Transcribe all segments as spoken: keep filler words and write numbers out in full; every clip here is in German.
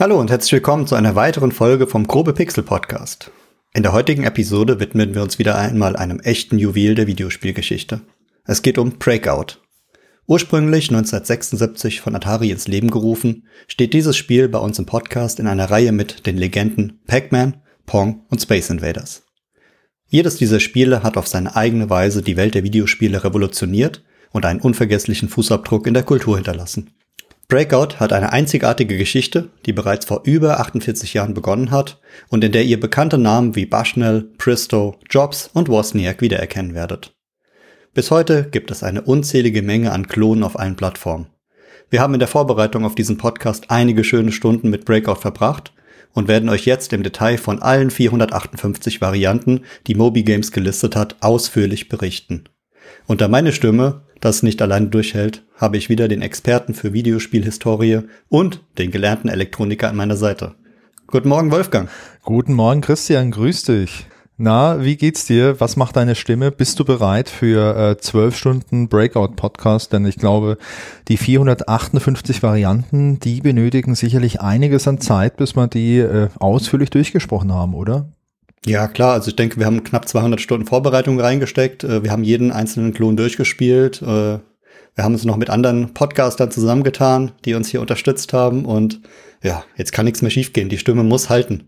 Hallo und herzlich willkommen zu einer weiteren Folge vom Grobe Pixel Podcast. In der heutigen Episode widmen wir uns wieder einmal einem echten Juwel der Videospielgeschichte. Es geht um Breakout. Ursprünglich neunzehnhundertsechsundsiebzig von Atari ins Leben gerufen, steht dieses Spiel bei uns im Podcast in einer Reihe mit den Legenden Pac-Man, Pong und Space Invaders. Jedes dieser Spiele hat auf seine eigene Weise die Welt der Videospiele revolutioniert und einen unvergesslichen Fußabdruck in der Kultur hinterlassen. Breakout hat eine einzigartige Geschichte, die bereits vor über achtundvierzig Jahren begonnen hat und in der ihr bekannte Namen wie Bushnell, Bristow, Jobs und Wozniak wiedererkennen werdet. Bis heute gibt es eine unzählige Menge an Klonen auf allen Plattformen. Wir haben in der Vorbereitung auf diesen Podcast einige schöne Stunden mit Breakout verbracht und werden euch jetzt im Detail von allen vierhundertachtundfünfzig Varianten, die Moby Games gelistet hat, ausführlich berichten. Und da meine Stimme das nicht alleine durchhält, habe ich wieder den Experten für Videospielhistorie und den gelernten Elektroniker an meiner Seite. Guten Morgen, Wolfgang. Guten Morgen, Christian. Grüß dich. Na, wie geht's dir? Was macht deine Stimme? Bist du bereit für äh, zwölf Stunden Breakout-Podcast? Denn ich glaube, die vierhundertachtundfünfzig Varianten, die benötigen sicherlich einiges an Zeit, bis wir die äh, ausführlich durchgesprochen haben, oder? Ja, klar. Also ich denke, wir haben knapp zweihundert Stunden Vorbereitung reingesteckt. Wir haben jeden einzelnen Klon durchgespielt. Wir haben uns noch mit anderen Podcastern zusammengetan, die uns hier unterstützt haben. Und ja, jetzt kann nichts mehr schiefgehen. Die Stimme muss halten.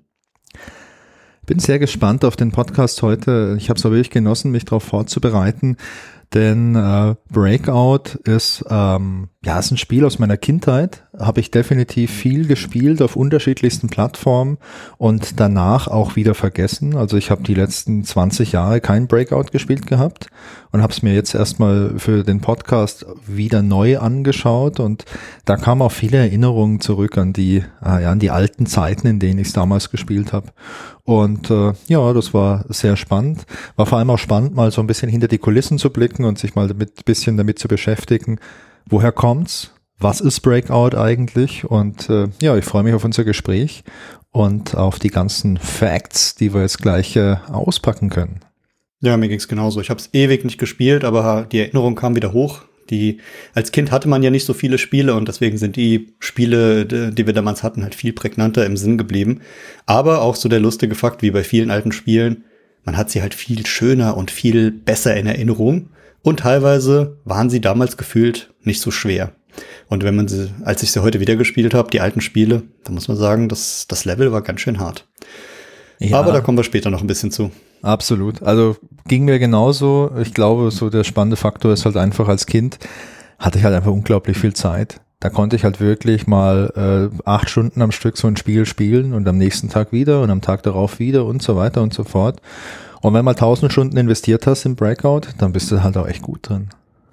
Bin sehr gespannt auf den Podcast heute. Ich habe es auch wirklich genossen, mich darauf vorzubereiten. Denn äh, Breakout ist ähm, ja ist ein Spiel aus meiner Kindheit, habe ich definitiv viel gespielt auf unterschiedlichsten Plattformen und danach auch wieder vergessen. Also ich habe die letzten zwanzig Jahre kein Breakout gespielt gehabt und habe es mir jetzt erstmal für den Podcast wieder neu angeschaut und da kamen auch viele Erinnerungen zurück an die äh, ja an die alten Zeiten, in denen ich es damals gespielt habe. Und äh, ja, das war sehr spannend. War vor allem auch spannend, mal so ein bisschen hinter die Kulissen zu blicken und sich mal ein bisschen damit zu beschäftigen, woher kommt's? Was ist Breakout eigentlich? Und äh, ja, ich freue mich auf unser Gespräch und auf die ganzen Facts, die wir jetzt gleich äh, auspacken können. Ja, mir ging's genauso. Ich habe es ewig nicht gespielt, aber die Erinnerung kam wieder hoch. Die, als Kind hatte man ja nicht so viele Spiele und deswegen sind die Spiele, die wir damals hatten, halt viel prägnanter im Sinn geblieben. Aber auch so der lustige Fakt, wie bei vielen alten Spielen, man hat sie halt viel schöner und viel besser in Erinnerung. Und teilweise waren sie damals gefühlt nicht so schwer. Und wenn man sie, als ich sie heute wieder gespielt habe, die alten Spiele, da muss man sagen, das, das Level war ganz schön hart. Ja. Aber da kommen wir später noch ein bisschen zu. Absolut. Also ging mir genauso. Ich glaube, so der spannende Faktor ist halt einfach, als Kind hatte ich halt einfach unglaublich viel Zeit. Da konnte ich halt wirklich mal äh, acht Stunden am Stück so ein Spiel spielen und am nächsten Tag wieder und am Tag darauf wieder und so weiter und so fort. Und wenn mal tausend Stunden investiert hast im Breakout, dann bist du halt auch echt gut drin.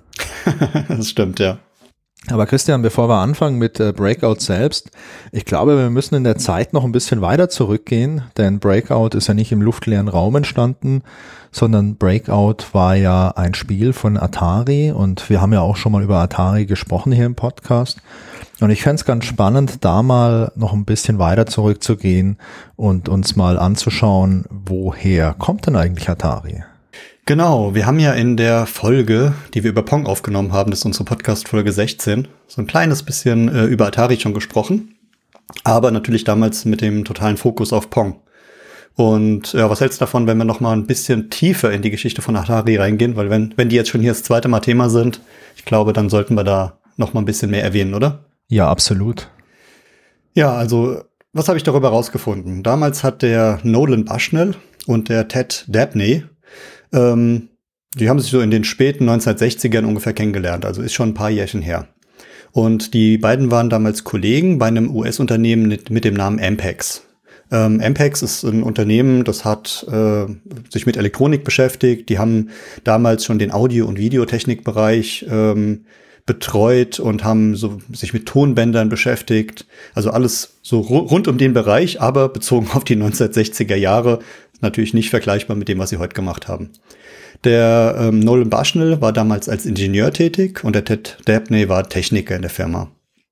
Das stimmt, ja. Aber Christian, bevor wir anfangen mit äh, Breakout selbst, ich glaube, wir müssen in der Zeit noch ein bisschen weiter zurückgehen, denn Breakout ist ja nicht im luftleeren Raum entstanden, sondern Breakout war ja ein Spiel von Atari und wir haben ja auch schon mal über Atari gesprochen hier im Podcast. Und ich fände es ganz spannend, da mal noch ein bisschen weiter zurückzugehen und uns mal anzuschauen, woher kommt denn eigentlich Atari? Genau, wir haben ja in der Folge, die wir über Pong aufgenommen haben, das ist unsere Podcast-Folge sechzehn, so ein kleines bisschen äh, über Atari schon gesprochen, aber natürlich damals mit dem totalen Fokus auf Pong. Und ja, was hältst du davon, wenn wir noch mal ein bisschen tiefer in die Geschichte von Atari reingehen? Weil wenn wenn die jetzt schon hier das zweite Mal Thema sind, ich glaube, dann sollten wir da noch mal ein bisschen mehr erwähnen, oder? Ja, absolut. Ja, also was habe ich darüber rausgefunden? Damals hat der Nolan Bushnell und der Ted Dabney Ähm, die haben sich so in den späten neunzehnhundertsechzigern ungefähr kennengelernt, also ist schon ein paar Jährchen her. Und die beiden waren damals Kollegen bei einem U S-Unternehmen mit, mit dem Namen Ampex. Ähm, Ampex ist ein Unternehmen, das hat äh, sich mit Elektronik beschäftigt. Die haben damals schon den Audio- und Videotechnikbereich ähm, betreut und haben so sich mit Tonbändern beschäftigt. Also alles so ru- rund um den Bereich, aber bezogen auf die neunzehnhundertsechziger Jahre. Natürlich nicht vergleichbar mit dem, was sie heute gemacht haben. Der ähm, Nolan Bushnell war damals als Ingenieur tätig und der Ted Dabney war Techniker in der Firma.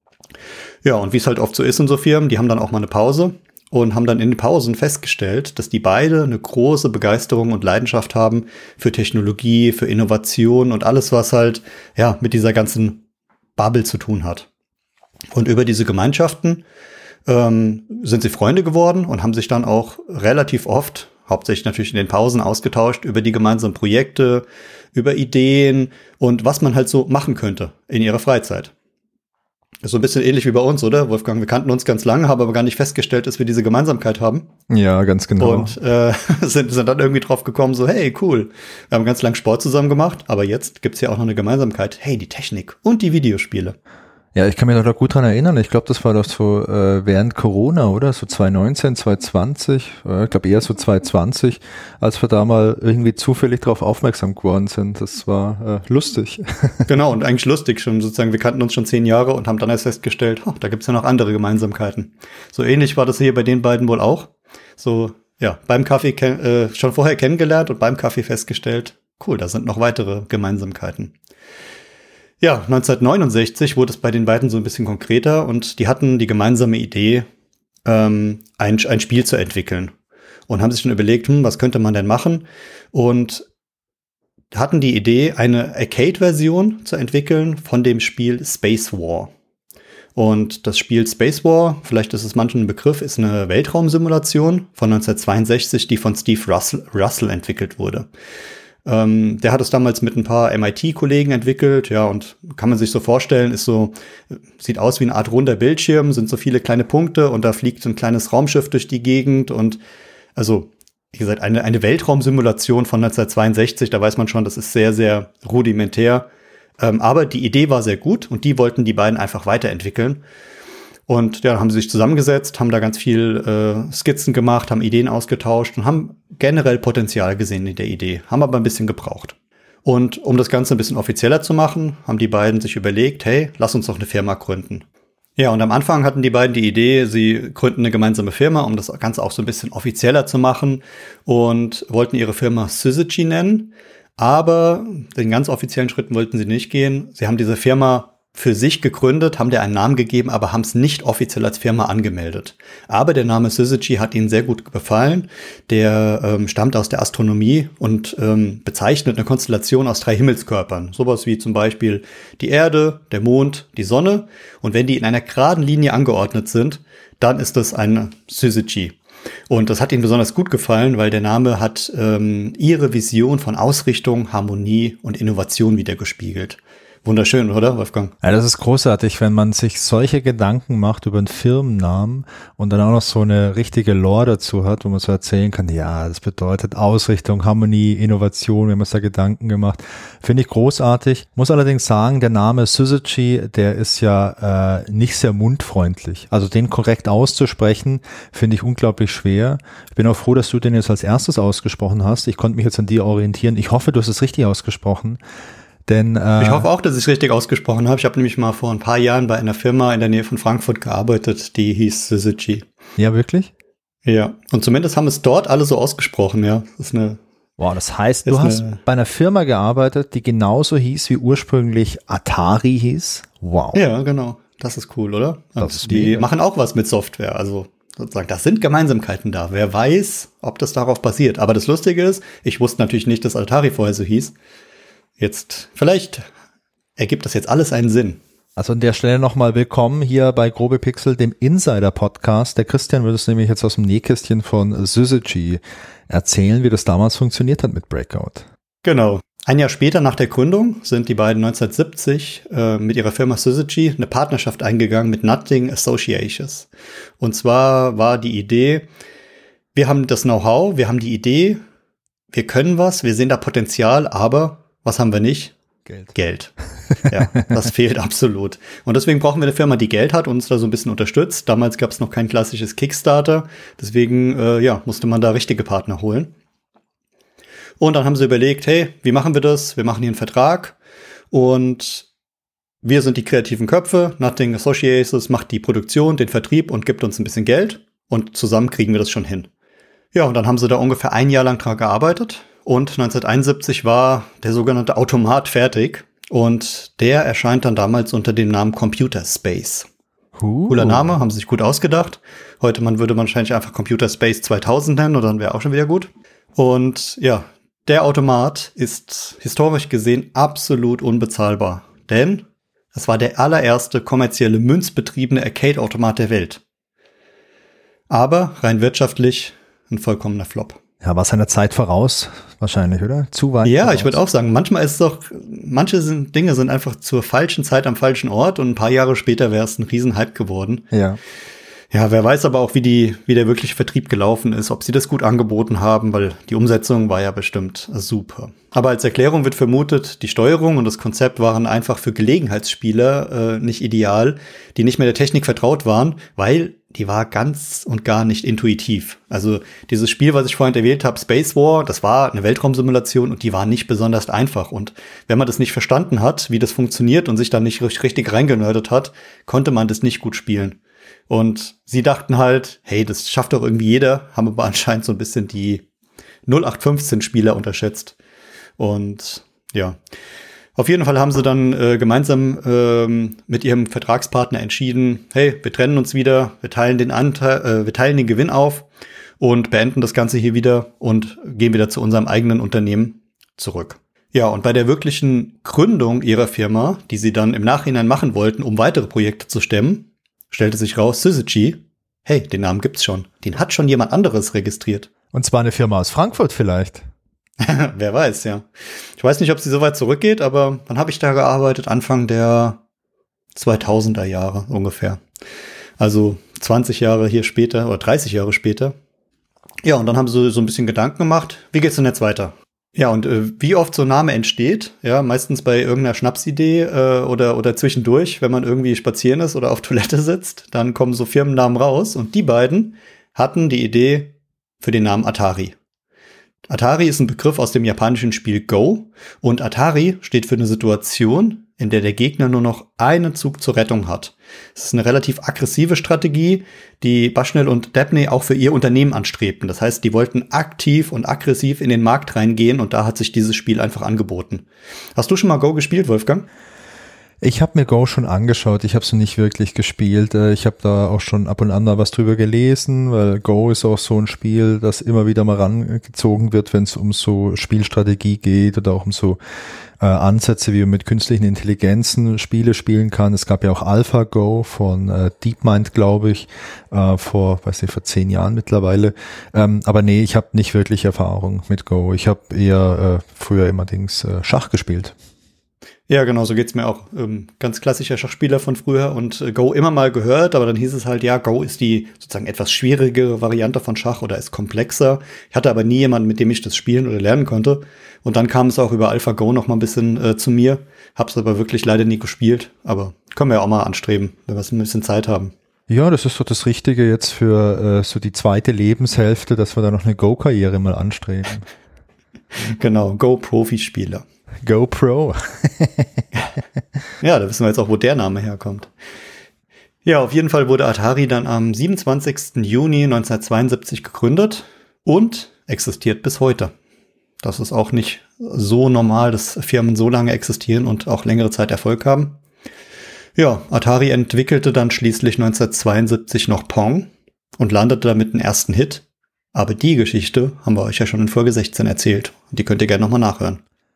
Ja, und wie es halt oft so ist in so Firmen, die haben dann auch mal eine Pause und haben dann in den Pausen festgestellt, dass die beide eine große Begeisterung und Leidenschaft haben für Technologie, für Innovation und alles, was halt ja mit dieser ganzen Bubble zu tun hat. Und über diese Gemeinschaften ähm, sind sie Freunde geworden und haben sich dann auch relativ oft, hauptsächlich natürlich in den Pausen, ausgetauscht über die gemeinsamen Projekte, über Ideen und was man halt so machen könnte in ihrer Freizeit. Ist so ein bisschen ähnlich wie bei uns, oder? Wolfgang, wir kannten uns ganz lange, haben aber gar nicht festgestellt, dass wir diese Gemeinsamkeit haben. Ja, ganz genau. Und äh, sind, sind dann irgendwie drauf gekommen, so, hey, cool, wir haben ganz lang Sport zusammen gemacht, aber jetzt gibt's ja auch noch eine Gemeinsamkeit. Hey, die Technik und die Videospiele. Ja, ich kann mich noch da gut dran erinnern. Ich glaube, das war doch so äh, während Corona, oder? So zwanzig neunzehn, zwanzig zwanzig, äh, ich glaube eher so zwanzig zwanzig, als wir da mal irgendwie zufällig drauf aufmerksam geworden sind. Das war äh, lustig. Genau, und eigentlich lustig schon sozusagen. Wir kannten uns schon zehn Jahre und haben dann erst festgestellt, oh, da gibt's ja noch andere Gemeinsamkeiten. So ähnlich war das hier bei den beiden wohl auch. So, ja, beim Kaffee äh, schon vorher kennengelernt und beim Kaffee festgestellt, cool, da sind noch weitere Gemeinsamkeiten. Ja, neunzehnhundertneunundsechzig wurde es bei den beiden so ein bisschen konkreter und die hatten die gemeinsame Idee, ähm, ein, ein Spiel zu entwickeln und haben sich schon überlegt, hm, was könnte man denn machen, und hatten die Idee, eine Arcade-Version zu entwickeln von dem Spiel Space War. Und das Spiel Space War, vielleicht ist es manchen ein Begriff, ist eine Weltraumsimulation von neunzehnhundertzweiundsechzig, die von Steve Russell, Russell entwickelt wurde. Ähm, der hat es damals mit ein paar M I T-Kollegen entwickelt, ja, und kann man sich so vorstellen, ist so, sieht aus wie eine Art runder Bildschirm, sind so viele kleine Punkte und da fliegt so ein kleines Raumschiff durch die Gegend und, also, wie gesagt, eine, eine Weltraumsimulation von neunzehnhundertzweiundsechzig, da weiß man schon, das ist sehr, sehr rudimentär, ähm, aber die Idee war sehr gut und die wollten die beiden einfach weiterentwickeln. Und ja, haben sie sich zusammengesetzt, haben da ganz viel äh, Skizzen gemacht, haben Ideen ausgetauscht und haben generell Potenzial gesehen in der Idee, haben aber ein bisschen gebraucht. Und um das Ganze ein bisschen offizieller zu machen, haben die beiden sich überlegt, hey, lass uns doch eine Firma gründen. Ja, und am Anfang hatten die beiden die Idee, sie gründen eine gemeinsame Firma, um das Ganze auch so ein bisschen offizieller zu machen, und wollten ihre Firma Syzygy nennen. Aber den ganz offiziellen Schritten wollten sie nicht gehen. Sie haben diese Firma für sich gegründet, haben der einen Namen gegeben, aber haben es nicht offiziell als Firma angemeldet. Aber der Name Syzygy hat ihnen sehr gut gefallen. Der ähm, stammt aus der Astronomie und ähm, bezeichnet eine Konstellation aus drei Himmelskörpern. Sowas wie zum Beispiel die Erde, der Mond, die Sonne. Und wenn die in einer geraden Linie angeordnet sind, dann ist das eine Syzygy. Und das hat ihnen besonders gut gefallen, weil der Name hat ähm, ihre Vision von Ausrichtung, Harmonie und Innovation wiedergespiegelt. Wunderschön, oder, Wolfgang? Ja, das ist großartig, wenn man sich solche Gedanken macht über einen Firmennamen und dann auch noch so eine richtige Lore dazu hat, wo man so erzählen kann, ja, das bedeutet Ausrichtung, Harmonie, Innovation, wir haben uns da Gedanken gemacht. Finde ich großartig. Muss allerdings sagen, der Name Syzygy, der ist ja äh, nicht sehr mundfreundlich. Also den korrekt auszusprechen, finde ich unglaublich schwer. Ich bin auch froh, dass du den jetzt als erstes ausgesprochen hast. Ich konnte mich jetzt an dir orientieren. Ich hoffe, du hast es richtig ausgesprochen. Denn, äh, ich hoffe auch, dass ich es richtig ausgesprochen habe. Ich habe nämlich mal vor ein paar Jahren bei einer Firma in der Nähe von Frankfurt gearbeitet, die hieß Syzygy. Ja, wirklich? Ja, und zumindest haben es dort alle so ausgesprochen, ja. Das ist eine. Wow, das heißt, du hast bei einer Firma gearbeitet, die genauso hieß, wie ursprünglich Atari hieß? Wow. Ja, genau. Das ist cool, oder? Das ist die mega. machen auch was mit Software, also sozusagen, das sind Gemeinsamkeiten da. Wer weiß, ob das darauf basiert. Aber das Lustige ist, ich wusste natürlich nicht, dass Atari vorher so hieß. Jetzt, vielleicht ergibt das jetzt alles einen Sinn. Also an der Stelle nochmal willkommen hier bei Grobe Pixel, dem Insider-Podcast. Der Christian wird es nämlich jetzt aus dem Nähkästchen von Syzygy erzählen, wie das damals funktioniert hat mit Breakout. Genau. Ein Jahr später nach der Gründung sind die beiden neunzehnhundertsiebzig äh, mit ihrer Firma Syzygy eine Partnerschaft eingegangen mit Nutting Associates. Und zwar war die Idee, wir haben das Know-how, wir haben die Idee, wir können was, wir sehen da Potenzial, aber was haben wir nicht? Geld. Geld. Ja, das fehlt absolut. Und deswegen brauchen wir eine Firma, die Geld hat und uns da so ein bisschen unterstützt. Damals gab es noch kein klassisches Kickstarter. Deswegen, äh, ja, musste man da richtige Partner holen. Und dann haben sie überlegt, hey, wie machen wir das? Wir machen hier einen Vertrag und wir sind die kreativen Köpfe. Nutting Associates macht die Produktion, den Vertrieb und gibt uns ein bisschen Geld. Und zusammen kriegen wir das schon hin. Ja, und dann haben sie da ungefähr ein Jahr lang dran gearbeitet. Und neunzehnhunderteinundsiebzig war der sogenannte Automat fertig. Und der erscheint dann damals unter dem Namen Computer Space. Uh. Cooler Name, haben sie sich gut ausgedacht. Heute man würde man wahrscheinlich einfach Computer Space zweitausend nennen und dann wäre auch schon wieder gut. Und ja, der Automat ist historisch gesehen absolut unbezahlbar. Denn es war der allererste kommerzielle münzbetriebene Arcade-Automat der Welt. Aber rein wirtschaftlich ein vollkommener Flop. Ja, war seiner Zeit voraus, wahrscheinlich, oder? Zu weit Ja, voraus. ich würde auch sagen, manchmal ist es doch, manche sind, Dinge sind einfach zur falschen Zeit am falschen Ort und ein paar Jahre später wäre es ein Riesenhype geworden. Ja. Ja, wer weiß aber auch, wie die, wie der wirkliche Vertrieb gelaufen ist, ob sie das gut angeboten haben, weil die Umsetzung war ja bestimmt super. Aber als Erklärung wird vermutet, die Steuerung und das Konzept waren einfach für Gelegenheitsspieler äh, nicht ideal, die nicht mehr der Technik vertraut waren, weil die war ganz und gar nicht intuitiv. Also dieses Spiel, was ich vorhin erwähnt habe, Space War, das war eine Weltraumsimulation und die war nicht besonders einfach. Und wenn man das nicht verstanden hat, wie das funktioniert und sich dann nicht richtig reingenördet hat, konnte man das nicht gut spielen. Und sie dachten halt, hey, das schafft doch irgendwie jeder, haben aber anscheinend so ein bisschen die null acht fünfzehn Spieler unterschätzt. Und ja, auf jeden Fall haben sie dann äh, gemeinsam ähm, mit ihrem Vertragspartner entschieden, hey, wir trennen uns wieder, wir teilen den Anteil, äh, wir teilen den Gewinn auf und beenden das Ganze hier wieder und gehen wieder zu unserem eigenen Unternehmen zurück. Ja, und bei der wirklichen Gründung ihrer Firma, die sie dann im Nachhinein machen wollten, um weitere Projekte zu stemmen, stellte sich raus, Syzygy, hey, den Namen gibt's schon. Den hat schon jemand anderes registriert. Und zwar eine Firma aus Frankfurt vielleicht. Wer weiß, ja. Ich weiß nicht, ob sie so weit zurückgeht, aber wann habe ich da gearbeitet? Anfang der zweitausender Jahre ungefähr. Also zwanzig Jahre hier später oder dreißig Jahre später. Ja, und dann haben sie so ein bisschen Gedanken gemacht, wie geht's denn jetzt weiter? Ja, und äh, wie oft so ein Name entsteht, ja, meistens bei irgendeiner Schnapsidee äh, oder oder zwischendurch, wenn man irgendwie spazieren ist oder auf Toilette sitzt, dann kommen so Firmennamen raus und die beiden hatten die Idee für den Namen Atari. Atari ist ein Begriff aus dem japanischen Spiel Go und Atari steht für eine Situation, in der der Gegner nur noch einen Zug zur Rettung hat. Es ist eine relativ aggressive Strategie, die Bushnell und Dabney auch für ihr Unternehmen anstrebten. Das heißt, die wollten aktiv und aggressiv in den Markt reingehen und da hat sich dieses Spiel einfach angeboten. Hast du schon mal Go gespielt, Wolfgang? Ich habe mir Go schon angeschaut, ich habe es nicht wirklich gespielt. Ich habe da auch schon ab und an mal was drüber gelesen, weil Go ist auch so ein Spiel, das immer wieder mal rangezogen wird, wenn es um so Spielstrategie geht oder auch um so äh, Ansätze, wie man mit künstlichen Intelligenzen Spiele spielen kann. Es gab ja auch AlphaGo von äh, DeepMind, glaube ich, äh, vor, weiß nicht, vor zehn Jahren mittlerweile. Ähm, aber nee, ich habe nicht wirklich Erfahrung mit Go. Ich habe eher äh, früher immerdings äh, Schach gespielt. Ja, genau, so geht's mir auch. Ähm, ganz klassischer Schachspieler von früher und äh, Go immer mal gehört, aber dann hieß es halt, ja, Go ist die sozusagen etwas schwierigere Variante von Schach oder ist komplexer. Ich hatte aber nie jemanden, mit dem ich das spielen oder lernen konnte. Und dann kam es auch über AlphaGo noch mal ein bisschen äh, zu mir. Hab's aber wirklich leider nie gespielt. Aber können wir ja auch mal anstreben, wenn wir ein bisschen Zeit haben. Ja, das ist so das Richtige jetzt für äh, so die zweite Lebenshälfte, dass wir da noch eine Go-Karriere mal anstreben. Genau, Go-Profispieler. GoPro. Ja, da wissen wir jetzt auch, wo der Name herkommt. Ja, auf jeden Fall wurde Atari dann am siebenundzwanzigsten Juni neunzehnhundertzweiundsiebzig gegründet und existiert bis heute. Das ist auch nicht so normal, dass Firmen so lange existieren und auch längere Zeit Erfolg haben. Ja, Atari entwickelte dann schließlich neunzehnhundertzweiundsiebzig noch Pong und landete damit den ersten Hit. Aber die Geschichte haben wir euch ja schon in Folge sechzehn erzählt. Die könnt ihr gerne nochmal nachhören.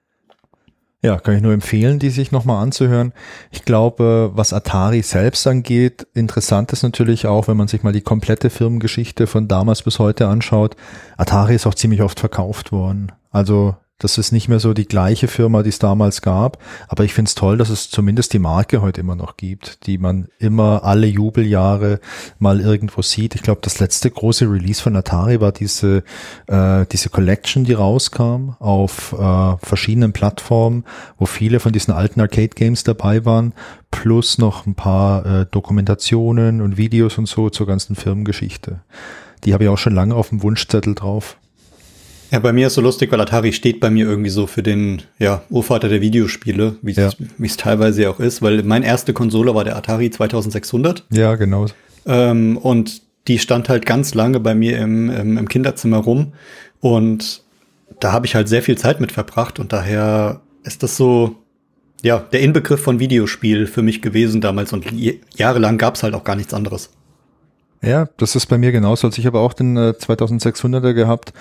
Ja, kann ich nur empfehlen, die sich nochmal anzuhören. Ich glaube, was Atari selbst angeht, interessant ist natürlich auch, wenn man sich mal die komplette Firmengeschichte von damals bis heute anschaut. Atari ist auch ziemlich oft verkauft worden. Also das ist nicht mehr so die gleiche Firma, die es damals gab. Aber ich finde es toll, dass es zumindest die Marke heute immer noch gibt, die man immer alle Jubeljahre mal irgendwo sieht. Ich glaube, das letzte große Release von Atari war diese äh, diese Collection, die rauskam auf äh, verschiedenen Plattformen, wo viele von diesen alten Arcade-Games dabei waren, plus noch ein paar äh, Dokumentationen und Videos und so zur ganzen Firmengeschichte. Die habe ich auch schon lange auf dem Wunschzettel drauf. Ja, bei mir ist so lustig, weil Atari steht bei mir irgendwie so für den ja, Urvater der Videospiele, wie es ja. teilweise auch ist, weil meine erste Konsole war der Atari zweitausendsechshundert. Ja, genau. Ähm, und die stand halt ganz lange bei mir im, im, im Kinderzimmer rum und da habe ich halt sehr viel Zeit mit verbracht und daher ist das so, ja, der Inbegriff von Videospiel für mich gewesen damals und je, jahrelang gab es halt auch gar nichts anderes. Ja, das ist bei mir genauso. Also ich habe auch den äh, zweitausendsechshunderter gehabt.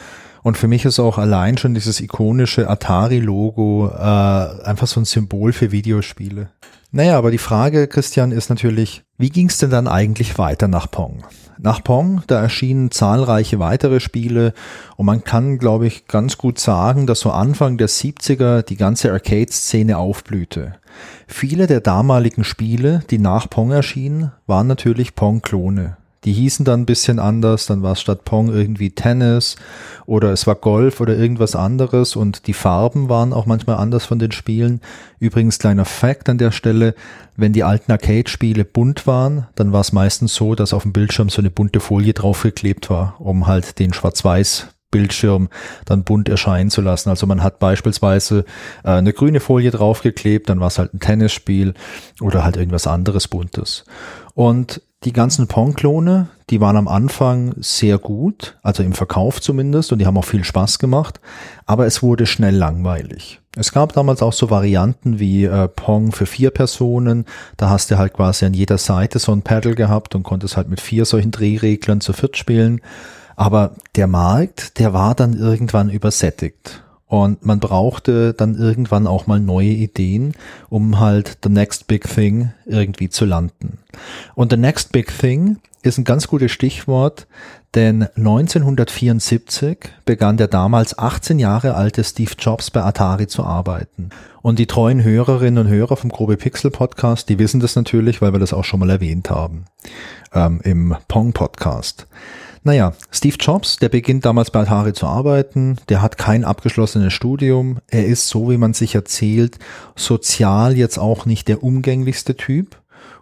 Und für mich ist auch allein schon dieses ikonische Atari-Logo äh, einfach so ein Symbol für Videospiele. Naja, aber die Frage, Christian, ist natürlich, wie ging es denn dann eigentlich weiter nach Pong? Nach Pong, da erschienen zahlreiche weitere Spiele und man kann, glaube ich, ganz gut sagen, dass so Anfang der siebziger die ganze Arcade-Szene aufblühte. Viele der damaligen Spiele, die nach Pong erschienen, waren natürlich Pong-Klone. Die hießen dann ein bisschen anders, dann war es statt Pong irgendwie Tennis oder es war Golf oder irgendwas anderes und die Farben waren auch manchmal anders von den Spielen. Übrigens, kleiner Fact an der Stelle, wenn die alten Arcade-Spiele bunt waren, dann war es meistens so, dass auf dem Bildschirm so eine bunte Folie draufgeklebt war, um halt den Schwarz-Weiß Bildschirm dann bunt erscheinen zu lassen. Also man hat beispielsweise äh, eine grüne Folie draufgeklebt, dann war es halt ein Tennisspiel oder halt irgendwas anderes Buntes. Und die ganzen Pong-Klone, die waren am Anfang sehr gut, also im Verkauf zumindest, und die haben auch viel Spaß gemacht, aber es wurde schnell langweilig. Es gab damals auch so Varianten wie äh, Pong für vier Personen, da hast du halt quasi an jeder Seite so ein Paddle gehabt und konntest halt mit vier solchen Drehreglern zu viert spielen. Aber der Markt, der war dann irgendwann übersättigt und man brauchte dann irgendwann auch mal neue Ideen, um halt the next big thing irgendwie zu landen. Und the next big thing ist ein ganz gutes Stichwort, denn neunzehnhundertvierundsiebzig begann der damals achtzehn Jahre alte Steve Jobs bei Atari zu arbeiten. Und die treuen Hörerinnen und Hörer vom Grobe Pixel Podcast, die wissen das natürlich, weil wir das auch schon mal erwähnt haben ähm, im Pong Podcast. Naja, Steve Jobs, der beginnt damals bei Atari zu arbeiten, der hat kein abgeschlossenes Studium, er ist, so wie man sich erzählt, sozial jetzt auch nicht der umgänglichste Typ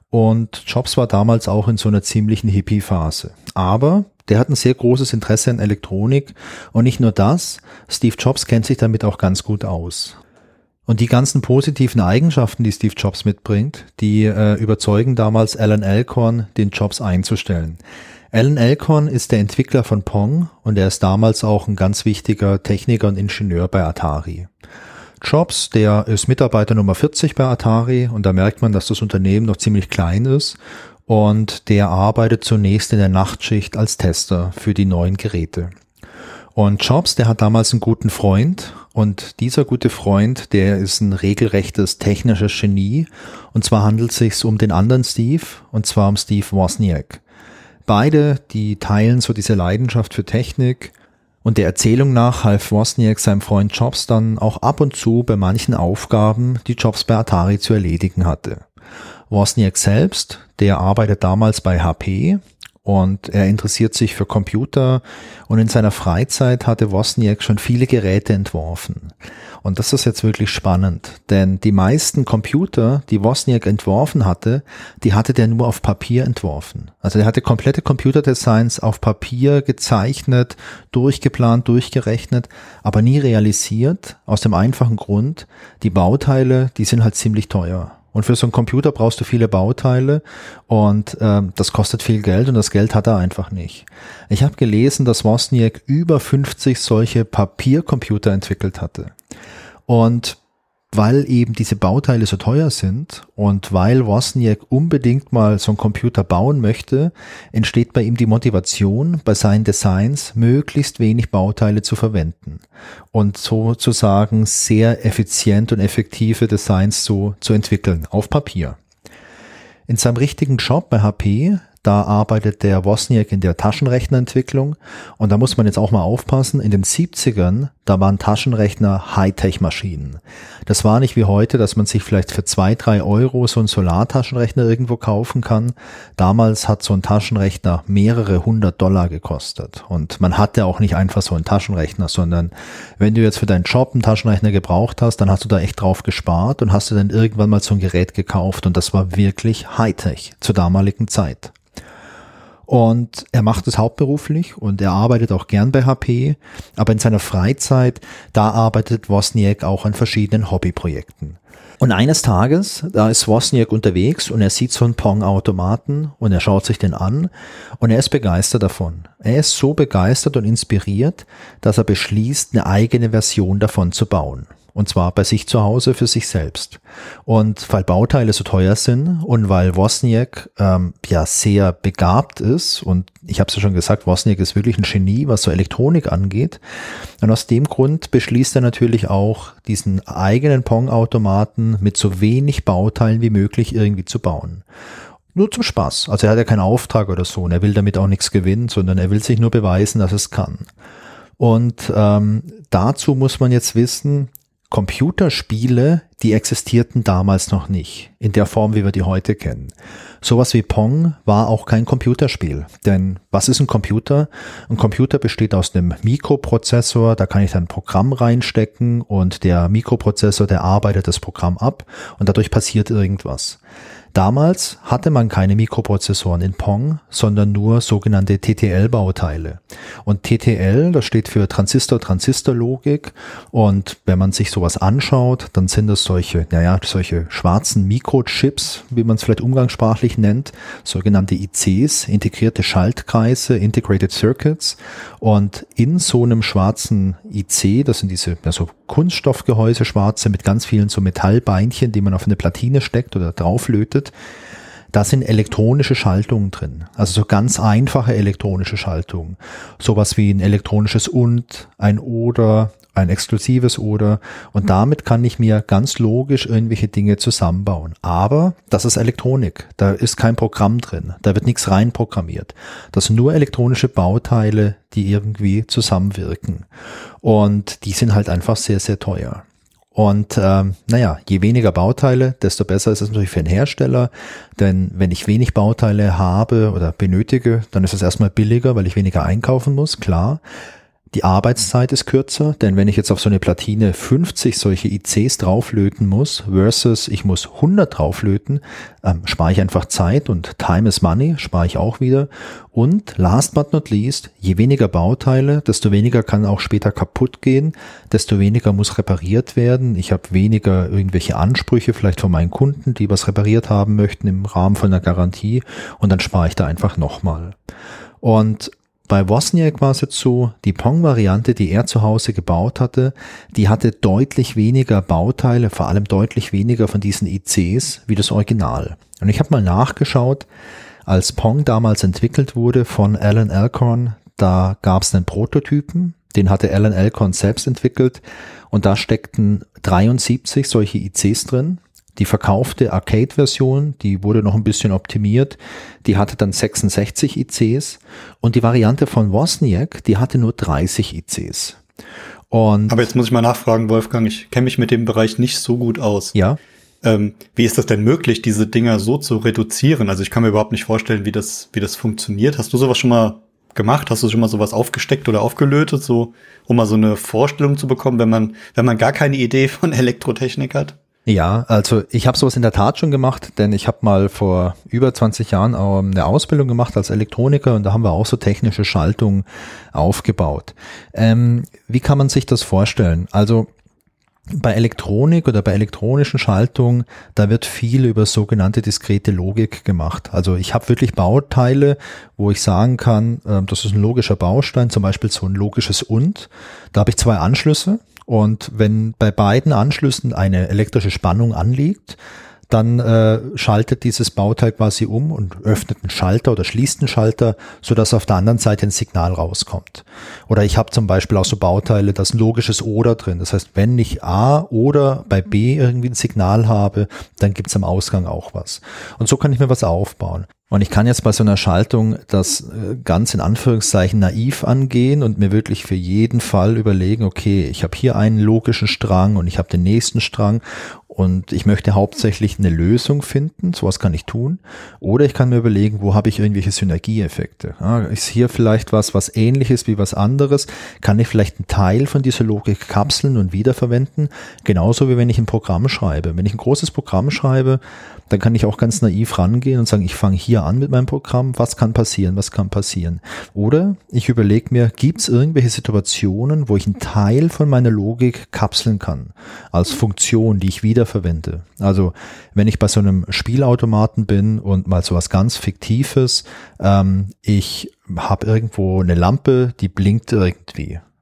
und Jobs war damals auch in so einer ziemlichen Hippie-Phase. Aber der hat ein sehr großes Interesse an Elektronik und nicht nur das, Steve Jobs kennt sich damit auch ganz gut aus. Und die ganzen positiven Eigenschaften, die Steve Jobs mitbringt, die äh, überzeugen damals Alan Alcorn, den Jobs einzustellen. Alan Alcorn ist der Entwickler von Pong und er ist damals auch ein ganz wichtiger Techniker und Ingenieur bei Atari. Jobs, der ist Mitarbeiter Nummer vierzig bei Atari und da merkt man, dass das Unternehmen noch ziemlich klein ist und der arbeitet zunächst in der Nachtschicht als Tester für die neuen Geräte. Und Jobs, der hat damals einen guten Freund und dieser gute Freund, der ist ein regelrechtes technisches Genie und zwar handelt es sich um den anderen Steve und zwar um Steve Wozniak. Beide, die teilen so diese Leidenschaft für Technik und der Erzählung nach half Wozniak seinem Freund Jobs dann auch ab und zu bei manchen Aufgaben, die Jobs bei Atari zu erledigen hatte. Wozniak selbst, der arbeitet damals bei H P und er interessiert sich für Computer und in seiner Freizeit hatte Wozniak schon viele Geräte entworfen. Und das ist jetzt wirklich spannend, denn die meisten Computer, die Wozniak entworfen hatte, die hatte der nur auf Papier entworfen. Also der hatte komplette Computerdesigns auf Papier gezeichnet, durchgeplant, durchgerechnet, aber nie realisiert, aus dem einfachen Grund, die Bauteile, die sind halt ziemlich teuer. Und für so einen Computer brauchst du viele Bauteile und ähm, das kostet viel Geld und das Geld hat er einfach nicht. Ich habe gelesen, dass Wozniak über fünfzig solche Papiercomputer entwickelt hatte. Und weil eben diese Bauteile so teuer sind und weil Wozniak unbedingt mal so einen Computer bauen möchte, entsteht bei ihm die Motivation, bei seinen Designs möglichst wenig Bauteile zu verwenden und sozusagen sehr effizient und effektive Designs so zu entwickeln, auf Papier. In seinem richtigen Job bei H P, da arbeitet der Wozniak in der Taschenrechnerentwicklung und da muss man jetzt auch mal aufpassen, in den siebzigern, da waren Taschenrechner Hightech-Maschinen. Das war nicht wie heute, dass man sich vielleicht für zwei, drei Euro so einen Solartaschenrechner irgendwo kaufen kann. Damals hat so ein Taschenrechner mehrere hundert Dollar gekostet und man hatte auch nicht einfach so einen Taschenrechner, sondern wenn du jetzt für deinen Job einen Taschenrechner gebraucht hast, dann hast du da echt drauf gespart und hast du dann irgendwann mal so ein Gerät gekauft und das war wirklich Hightech zur damaligen Zeit. Und er macht es hauptberuflich und er arbeitet auch gern bei H P, aber in seiner Freizeit, da arbeitet Wozniak auch an verschiedenen Hobbyprojekten. Und eines Tages, da ist Wozniak unterwegs und er sieht so einen Pong-Automaten und er schaut sich den an und er ist begeistert davon. Er ist so begeistert und inspiriert, dass er beschließt, eine eigene Version davon zu bauen. Und zwar bei sich zu Hause für sich selbst. Und weil Bauteile so teuer sind und weil Wozniak ähm, ja sehr begabt ist, und ich habe es ja schon gesagt, Wozniak ist wirklich ein Genie, was so Elektronik angeht. Und aus dem Grund beschließt er natürlich auch, diesen eigenen Pong-Automaten mit so wenig Bauteilen wie möglich irgendwie zu bauen. Nur zum Spaß. Also er hat ja keinen Auftrag oder so und er will damit auch nichts gewinnen, sondern er will sich nur beweisen, dass es kann. Und ähm, dazu muss man jetzt wissen, Computerspiele, die existierten damals noch nicht, in der Form, wie wir die heute kennen. Sowas wie Pong war auch kein Computerspiel, denn was ist ein Computer? Ein Computer besteht aus einem Mikroprozessor, da kann ich dann ein Programm reinstecken und der Mikroprozessor, der arbeitet das Programm ab und dadurch passiert irgendwas. Damals hatte man keine Mikroprozessoren in Pong, sondern nur sogenannte T T L-Bauteile. Und T T L, das steht für Transistor-Transistor-Logik. Und wenn man sich sowas anschaut, dann sind das solche, naja, solche schwarzen Mikrochips, wie man es vielleicht umgangssprachlich nennt, sogenannte I Cs, integrierte Schaltkreise, Integrated Circuits. Und in so einem schwarzen I C, das sind diese ja, so Kunststoffgehäuse, schwarze mit ganz vielen so Metallbeinchen, die man auf eine Platine steckt oder drauflötet. Da sind elektronische Schaltungen drin, also so ganz einfache elektronische Schaltungen. Sowas wie ein elektronisches Und, ein Oder, ein exklusives Oder. Und damit kann ich mir ganz logisch irgendwelche Dinge zusammenbauen. Aber das ist Elektronik, da ist kein Programm drin, da wird nichts reinprogrammiert. Das sind nur elektronische Bauteile, die irgendwie zusammenwirken. Und die sind halt einfach sehr, sehr teuer. Und ähm, naja, je weniger Bauteile, desto besser ist es natürlich für den Hersteller, denn wenn ich wenig Bauteile habe oder benötige, dann ist es erstmal billiger, weil ich weniger einkaufen muss, klar. Die Arbeitszeit ist kürzer, denn wenn ich jetzt auf so eine Platine fünfzig solche I Cs drauflöten muss versus ich muss hundert drauflöten, ähm, spare ich einfach Zeit und Time is Money, spare ich auch wieder. Und last but not least, je weniger Bauteile, desto weniger kann auch später kaputt gehen, desto weniger muss repariert werden. Ich habe weniger irgendwelche Ansprüche vielleicht von meinen Kunden, die was repariert haben möchten im Rahmen von einer Garantie und dann spare ich da einfach nochmal. Und bei Wozniak war es jetzt so, die Pong-Variante, die er zu Hause gebaut hatte, die hatte deutlich weniger Bauteile, vor allem deutlich weniger von diesen I Cs wie das Original. Und ich habe mal nachgeschaut, als Pong damals entwickelt wurde von Alan Alcorn, da gab es einen Prototypen, den hatte Alan Alcorn selbst entwickelt und da steckten dreiundsiebzig solche I Cs drin. Die verkaufte Arcade-Version, die wurde noch ein bisschen optimiert, die hatte dann sechsundsechzig I Cs und die Variante von Wozniak, die hatte nur dreißig I Cs. Und aber jetzt muss ich mal nachfragen, Wolfgang, ich kenne mich mit dem Bereich nicht so gut aus. Ja. Ähm, wie ist das denn möglich, diese Dinger so zu reduzieren? Also ich kann mir überhaupt nicht vorstellen, wie das, wie das funktioniert. Hast du sowas schon mal gemacht? Hast du schon mal sowas aufgesteckt oder aufgelötet, so, um mal so eine Vorstellung zu bekommen, wenn man, wenn man gar keine Idee von Elektrotechnik hat? Ja, also ich habe sowas in der Tat schon gemacht, denn ich habe mal vor über zwanzig Jahren auch eine Ausbildung gemacht als Elektroniker und da haben wir auch so technische Schaltungen aufgebaut. Ähm, wie kann man sich das vorstellen? Also bei Elektronik oder bei elektronischen Schaltungen, da wird viel über sogenannte diskrete Logik gemacht. Also ich habe wirklich Bauteile, wo ich sagen kann, äh, das ist ein logischer Baustein, zum Beispiel so ein logisches Und. Da habe ich zwei Anschlüsse. Und wenn bei beiden Anschlüssen eine elektrische Spannung anliegt, dann äh, schaltet dieses Bauteil quasi um und öffnet einen Schalter oder schließt einen Schalter, sodass auf der anderen Seite ein Signal rauskommt. Oder ich habe zum Beispiel auch so Bauteile, da ist ein logisches Oder drin. Das heißt, wenn ich A oder bei B irgendwie ein Signal habe, dann gibt es am Ausgang auch was. Und so kann ich mir was aufbauen. Und ich kann jetzt bei so einer Schaltung das ganz in Anführungszeichen naiv angehen und mir wirklich für jeden Fall überlegen, okay, ich habe hier einen logischen Strang und ich habe den nächsten Strang und ich möchte hauptsächlich eine Lösung finden, sowas kann ich tun. Oder ich kann mir überlegen, wo habe ich irgendwelche Synergieeffekte. Ja, ist hier vielleicht was, was ähnlich ist wie was anderes? Kann ich vielleicht einen Teil von dieser Logik kapseln und wiederverwenden? Genauso wie wenn ich ein Programm schreibe. Wenn ich ein großes Programm schreibe, dann kann ich auch ganz naiv rangehen und sagen, ich fange hier an mit meinem Programm, was kann passieren, was kann passieren. Oder ich überlege mir, gibt es irgendwelche Situationen, wo ich einen Teil von meiner Logik kapseln kann, als Funktion, die ich wiederverwende. Also wenn ich bei so einem Spielautomaten bin und mal so was ganz Fiktives, ähm, ich habe irgendwo eine Lampe, die blinkt irgendwie.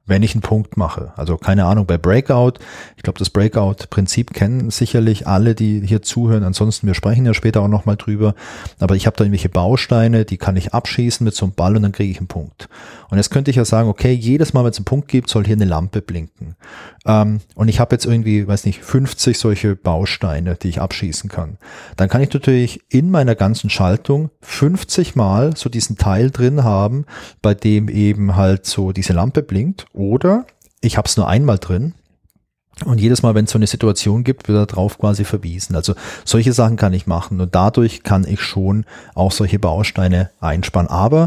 wenn ich einen Punkt mache. Also keine Ahnung, bei Breakout, ich glaube, das Breakout-Prinzip kennen sicherlich alle, die hier zuhören. Ansonsten, wir sprechen ja später auch nochmal drüber. Aber ich habe da irgendwelche Bausteine, die kann ich abschießen mit so einem Ball und dann kriege ich einen Punkt. Und jetzt könnte ich ja sagen, okay, jedes Mal, wenn es einen Punkt gibt, soll hier eine Lampe blinken. Ähm, und ich habe jetzt irgendwie, weiß nicht, fünfzig solche Bausteine, die ich abschießen kann. Dann kann ich natürlich in meiner ganzen Schaltung fünfzig Mal so diesen Teil drin haben, bei dem eben halt so diese Lampe blinkt. Oder ich habe es nur einmal drin und jedes Mal, wenn es so eine Situation gibt, wird er drauf quasi verwiesen. Also solche Sachen kann ich machen und dadurch kann ich schon auch solche Bausteine einsparen. Aber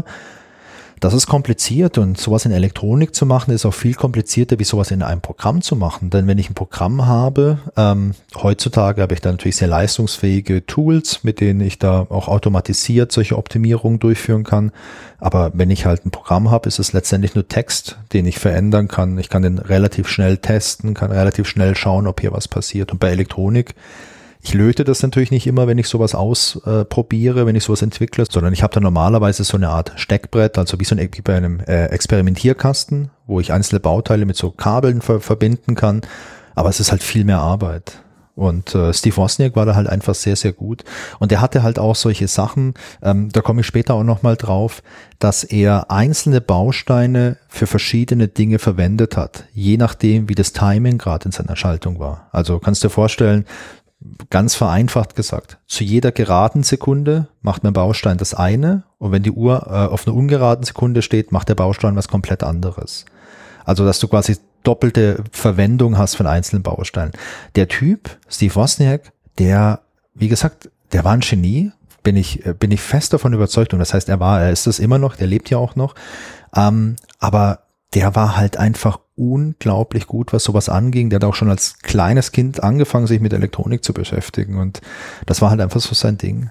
das ist kompliziert und sowas in Elektronik zu machen, ist auch viel komplizierter, wie sowas in einem Programm zu machen. Denn wenn ich ein Programm habe, ähm, heutzutage habe ich da natürlich sehr leistungsfähige Tools, mit denen ich da auch automatisiert solche Optimierungen durchführen kann. Aber wenn ich halt ein Programm habe, ist es letztendlich nur Text, den ich verändern kann. Ich kann den relativ schnell testen, kann relativ schnell schauen, ob hier was passiert. Und bei Elektronik, ich löte das natürlich nicht immer, wenn ich sowas ausprobiere, äh, wenn ich sowas entwickle, sondern ich habe da normalerweise so eine Art Steckbrett, also wie so ein, wie bei einem äh, Experimentierkasten, wo ich einzelne Bauteile mit so Kabeln ver- verbinden kann. Aber es ist halt viel mehr Arbeit. Und äh, Steve Wozniak war da halt einfach sehr, sehr gut. Und er hatte halt auch solche Sachen, ähm, da komme ich später auch nochmal drauf, dass er einzelne Bausteine für verschiedene Dinge verwendet hat, je nachdem, wie das Timing gerade in seiner Schaltung war. Also kannst du dir vorstellen, ganz vereinfacht gesagt, zu jeder geraden Sekunde macht mein Baustein das eine und wenn die Uhr äh, auf einer ungeraden Sekunde steht, macht der Baustein was komplett anderes. Also dass du quasi doppelte Verwendung hast von einzelnen Bausteinen. Der Typ, Steve Wozniak, der, wie gesagt, der war ein Genie, bin ich, bin ich fest davon überzeugt und das heißt, er war, er ist das immer noch, der lebt ja auch noch, ähm, aber der war halt einfach unglaublich gut, was sowas anging. Der hat auch schon als kleines Kind angefangen, sich mit Elektronik zu beschäftigen und das war halt einfach so sein Ding.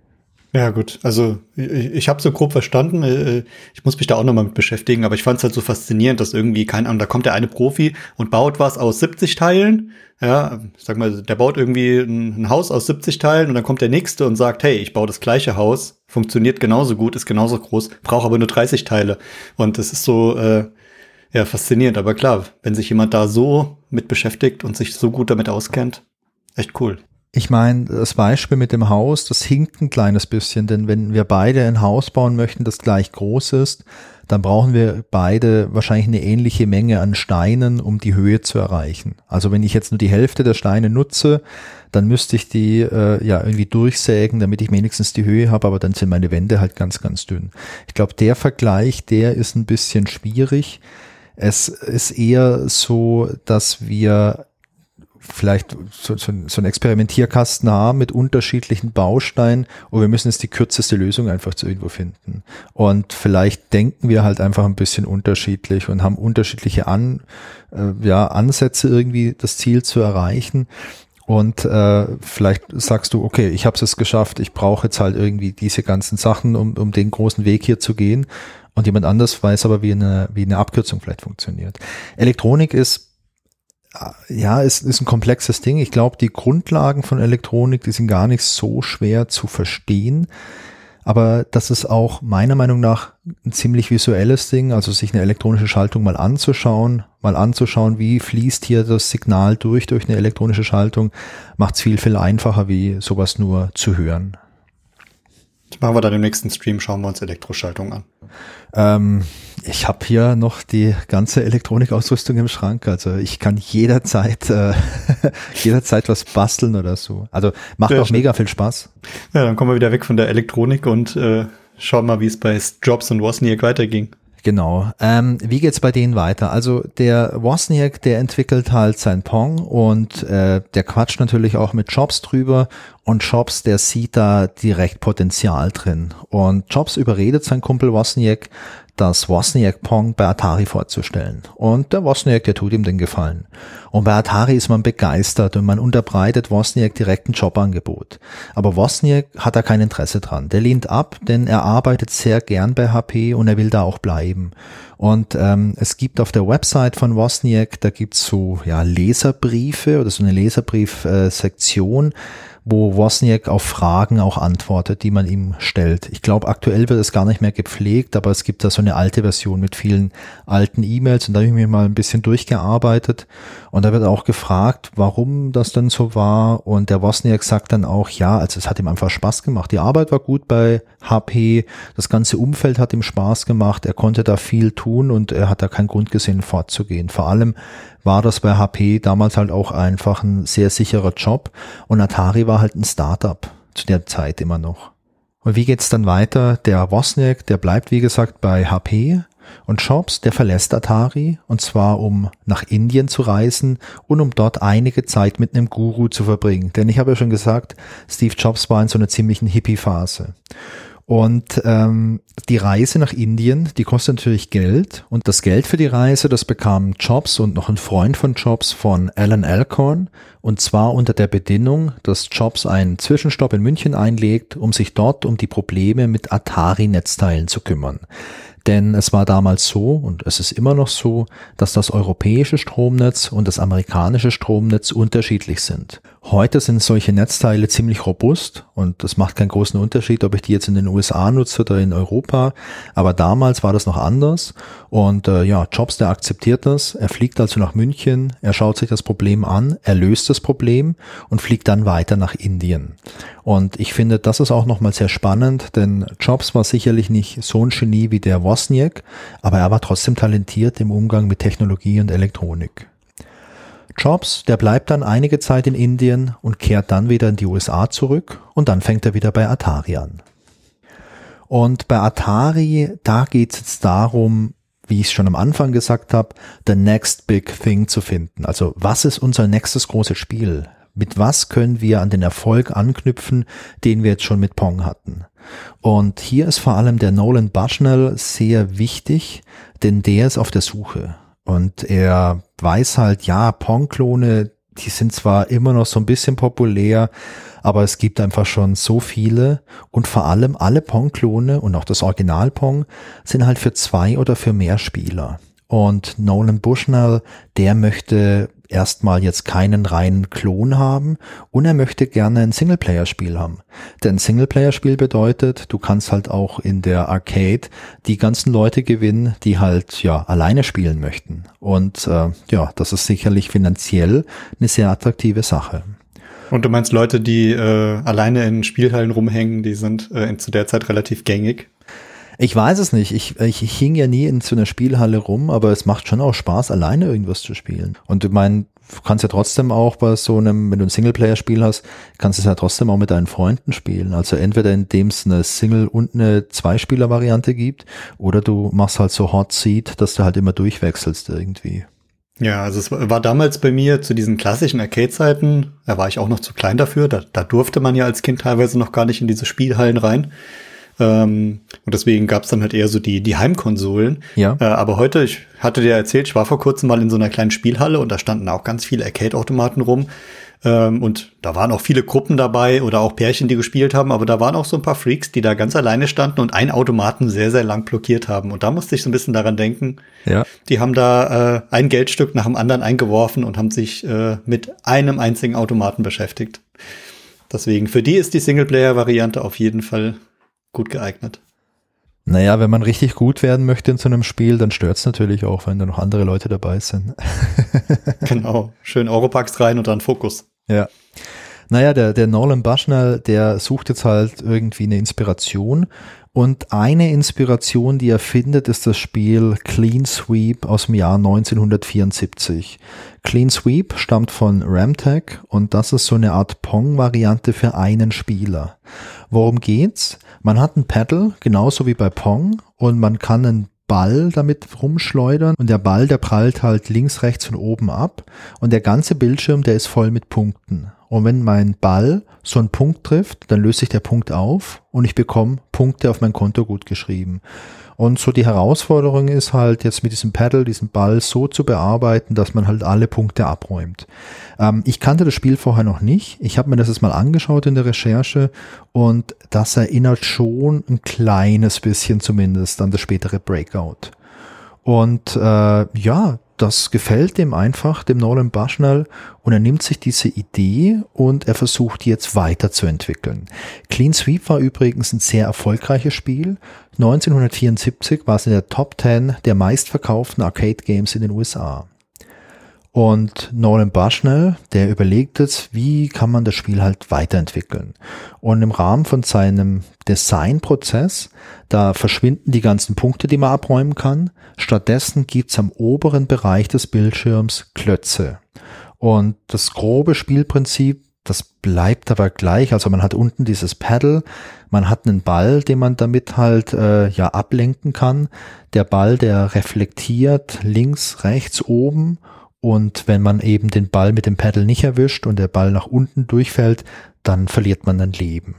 Ja gut, also ich, ich habe so grob verstanden, ich muss mich da auch nochmal mit beschäftigen, aber ich fand es halt so faszinierend, dass irgendwie, keine Ahnung, da kommt der eine Profi und baut was aus siebzig Teilen, ja, sag mal, der baut irgendwie ein, ein Haus aus siebzig Teilen und dann kommt der nächste und sagt, hey, ich baue das gleiche Haus, funktioniert genauso gut, ist genauso groß, brauche aber nur dreißig Teile und das ist so, äh, ja, faszinierend, aber klar, wenn sich jemand da so mit beschäftigt und sich so gut damit auskennt, echt cool. Ich meine, das Beispiel mit dem Haus, das hinkt ein kleines bisschen, denn wenn wir beide ein Haus bauen möchten, das gleich groß ist, dann brauchen wir beide wahrscheinlich eine ähnliche Menge an Steinen, um die Höhe zu erreichen. Also wenn ich jetzt nur die Hälfte der Steine nutze, dann müsste ich die äh, ja irgendwie durchsägen, damit ich wenigstens die Höhe habe, aber dann sind meine Wände halt ganz, ganz dünn. Ich glaube, der Vergleich, der ist ein bisschen schwierig. Es ist eher so, dass wir vielleicht so, so, so einen Experimentierkasten haben mit unterschiedlichen Bausteinen und wir müssen jetzt die kürzeste Lösung einfach zu irgendwo finden. Und vielleicht denken wir halt einfach ein bisschen unterschiedlich und haben unterschiedliche An, äh, ja, Ansätze, irgendwie das Ziel zu erreichen. Und äh, vielleicht sagst du, okay, ich habe es jetzt geschafft, ich brauche jetzt halt irgendwie diese ganzen Sachen, um, um den großen Weg hier zu gehen. Und jemand anders weiß aber, wie eine, wie eine Abkürzung vielleicht funktioniert. Elektronik ist Ja, es ist ein komplexes Ding. Ich glaube, die Grundlagen von Elektronik, die sind gar nicht so schwer zu verstehen. Aber das ist auch meiner Meinung nach ein ziemlich visuelles Ding. Also sich eine elektronische Schaltung mal anzuschauen, mal anzuschauen, wie fließt hier das Signal durch, durch eine elektronische Schaltung, macht es viel, viel einfacher, wie sowas nur zu hören. Das machen wir dann im nächsten Stream, schauen wir uns Elektroschaltung an. Ähm, ich habe hier noch die ganze Elektronikausrüstung im Schrank, also ich kann jederzeit äh, jederzeit was basteln oder so. Also macht ja, auch schön. Mega viel Spaß. Ja, dann kommen wir wieder weg von der Elektronik und äh, schauen mal, wie es bei Jobs und Wozniak weiterging. Genau. Ähm, wie geht's bei denen weiter? Also der Wozniak, der entwickelt halt sein Pong und äh, der quatscht natürlich auch mit Jobs drüber und Jobs, der sieht da direkt Potenzial drin. Und Jobs überredet seinen Kumpel Wozniak, das Wozniak Pong bei Atari vorzustellen. Und der Wozniak, der tut ihm den Gefallen. Und bei Atari ist man begeistert und man unterbreitet Wozniak direkt ein Jobangebot. Aber Wozniak hat da kein Interesse dran. Der lehnt ab, denn er arbeitet sehr gern bei H P und er will da auch bleiben. Und ähm, es gibt auf der Website von Wozniak, da gibt's so ja Leserbriefe oder so eine Leserbrief-Sektion, wo Wozniak auf Fragen auch antwortet, die man ihm stellt. Ich glaube, aktuell wird es gar nicht mehr gepflegt, aber es gibt da so eine alte Version mit vielen alten E-Mails und da habe ich mich mal ein bisschen durchgearbeitet und da wird auch gefragt, warum das denn so war und der Wozniak sagt dann auch, ja, also es hat ihm einfach Spaß gemacht. Die Arbeit war gut bei H P, das ganze Umfeld hat ihm Spaß gemacht, er konnte da viel tun und er hat da keinen Grund gesehen, fortzugehen. Vor allem war das bei H P damals halt auch einfach ein sehr sicherer Job und Atari war halt ein Startup zu der Zeit immer noch. Und wie geht's dann weiter? Der Wozniak, der bleibt wie gesagt bei H P und Jobs, der verlässt Atari und zwar um nach Indien zu reisen und um dort einige Zeit mit einem Guru zu verbringen. Denn ich habe ja schon gesagt, Steve Jobs war in so einer ziemlichen Hippie-Phase. Und ähm, die Reise nach Indien, die kostet natürlich Geld und das Geld für die Reise, das bekamen Jobs und noch ein Freund von Jobs von Alan Alcorn und zwar unter der Bedingung, dass Jobs einen Zwischenstopp in München einlegt, um sich dort um die Probleme mit Atari-Netzteilen zu kümmern. Denn es war damals so und es ist immer noch so, dass das europäische Stromnetz und das amerikanische Stromnetz unterschiedlich sind. Heute sind solche Netzteile ziemlich robust und das macht keinen großen Unterschied, ob ich die jetzt in den U S A nutze oder in Europa. Aber damals war das noch anders und äh, ja, Jobs, der akzeptiert das. Er fliegt also nach München, er schaut sich das Problem an, er löst das Problem und fliegt dann weiter nach Indien. Und ich finde, das ist auch nochmal sehr spannend, denn Jobs war sicherlich nicht so ein Genie wie der Wozniak, aber er war trotzdem talentiert im Umgang mit Technologie und Elektronik. Jobs, der bleibt dann einige Zeit in Indien und kehrt dann wieder in die U S A zurück und dann fängt er wieder bei Atari an. Und bei Atari, da geht es jetzt darum, wie ich es schon am Anfang gesagt habe, the next big thing zu finden. Also was ist unser nächstes großes Spiel? Mit was können wir an den Erfolg anknüpfen, den wir jetzt schon mit Pong hatten? Und hier ist vor allem der Nolan Bushnell sehr wichtig, denn der ist auf der Suche. Und er weiß halt, ja, Pong-Klone, die sind zwar immer noch so ein bisschen populär, aber es gibt einfach schon so viele und vor allem alle Pong-Klone und auch das Original Pong sind halt für zwei oder für mehr Spieler. Und Nolan Bushnell, der möchte erstmal jetzt keinen reinen Klon haben und er möchte gerne ein Singleplayer-Spiel haben. Denn Singleplayer-Spiel bedeutet, du kannst halt auch in der Arcade die ganzen Leute gewinnen, die halt ja alleine spielen möchten. Und äh, ja, das ist sicherlich finanziell eine sehr attraktive Sache. Und du meinst Leute, die äh, alleine in Spielhallen rumhängen, die sind äh, zu der Zeit relativ gängig? Ich weiß es nicht. Ich, ich, ich hing ja nie in so einer Spielhalle rum, aber es macht schon auch Spaß, alleine irgendwas zu spielen. Und ich meine, du kannst ja trotzdem auch bei so einem, wenn du ein Singleplayer-Spiel hast, kannst du es ja trotzdem auch mit deinen Freunden spielen. Also entweder indem es eine Single- und eine Zweispieler-Variante gibt, oder du machst halt so Hot Seat, dass du halt immer durchwechselst irgendwie. Ja, also es war damals bei mir zu diesen klassischen Arcade-Zeiten, da war ich auch noch zu klein dafür, da, da durfte man ja als Kind teilweise noch gar nicht in diese Spielhallen rein. Ähm, und deswegen gab's dann halt eher so die die Heimkonsolen. Ja. Äh, aber heute, ich hatte dir erzählt, ich war vor kurzem mal in so einer kleinen Spielhalle und da standen auch ganz viele Arcade-Automaten rum. Ähm, und da waren auch viele Gruppen dabei oder auch Pärchen, die gespielt haben. Aber da waren auch so ein paar Freaks, die da ganz alleine standen und einen Automaten sehr, sehr lang blockiert haben. Und da musste ich so ein bisschen daran denken. Ja. Die haben da äh, ein Geldstück nach dem anderen eingeworfen und haben sich äh, mit einem einzigen Automaten beschäftigt. Deswegen, für die ist die Singleplayer-Variante auf jeden Fall gut geeignet. Naja, wenn man richtig gut werden möchte in so einem Spiel, dann stört es natürlich auch, wenn da noch andere Leute dabei sind. Genau, schön Europax rein und dann Fokus. Ja. Naja, der, der Nolan Bushnell, der sucht jetzt halt irgendwie eine Inspiration und eine Inspiration, die er findet, ist das Spiel Clean Sweep aus dem Jahr neunzehnhundertvierundsiebzig. Clean Sweep stammt von Ramtech und das ist so eine Art Pong-Variante für einen Spieler. Worum geht's? Man hat ein Paddle, genauso wie bei Pong, und man kann einen Ball damit rumschleudern und der Ball, der prallt halt links, rechts und oben ab und der ganze Bildschirm, der ist voll mit Punkten. Und wenn mein Ball so einen Punkt trifft, dann löst sich der Punkt auf und ich bekomme Punkte auf mein Konto gut geschrieben. Und so die Herausforderung ist halt jetzt mit diesem Paddle, diesen Ball so zu bearbeiten, dass man halt alle Punkte abräumt. Ähm, ich kannte das Spiel vorher noch nicht. Ich habe mir das jetzt mal angeschaut in der Recherche und das erinnert schon ein kleines bisschen zumindest an das spätere Breakout. Und äh, ja, das gefällt dem einfach, dem Nolan Bushnell, und er nimmt sich diese Idee und er versucht die jetzt weiterzuentwickeln. Clean Sweep war übrigens ein sehr erfolgreiches Spiel. neunzehnhundertvierundsiebzig war es in der Top zehn der meistverkauften Arcade-Games in den U S A. Und Nolan Bushnell, der überlegt jetzt, wie kann man das Spiel halt weiterentwickeln. Und im Rahmen von seinem Designprozess, da verschwinden die ganzen Punkte, die man abräumen kann. Stattdessen gibt's am oberen Bereich des Bildschirms Klötze. Und das grobe Spielprinzip, das bleibt aber gleich. Also man hat unten dieses Paddle, man hat einen Ball, den man damit halt äh, ja ablenken kann. Der Ball, der reflektiert links, rechts, oben. Und wenn man eben den Ball mit dem Paddle nicht erwischt und der Ball nach unten durchfällt, dann verliert man ein Leben.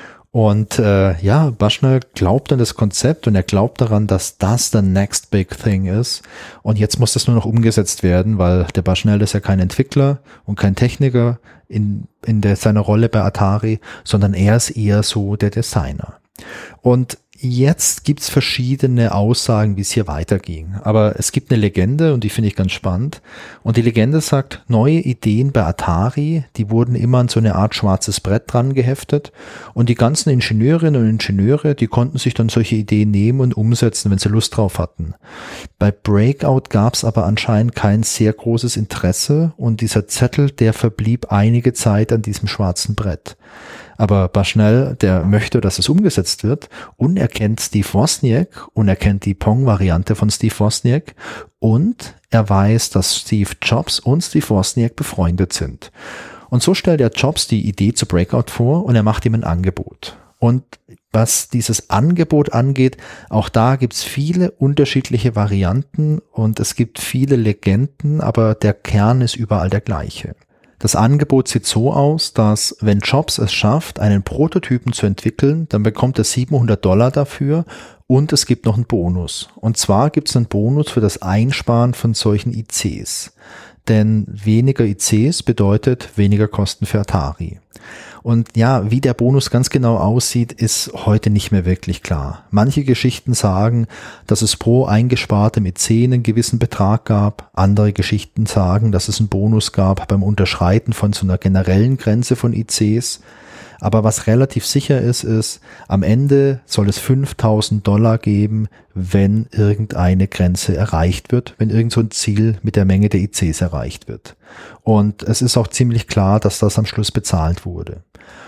Und äh, ja, Bushnell glaubt an das Konzept und er glaubt daran, dass das the next big thing ist. Und jetzt muss das nur noch umgesetzt werden, weil der Bushnell ist ja kein Entwickler und kein Techniker in, in der, seiner Rolle bei Atari, sondern er ist eher so der Designer. Und jetzt gibt's verschiedene Aussagen, wie es hier weiterging. Aber es gibt eine Legende und die finde ich ganz spannend. Und die Legende sagt, neue Ideen bei Atari, die wurden immer an so eine Art schwarzes Brett dran geheftet. Und die ganzen Ingenieurinnen und Ingenieure, die konnten sich dann solche Ideen nehmen und umsetzen, wenn sie Lust drauf hatten. Bei Breakout gab's aber anscheinend kein sehr großes Interesse und dieser Zettel, der verblieb einige Zeit an diesem schwarzen Brett. Aber Bushnell, der möchte, dass es umgesetzt wird, und er kennt Steve Wozniak und er kennt die Pong-Variante von Steve Wozniak und er weiß, dass Steve Jobs und Steve Wozniak befreundet sind. Und so stellt er Jobs die Idee zu Breakout vor und er macht ihm ein Angebot. Und was dieses Angebot angeht, auch da gibt's viele unterschiedliche Varianten und es gibt viele Legenden, aber der Kern ist überall der gleiche. Das Angebot sieht so aus, dass wenn Jobs es schafft, einen Prototypen zu entwickeln, dann bekommt er siebenhundert Dollar dafür und es gibt noch einen Bonus. Und zwar gibt es einen Bonus für das Einsparen von solchen I Cs. Denn weniger I Cs bedeutet weniger Kosten für Atari. Und ja, wie der Bonus ganz genau aussieht, ist heute nicht mehr wirklich klar. Manche Geschichten sagen, dass es pro eingespartem I C einen gewissen Betrag gab. Andere Geschichten sagen, dass es einen Bonus gab beim Unterschreiten von so einer generellen Grenze von I Cs. Aber was relativ sicher ist, ist, am Ende soll es fünftausend Dollar geben, wenn irgendeine Grenze erreicht wird, wenn irgend so ein Ziel mit der Menge der I Cs erreicht wird. Und es ist auch ziemlich klar, dass das am Schluss bezahlt wurde.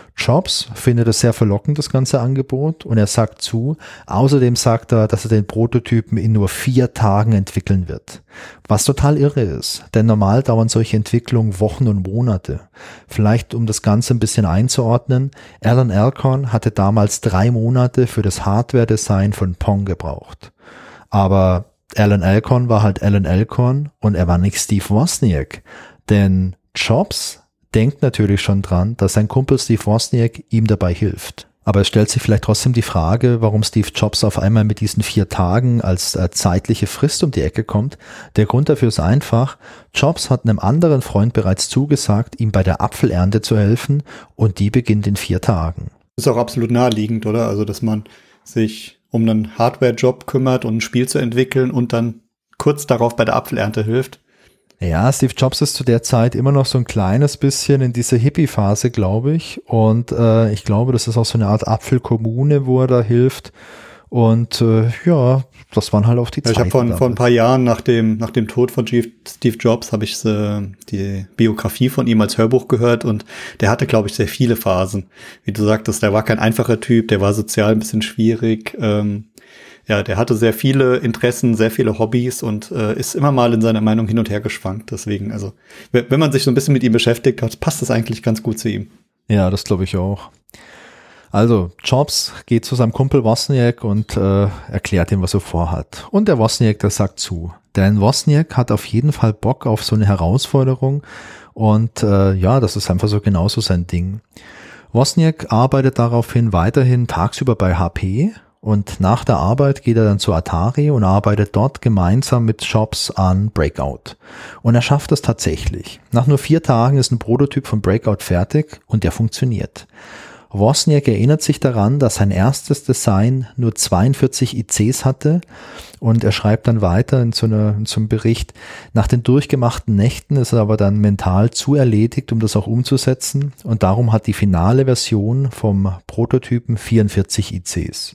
Jobs findet es sehr verlockend, das ganze Angebot, und er sagt zu. Außerdem sagt er, dass er den Prototypen in nur vier Tagen entwickeln wird. Was total irre ist, denn normal dauern solche Entwicklungen Wochen und Monate. Vielleicht, um das Ganze ein bisschen einzuordnen, Alan Alcorn hatte damals drei Monate für das Hardware-Design von Pong gebraucht. Aber Alan Alcorn war halt Alan Alcorn und er war nicht Steve Wozniak, denn Jobs denkt natürlich schon dran, dass sein Kumpel Steve Wozniak ihm dabei hilft. Aber es stellt sich vielleicht trotzdem die Frage, warum Steve Jobs auf einmal mit diesen vier Tagen als äh, zeitliche Frist um die Ecke kommt. Der Grund dafür ist einfach, Jobs hat einem anderen Freund bereits zugesagt, ihm bei der Apfelernte zu helfen, und die beginnt in vier Tagen. Das ist auch absolut naheliegend, oder? Also, dass man sich um einen Hardware-Job kümmert und ein Spiel zu entwickeln und dann kurz darauf bei der Apfelernte hilft. Ja, Steve Jobs ist zu der Zeit immer noch so ein kleines bisschen in dieser Hippie-Phase, glaube ich. Und äh, ich glaube, das ist auch so eine Art Apfelkommune, wo er da hilft. Und äh, ja, das waren halt auch die ja, Zeiten. Ich habe vor, vor ein paar Jahren nach dem, nach dem Tod von Steve Jobs habe ich äh, die Biografie von ihm als Hörbuch gehört und der hatte, glaube ich, sehr viele Phasen. Wie du sagtest, der war kein einfacher Typ, der war sozial ein bisschen schwierig. Ähm, Ja, der hatte sehr viele Interessen, sehr viele Hobbys und äh, ist immer mal in seiner Meinung hin und her geschwankt. Deswegen, also, wenn man sich so ein bisschen mit ihm beschäftigt hat, passt das eigentlich ganz gut zu ihm. Ja, das glaube ich auch. Also, Jobs geht zu seinem Kumpel Wozniak und äh, erklärt ihm, was er vorhat. Und der Wozniak, der sagt zu. Denn Wozniak hat auf jeden Fall Bock auf so eine Herausforderung und äh, ja, das ist einfach so genauso sein Ding. Wozniak arbeitet daraufhin weiterhin tagsüber bei H P. Und nach der Arbeit geht er dann zu Atari und arbeitet dort gemeinsam mit Jobs an Breakout. Und er schafft es tatsächlich. Nach nur vier Tagen ist ein Prototyp von Breakout fertig und der funktioniert. Wozniak erinnert sich daran, dass sein erstes Design nur zweiundvierzig I Cs hatte und er schreibt dann weiter in so einer, in so einem Bericht, nach den durchgemachten Nächten ist er aber dann mental zu erledigt, um das auch umzusetzen und darum hat die finale Version vom Prototypen vierundvierzig I Cs.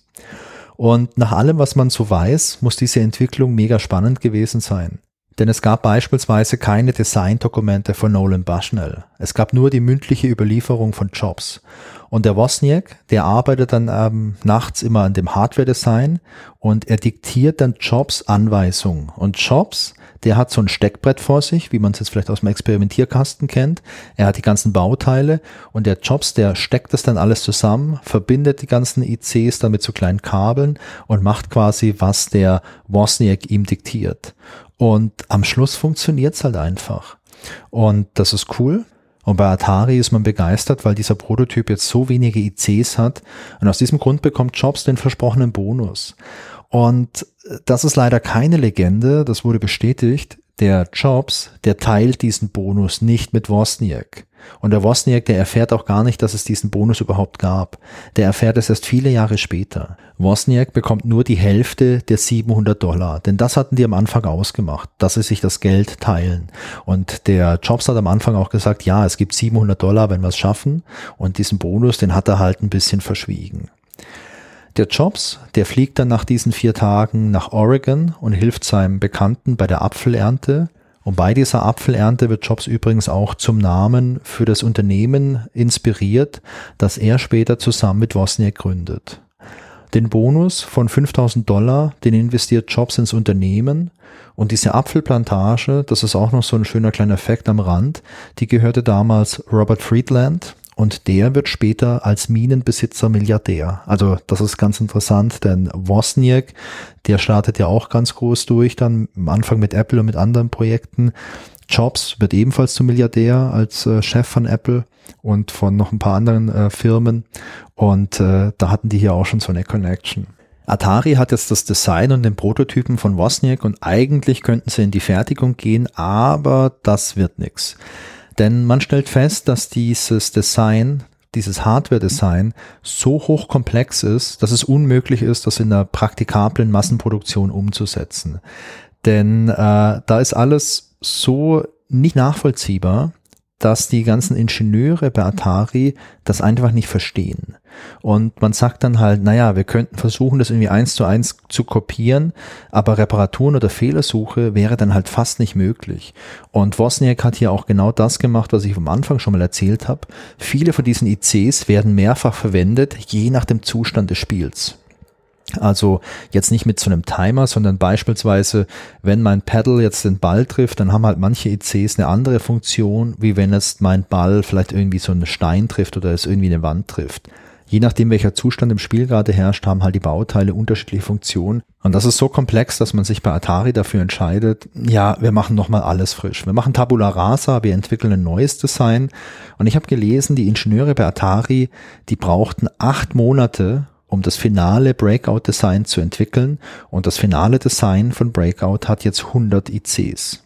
Und nach allem, was man so weiß, muss diese Entwicklung mega spannend gewesen sein. Denn es gab beispielsweise keine Designdokumente von Nolan Bushnell. Es gab nur die mündliche Überlieferung von Jobs. Und der Wozniak, der arbeitet dann ähm, nachts immer an dem Hardware-Design und er diktiert dann Jobs Anweisungen. Und Jobs, der hat so ein Steckbrett vor sich, wie man es jetzt vielleicht aus dem Experimentierkasten kennt. Er hat die ganzen Bauteile und der Jobs, der steckt das dann alles zusammen, verbindet die ganzen I Cs dann mit so kleinen Kabeln und macht quasi, was der Wozniak ihm diktiert. Und am Schluss funktioniert es halt einfach. Und das ist cool. Und bei Atari ist man begeistert, weil dieser Prototyp jetzt so wenige I Cs hat. Und aus diesem Grund bekommt Jobs den versprochenen Bonus. Und das ist leider keine Legende, das wurde bestätigt. Der Jobs, der teilt diesen Bonus nicht mit Wozniak. Und der Wozniak, der erfährt auch gar nicht, dass es diesen Bonus überhaupt gab. Der erfährt es erst viele Jahre später. Wozniak bekommt nur die Hälfte der siebenhundert Dollar, denn das hatten die am Anfang ausgemacht, dass sie sich das Geld teilen. Und der Jobs hat am Anfang auch gesagt, ja, es gibt siebenhundert Dollar, wenn wir es schaffen. Und diesen Bonus, den hat er halt ein bisschen verschwiegen. Der Jobs, der fliegt dann nach diesen vier Tagen nach Oregon und hilft seinem Bekannten bei der Apfelernte. Und bei dieser Apfelernte wird Jobs übrigens auch zum Namen für das Unternehmen inspiriert, das er später zusammen mit Wozniak gründet. Den Bonus von fünftausend Dollar, den investiert Jobs ins Unternehmen. Und diese Apfelplantage, das ist auch noch so ein schöner kleiner Fakt am Rand, die gehörte damals Robert Friedland. Und der wird später als Minenbesitzer Milliardär. Also das ist ganz interessant, denn Wozniak, der startet ja auch ganz groß durch, dann am Anfang mit Apple und mit anderen Projekten. Jobs wird ebenfalls zum Milliardär als äh, Chef von Apple und von noch ein paar anderen äh, Firmen. Und äh, da hatten die hier auch schon so eine Connection. Atari hat jetzt das Design und den Prototypen von Wozniak und eigentlich könnten sie in die Fertigung gehen, aber das wird nichts. Denn man stellt fest, dass dieses Design, dieses Hardware-Design so hochkomplex ist, dass es unmöglich ist, das in einer praktikablen Massenproduktion umzusetzen. Denn äh, da ist alles so nicht nachvollziehbar, dass die ganzen Ingenieure bei Atari das einfach nicht verstehen. Und man sagt dann halt, naja, wir könnten versuchen, das irgendwie eins zu eins zu kopieren, aber Reparaturen oder Fehlersuche wäre dann halt fast nicht möglich. Und Wozniak hat hier auch genau das gemacht, was ich am Anfang schon mal erzählt habe. Viele von diesen I Cs werden mehrfach verwendet, je nach dem Zustand des Spiels. Also jetzt nicht mit so einem Timer, sondern beispielsweise, wenn mein Paddle jetzt den Ball trifft, dann haben halt manche I Cs eine andere Funktion, wie wenn es mein Ball vielleicht irgendwie so einen Stein trifft oder es irgendwie eine Wand trifft. Je nachdem, welcher Zustand im Spiel gerade herrscht, haben halt die Bauteile unterschiedliche Funktionen. Und das ist so komplex, dass man sich bei Atari dafür entscheidet, ja, wir machen nochmal alles frisch. Wir machen Tabula Rasa, wir entwickeln ein neues Design. Und ich habe gelesen, die Ingenieure bei Atari, die brauchten acht Monate, um das finale Breakout-Design zu entwickeln. Und das finale Design von Breakout hat jetzt hundert I Cs.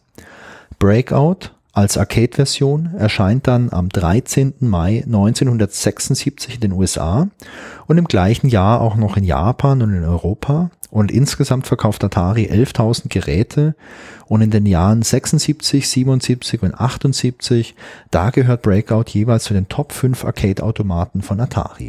Breakout als Arcade-Version erscheint dann am dreizehnten Mai neunzehnhundertsechsundsiebzig in den U S A und im gleichen Jahr auch noch in Japan und in Europa. Und insgesamt verkauft Atari elftausend Geräte und in den Jahren sechsundsiebzig, siebenundsiebzig und achtundsiebzig, da gehört Breakout jeweils zu den Top fünf Arcade-Automaten von Atari.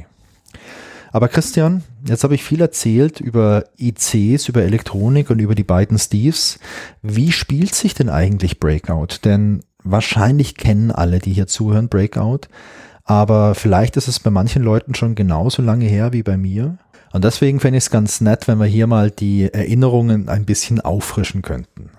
Aber Christian, jetzt habe ich viel erzählt über I Cs, über Elektronik und über die beiden Steves. Wie spielt sich denn eigentlich Breakout? Denn wahrscheinlich kennen alle, die hier zuhören, Breakout. Aber vielleicht ist es bei manchen Leuten schon genauso lange her wie bei mir. Und deswegen fände ich es ganz nett, wenn wir hier mal die Erinnerungen ein bisschen auffrischen könnten.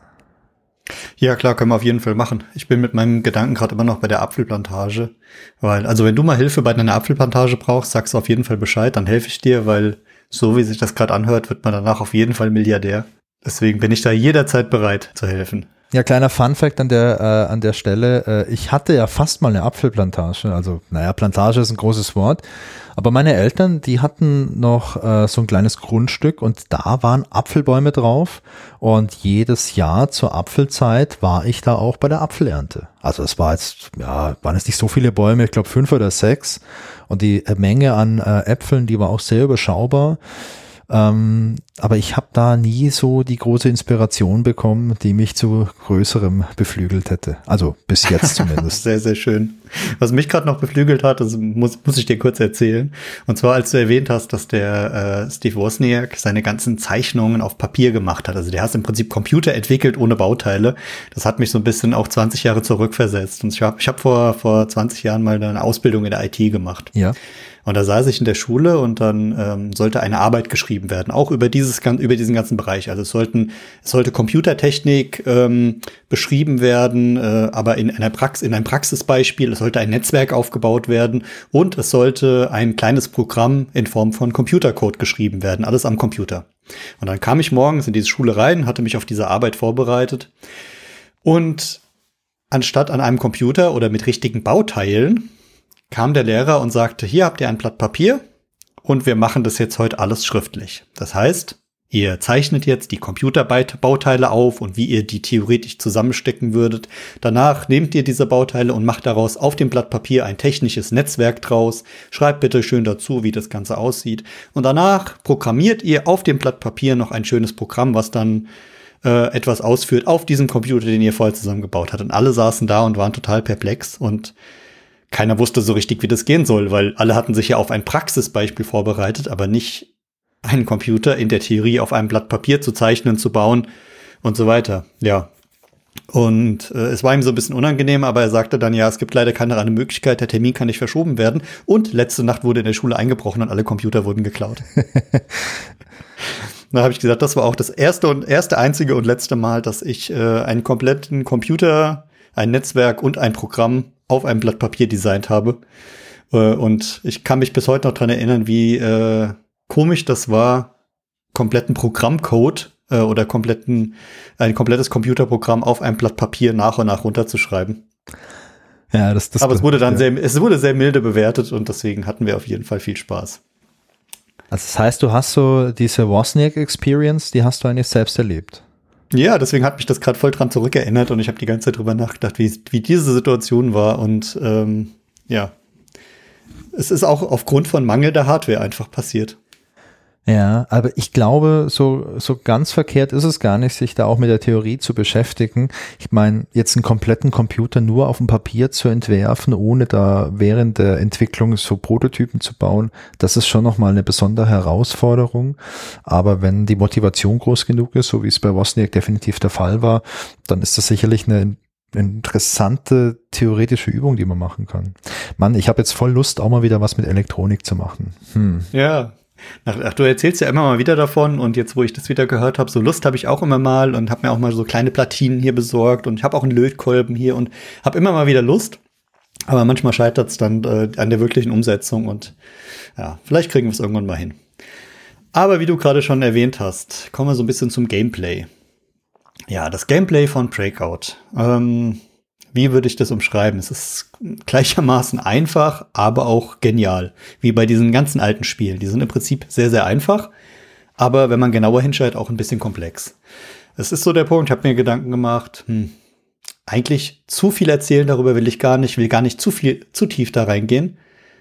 Ja, klar, können wir auf jeden Fall machen. Ich bin mit meinem Gedanken gerade immer noch bei der Apfelplantage, weil, also wenn du mal Hilfe bei deiner Apfelplantage brauchst, sagst du auf jeden Fall Bescheid, dann helfe ich dir, weil so wie sich das gerade anhört, wird man danach auf jeden Fall Milliardär. Deswegen bin ich da jederzeit bereit zu helfen. Ja, kleiner Funfact an der, äh, an der Stelle. Äh, ich hatte ja fast mal eine Apfelplantage. Also, naja, Plantage ist ein großes Wort. Aber meine Eltern, die hatten noch äh, so ein kleines Grundstück und da waren Apfelbäume drauf. Und jedes Jahr zur Apfelzeit war ich da auch bei der Apfelernte. Also es war jetzt, ja, waren es nicht so viele Bäume, ich glaube fünf oder sechs. Und die Menge an äh, Äpfeln, die war auch sehr überschaubar. Ähm, aber ich habe da nie so die große Inspiration bekommen, die mich zu Größerem beflügelt hätte. Also bis jetzt zumindest. Sehr, sehr schön. Was mich gerade noch beflügelt hat, das muss, muss ich dir kurz erzählen. Und zwar, als du erwähnt hast, dass der äh, Steve Wozniak seine ganzen Zeichnungen auf Papier gemacht hat. Also der hat im Prinzip Computer entwickelt ohne Bauteile. Das hat mich so ein bisschen auch zwanzig Jahre zurückversetzt. Und ich habe ich hab vor, vor zwanzig Jahren mal eine Ausbildung in der I T gemacht. Ja. Und da saß ich in der Schule und dann ähm, sollte eine Arbeit geschrieben werden, auch über dieses über diesen ganzen Bereich. Also es sollten es sollte Computertechnik ähm, beschrieben werden, äh, aber in einer Praxis, in einem Praxisbeispiel. Es sollte ein Netzwerk aufgebaut werden und es sollte ein kleines Programm in Form von Computercode geschrieben werden, alles am Computer. Und dann kam ich morgens in diese Schule rein, hatte mich auf diese Arbeit vorbereitet und anstatt an einem Computer oder mit richtigen Bauteilen kam der Lehrer und sagte, hier habt ihr ein Blatt Papier und wir machen das jetzt heute alles schriftlich. Das heißt, ihr zeichnet jetzt die Computerbauteile auf und wie ihr die theoretisch zusammenstecken würdet. Danach nehmt ihr diese Bauteile und macht daraus auf dem Blatt Papier ein technisches Netzwerk draus. Schreibt bitte schön dazu, wie das Ganze aussieht. Und danach programmiert ihr auf dem Blatt Papier noch ein schönes Programm, was dann äh, etwas ausführt auf diesem Computer, den ihr vorher zusammengebaut habt. Und alle saßen da und waren total perplex und keiner wusste so richtig, wie das gehen soll, weil alle hatten sich ja auf ein Praxisbeispiel vorbereitet, aber nicht einen Computer in der Theorie auf einem Blatt Papier zu zeichnen, zu bauen und so weiter. Ja. Und äh, es war ihm so ein bisschen unangenehm, aber er sagte dann, ja, es gibt leider keine andere Möglichkeit, der Termin kann nicht verschoben werden. Und letzte Nacht wurde in der Schule eingebrochen und alle Computer wurden geklaut. Da habe ich gesagt, das war auch das erste und erste, einzige und letzte Mal, dass ich äh, einen kompletten Computer, ein Netzwerk und ein Programm auf einem Blatt Papier designt habe. Äh, und ich kann mich bis heute noch dran erinnern, wie äh, komisch das war, kompletten Programmcode äh, oder kompletten ein komplettes Computerprogramm auf einem Blatt Papier nach und nach runterzuschreiben. Ja, das, das Aber es wurde dann ja. sehr, es wurde sehr milde bewertet und deswegen hatten wir auf jeden Fall viel Spaß. Also das heißt, du hast so diese Wozniak-Experience, die hast du eigentlich selbst erlebt. Ja, deswegen hat mich das gerade voll dran zurückerinnert und ich habe die ganze Zeit drüber nachgedacht, wie, wie diese Situation war und ähm, ja, es ist auch aufgrund von mangelnder Hardware einfach passiert. Ja, aber ich glaube, so, so ganz verkehrt ist es gar nicht, sich da auch mit der Theorie zu beschäftigen. Ich meine, jetzt einen kompletten Computer nur auf dem Papier zu entwerfen, ohne da während der Entwicklung so Prototypen zu bauen, das ist schon nochmal eine besondere Herausforderung. Aber wenn die Motivation groß genug ist, so wie es bei Wozniak definitiv der Fall war, dann ist das sicherlich eine interessante theoretische Übung, die man machen kann. Mann, ich habe jetzt voll Lust, auch mal wieder was mit Elektronik zu machen. Hm. Ja. Ach, du erzählst ja immer mal wieder davon und jetzt, wo ich das wieder gehört habe, so Lust habe ich auch immer mal und habe mir auch mal so kleine Platinen hier besorgt und ich habe auch einen Lötkolben hier und habe immer mal wieder Lust, aber manchmal scheitert es dann äh, an der wirklichen Umsetzung und ja, vielleicht kriegen wir es irgendwann mal hin. Aber wie du gerade schon erwähnt hast, kommen wir so ein bisschen zum Gameplay. Ja, das Gameplay von Breakout. Ähm, Wie würde ich das umschreiben? Es ist gleichermaßen einfach, aber auch genial. Wie bei diesen ganzen alten Spielen. Die sind im Prinzip sehr, sehr einfach, aber wenn man genauer hinschaut, auch ein bisschen komplex. Es ist so der Punkt, ich habe mir Gedanken gemacht, hm, eigentlich zu viel erzählen darüber will ich gar nicht, will gar nicht zu viel, zu tief da reingehen.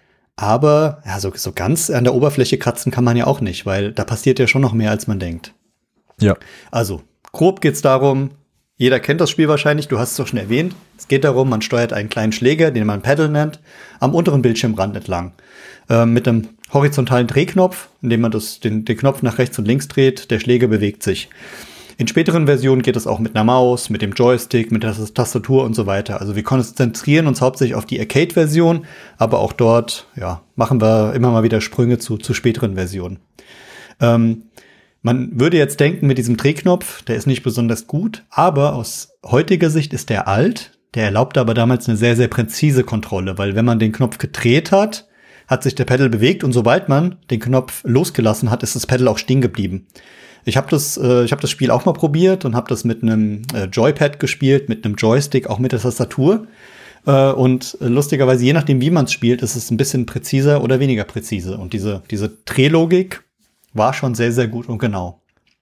Aber ja, so, so ganz an der Oberfläche kratzen kann man ja auch nicht, weil da passiert ja schon noch mehr, als man denkt. Ja. Also, grob geht's darum, jeder kennt das Spiel wahrscheinlich, du hast es doch schon erwähnt. Es geht darum, man steuert einen kleinen Schläger, den man Paddle nennt, am unteren Bildschirmrand entlang. Äh, mit einem horizontalen Drehknopf, indem man das, den, den Knopf nach rechts und links dreht, der Schläger bewegt sich. In späteren Versionen geht es auch mit einer Maus, mit dem Joystick, mit der Tastatur und so weiter. Also wir konzentrieren uns hauptsächlich auf die Arcade-Version, aber auch dort ja, machen wir immer mal wieder Sprünge zu, zu späteren Versionen. Ähm, Man würde jetzt denken, mit diesem Drehknopf, der ist nicht besonders gut, aber aus heutiger Sicht ist der alt. Der erlaubte aber damals eine sehr, sehr präzise Kontrolle, weil wenn man den Knopf gedreht hat, hat sich der Pedal bewegt und sobald man den Knopf losgelassen hat, ist das Pedal auch stehen geblieben. Ich habe das, äh, ich habe das Spiel auch mal probiert und habe das mit einem äh, Joypad gespielt, mit einem Joystick, auch mit der Tastatur. Äh, und äh, lustigerweise, je nachdem, wie man es spielt, ist es ein bisschen präziser oder weniger präzise. Und diese, diese Drehlogik war schon sehr, sehr gut und genau.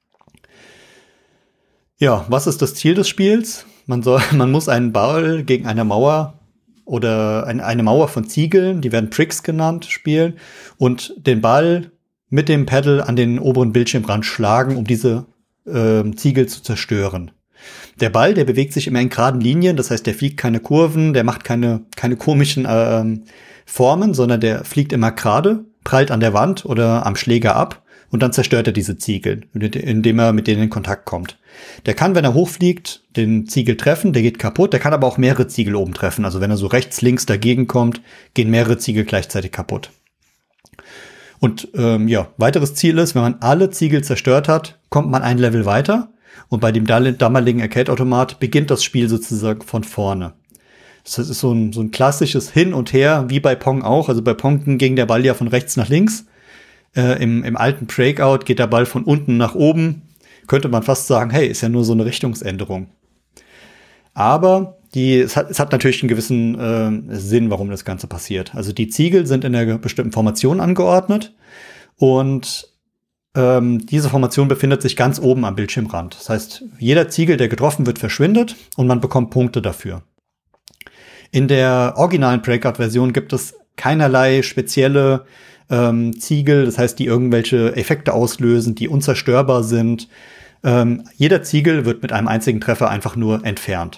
Ja, was ist das Ziel des Spiels? Man soll, man muss einen Ball gegen eine Mauer oder ein, eine Mauer von Ziegeln, die werden Bricks genannt, spielen und den Ball mit dem Paddle an den oberen Bildschirmrand schlagen, um diese äh, Ziegel zu zerstören. Der Ball, der bewegt sich immer in geraden Linien, das heißt, der fliegt keine Kurven, der macht keine, keine komischen äh, Formen, sondern der fliegt immer gerade, prallt an der Wand oder am Schläger ab und dann zerstört er diese Ziegel, indem er mit denen in Kontakt kommt. Der kann, wenn er hochfliegt, den Ziegel treffen, der geht kaputt, der kann aber auch mehrere Ziegel oben treffen. Also wenn er so rechts, links dagegen kommt, gehen mehrere Ziegel gleichzeitig kaputt. Und ähm, ja, weiteres Ziel ist, wenn man alle Ziegel zerstört hat, kommt man ein Level weiter. Und bei dem damaligen Arcade-Automat beginnt das Spiel sozusagen von vorne. Das ist so ein, so ein klassisches Hin und Her, wie bei Pong auch. Also bei Pong ging der Ball ja von rechts nach links. Äh, im, im alten Breakout geht der Ball von unten nach oben. Könnte man fast sagen, hey, ist ja nur so eine Richtungsänderung. Aber die, es, hat, es hat natürlich einen gewissen äh, Sinn, warum das Ganze passiert. Also die Ziegel sind in einer bestimmten Formation angeordnet und ähm, diese Formation befindet sich ganz oben am Bildschirmrand. Das heißt, jeder Ziegel, der getroffen wird, verschwindet und man bekommt Punkte dafür. In der originalen Breakout-Version gibt es keinerlei spezielle ähm, Ziegel, das heißt, die irgendwelche Effekte auslösen, die unzerstörbar sind. Ähm, jeder Ziegel wird mit einem einzigen Treffer einfach nur entfernt.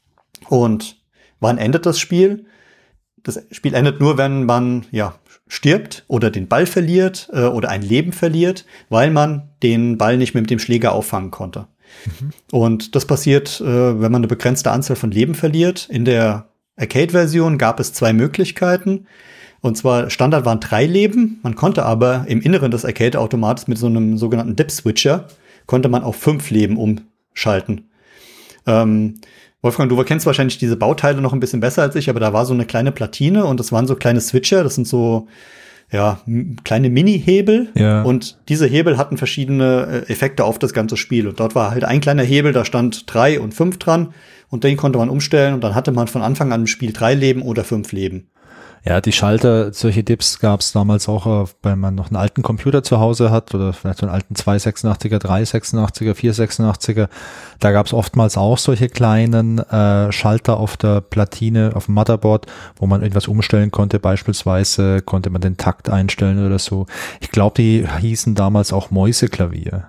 Und wann endet das Spiel? Das Spiel endet nur, wenn man ja stirbt oder den Ball verliert äh, oder ein Leben verliert, weil man den Ball nicht mehr mit dem Schläger auffangen konnte. Mhm. Und das passiert, äh, wenn man eine begrenzte Anzahl von Leben verliert. In der Arcade-Version gab es zwei Möglichkeiten. Und zwar Standard waren drei Leben. Man konnte aber im Inneren des Arcade-Automates mit so einem sogenannten Dip-Switcher konnte man auf fünf Leben umschalten. Ähm, Wolfgang, du kennst wahrscheinlich diese Bauteile noch ein bisschen besser als ich, aber da war so eine kleine Platine und das waren so kleine Switcher, das sind so ja m- kleine Mini-Hebel. Ja. Und diese Hebel hatten verschiedene äh, Effekte auf das ganze Spiel. Und dort war halt ein kleiner Hebel, da stand drei und fünf dran und den konnte man umstellen und dann hatte man von Anfang an im Spiel drei Leben oder fünf Leben. Ja, die Schalter, solche Dips gab es damals auch, wenn man noch einen alten Computer zu Hause hat oder vielleicht so einen alten zwei sechsundachtziger, drei sechsundachtziger, vier sechsundachtziger. Da gab es oftmals auch solche kleinen äh, Schalter auf der Platine, auf dem Motherboard, wo man irgendwas umstellen konnte. Beispielsweise konnte man den Takt einstellen oder so. Ich glaube, die hießen damals auch Mäuseklavier.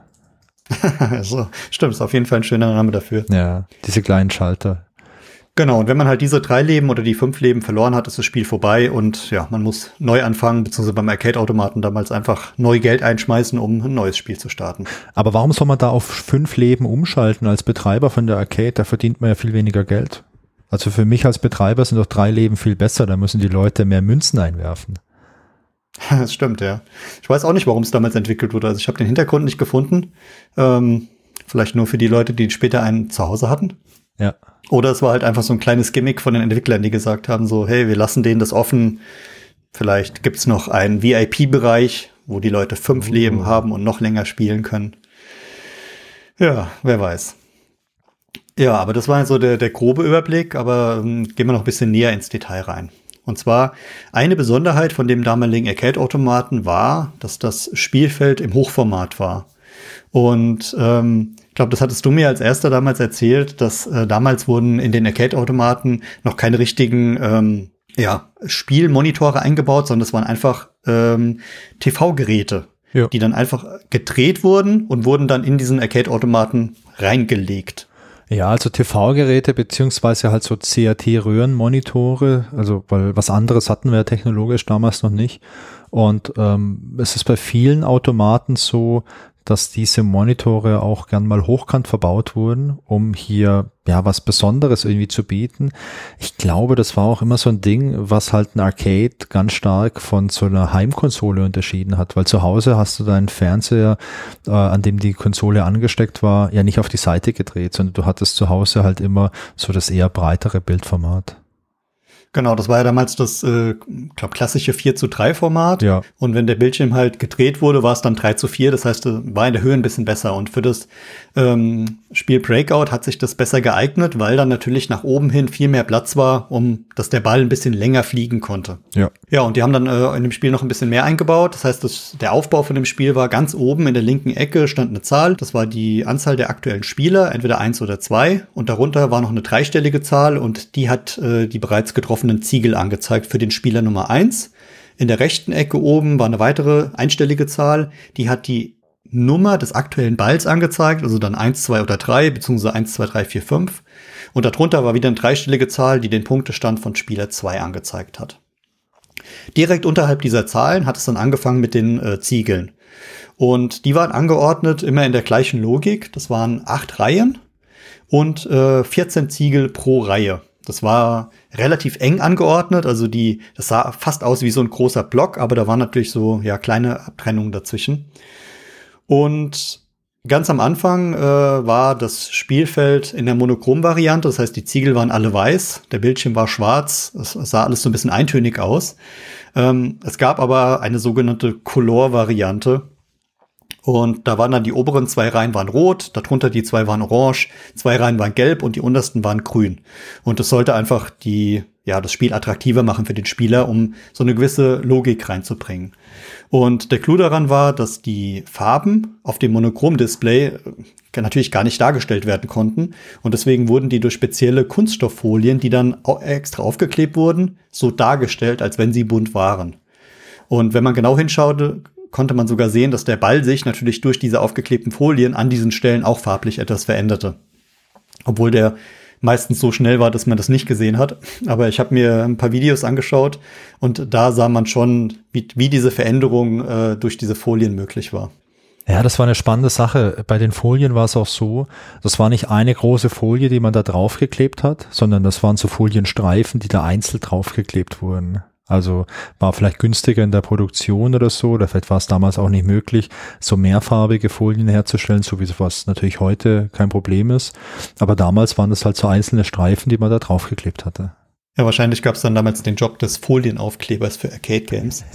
So, stimmt, ist auf jeden Fall ein schöner Name dafür. Ja, diese kleinen Schalter. Genau, und wenn man halt diese drei Leben oder die fünf Leben verloren hat, ist das Spiel vorbei und ja, man muss neu anfangen, beziehungsweise beim Arcade-Automaten damals einfach neu Geld einschmeißen, um ein neues Spiel zu starten. Aber warum soll man da auf fünf Leben umschalten als Betreiber von der Arcade? Da verdient man ja viel weniger Geld. Also für mich als Betreiber sind doch drei Leben viel besser, da müssen die Leute mehr Münzen einwerfen. Das stimmt, ja. Ich weiß auch nicht, warum es damals entwickelt wurde. Also ich habe den Hintergrund nicht gefunden. Ähm, vielleicht nur für die Leute, die später einen zu Hause hatten. Ja. Oder es war halt einfach so ein kleines Gimmick von den Entwicklern, die gesagt haben, so, hey, wir lassen denen das offen. Vielleicht gibt's noch einen V I P-Bereich, wo die Leute fünf oh. Leben haben und noch länger spielen können. Ja, wer weiß. Ja, aber das war so der, der grobe Überblick, aber ähm, gehen wir noch ein bisschen näher ins Detail rein. Und zwar, eine Besonderheit von dem damaligen Arcade-Automaten war, dass das Spielfeld im Hochformat war. Und ähm, ich glaube, das hattest du mir als erster damals erzählt, dass äh, damals wurden in den Arcade-Automaten noch keine richtigen ähm, ja, Spielmonitore eingebaut, sondern es waren einfach ähm, T V-Geräte, ja, die dann einfach gedreht wurden und wurden dann in diesen Arcade-Automaten reingelegt. Ja, also T V-Geräte beziehungsweise halt so C R T-Röhrenmonitore, also weil was anderes hatten wir technologisch damals noch nicht. Und ähm, es ist bei vielen Automaten so, dass diese Monitore auch gern mal hochkant verbaut wurden, um hier ja was Besonderes irgendwie zu bieten. Ich glaube, das war auch immer so ein Ding, was halt ein Arcade ganz stark von so einer Heimkonsole unterschieden hat, weil zu Hause hast du deinen Fernseher, äh, an dem die Konsole angesteckt war, ja nicht auf die Seite gedreht, sondern du hattest zu Hause halt immer so das eher breitere Bildformat. Genau, das war ja damals das, äh, glaube klassische vier zu drei Format. Ja. Und wenn der Bildschirm halt gedreht wurde, war es dann drei zu vier. Das heißt, war in der Höhe ein bisschen besser. Und für das ähm, Spiel Breakout hat sich das besser geeignet, weil dann natürlich nach oben hin viel mehr Platz war, um dass der Ball ein bisschen länger fliegen konnte. Ja. Ja, und die haben dann äh, in dem Spiel noch ein bisschen mehr eingebaut. Das heißt, das, der Aufbau von dem Spiel war ganz oben in der linken Ecke stand eine Zahl. Das war die Anzahl der aktuellen Spieler, entweder eins oder zwei. Und darunter war noch eine dreistellige Zahl und die hat äh, die bereits getroffenen Ziegel angezeigt für den Spieler Nummer eins. In der rechten Ecke oben war eine weitere einstellige Zahl. Die hat die Nummer des aktuellen Balls angezeigt, also dann eins, zwei oder drei, beziehungsweise eins, zwei, drei, vier, fünf. Und darunter war wieder eine dreistellige Zahl, die den Punktestand von Spieler zwei angezeigt hat. Direkt unterhalb dieser Zahlen hat es dann angefangen mit den äh, Ziegeln. Und die waren angeordnet immer in der gleichen Logik. Das waren acht Reihen und äh, vierzehn Ziegel pro Reihe. Das war relativ eng angeordnet, also die, das sah fast aus wie so ein großer Block, aber da waren natürlich so ja kleine Abtrennungen dazwischen. Und ganz am Anfang äh, war das Spielfeld in der Monochrom-Variante, das heißt, die Ziegel waren alle weiß, der Bildschirm war schwarz, es sah alles so ein bisschen eintönig aus. Ähm, es gab aber eine sogenannte Color-Variante. Und da waren dann die oberen zwei Reihen waren rot, darunter die zwei waren orange, zwei Reihen waren gelb und die untersten waren grün. Und das sollte einfach die, ja, das Spiel attraktiver machen für den Spieler, um so eine gewisse Logik reinzubringen. Und der Clou daran war, dass die Farben auf dem Monochrom-Display natürlich gar nicht dargestellt werden konnten. Und deswegen wurden die durch spezielle Kunststofffolien, die dann extra aufgeklebt wurden, so dargestellt, als wenn sie bunt waren. Und wenn man genau hinschaute, konnte man sogar sehen, dass der Ball sich natürlich durch diese aufgeklebten Folien an diesen Stellen auch farblich etwas veränderte. Obwohl der meistens so schnell war, dass man das nicht gesehen hat. Aber ich habe mir ein paar Videos angeschaut und da sah man schon, wie, wie diese Veränderung äh, durch diese Folien möglich war. Ja, das war eine spannende Sache. Bei den Folien war es auch so, das war nicht eine große Folie, die man da draufgeklebt hat, sondern das waren so Folienstreifen, die da einzeln draufgeklebt wurden. Also war vielleicht günstiger in der Produktion oder so, oder vielleicht war es damals auch nicht möglich, so mehrfarbige Folien herzustellen, so wie was natürlich heute kein Problem ist. Aber damals waren das halt so einzelne Streifen, die man da draufgeklebt hatte. Ja, wahrscheinlich gab es dann damals den Job des Folienaufklebers für Arcade-Games.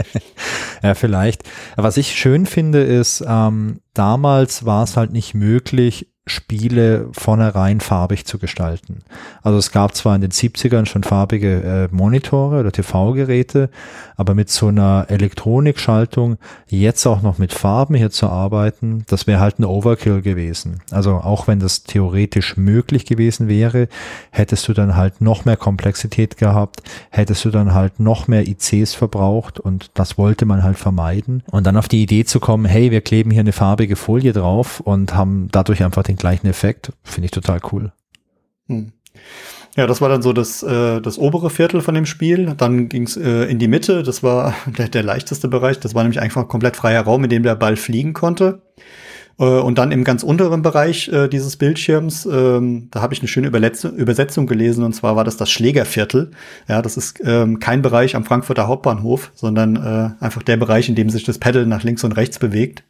Ja, vielleicht. Was ich schön finde, ist, ähm, damals war es halt nicht möglich, Spiele vornherein farbig zu gestalten. Also es gab zwar in den siebzigern schon farbige äh, Monitore oder T V-Geräte, aber mit so einer Elektronikschaltung jetzt auch noch mit Farben hier zu arbeiten, das wäre halt ein Overkill gewesen. Also auch wenn das theoretisch möglich gewesen wäre, hättest du dann halt noch mehr Komplexität gehabt, hättest du dann halt noch mehr I Cs verbraucht und das wollte man halt vermeiden. Und dann auf die Idee zu kommen, hey, wir kleben hier eine farbige Folie drauf und haben dadurch einfach den gleichen Effekt, finde ich total cool. Hm. Ja, das war dann so das, äh, das obere Viertel von dem Spiel. Dann ging es äh, in die Mitte, das war der, der leichteste Bereich. Das war nämlich einfach komplett freier Raum, in dem der Ball fliegen konnte. Äh, und dann im ganz unteren Bereich äh, dieses Bildschirms, ähm, da habe ich eine schöne Überletz- Übersetzung gelesen, und zwar war das das Schlägerviertel. Ja, das ist ähm, kein Bereich am Frankfurter Hauptbahnhof, sondern äh, einfach der Bereich, in dem sich das Paddle nach links und rechts bewegt.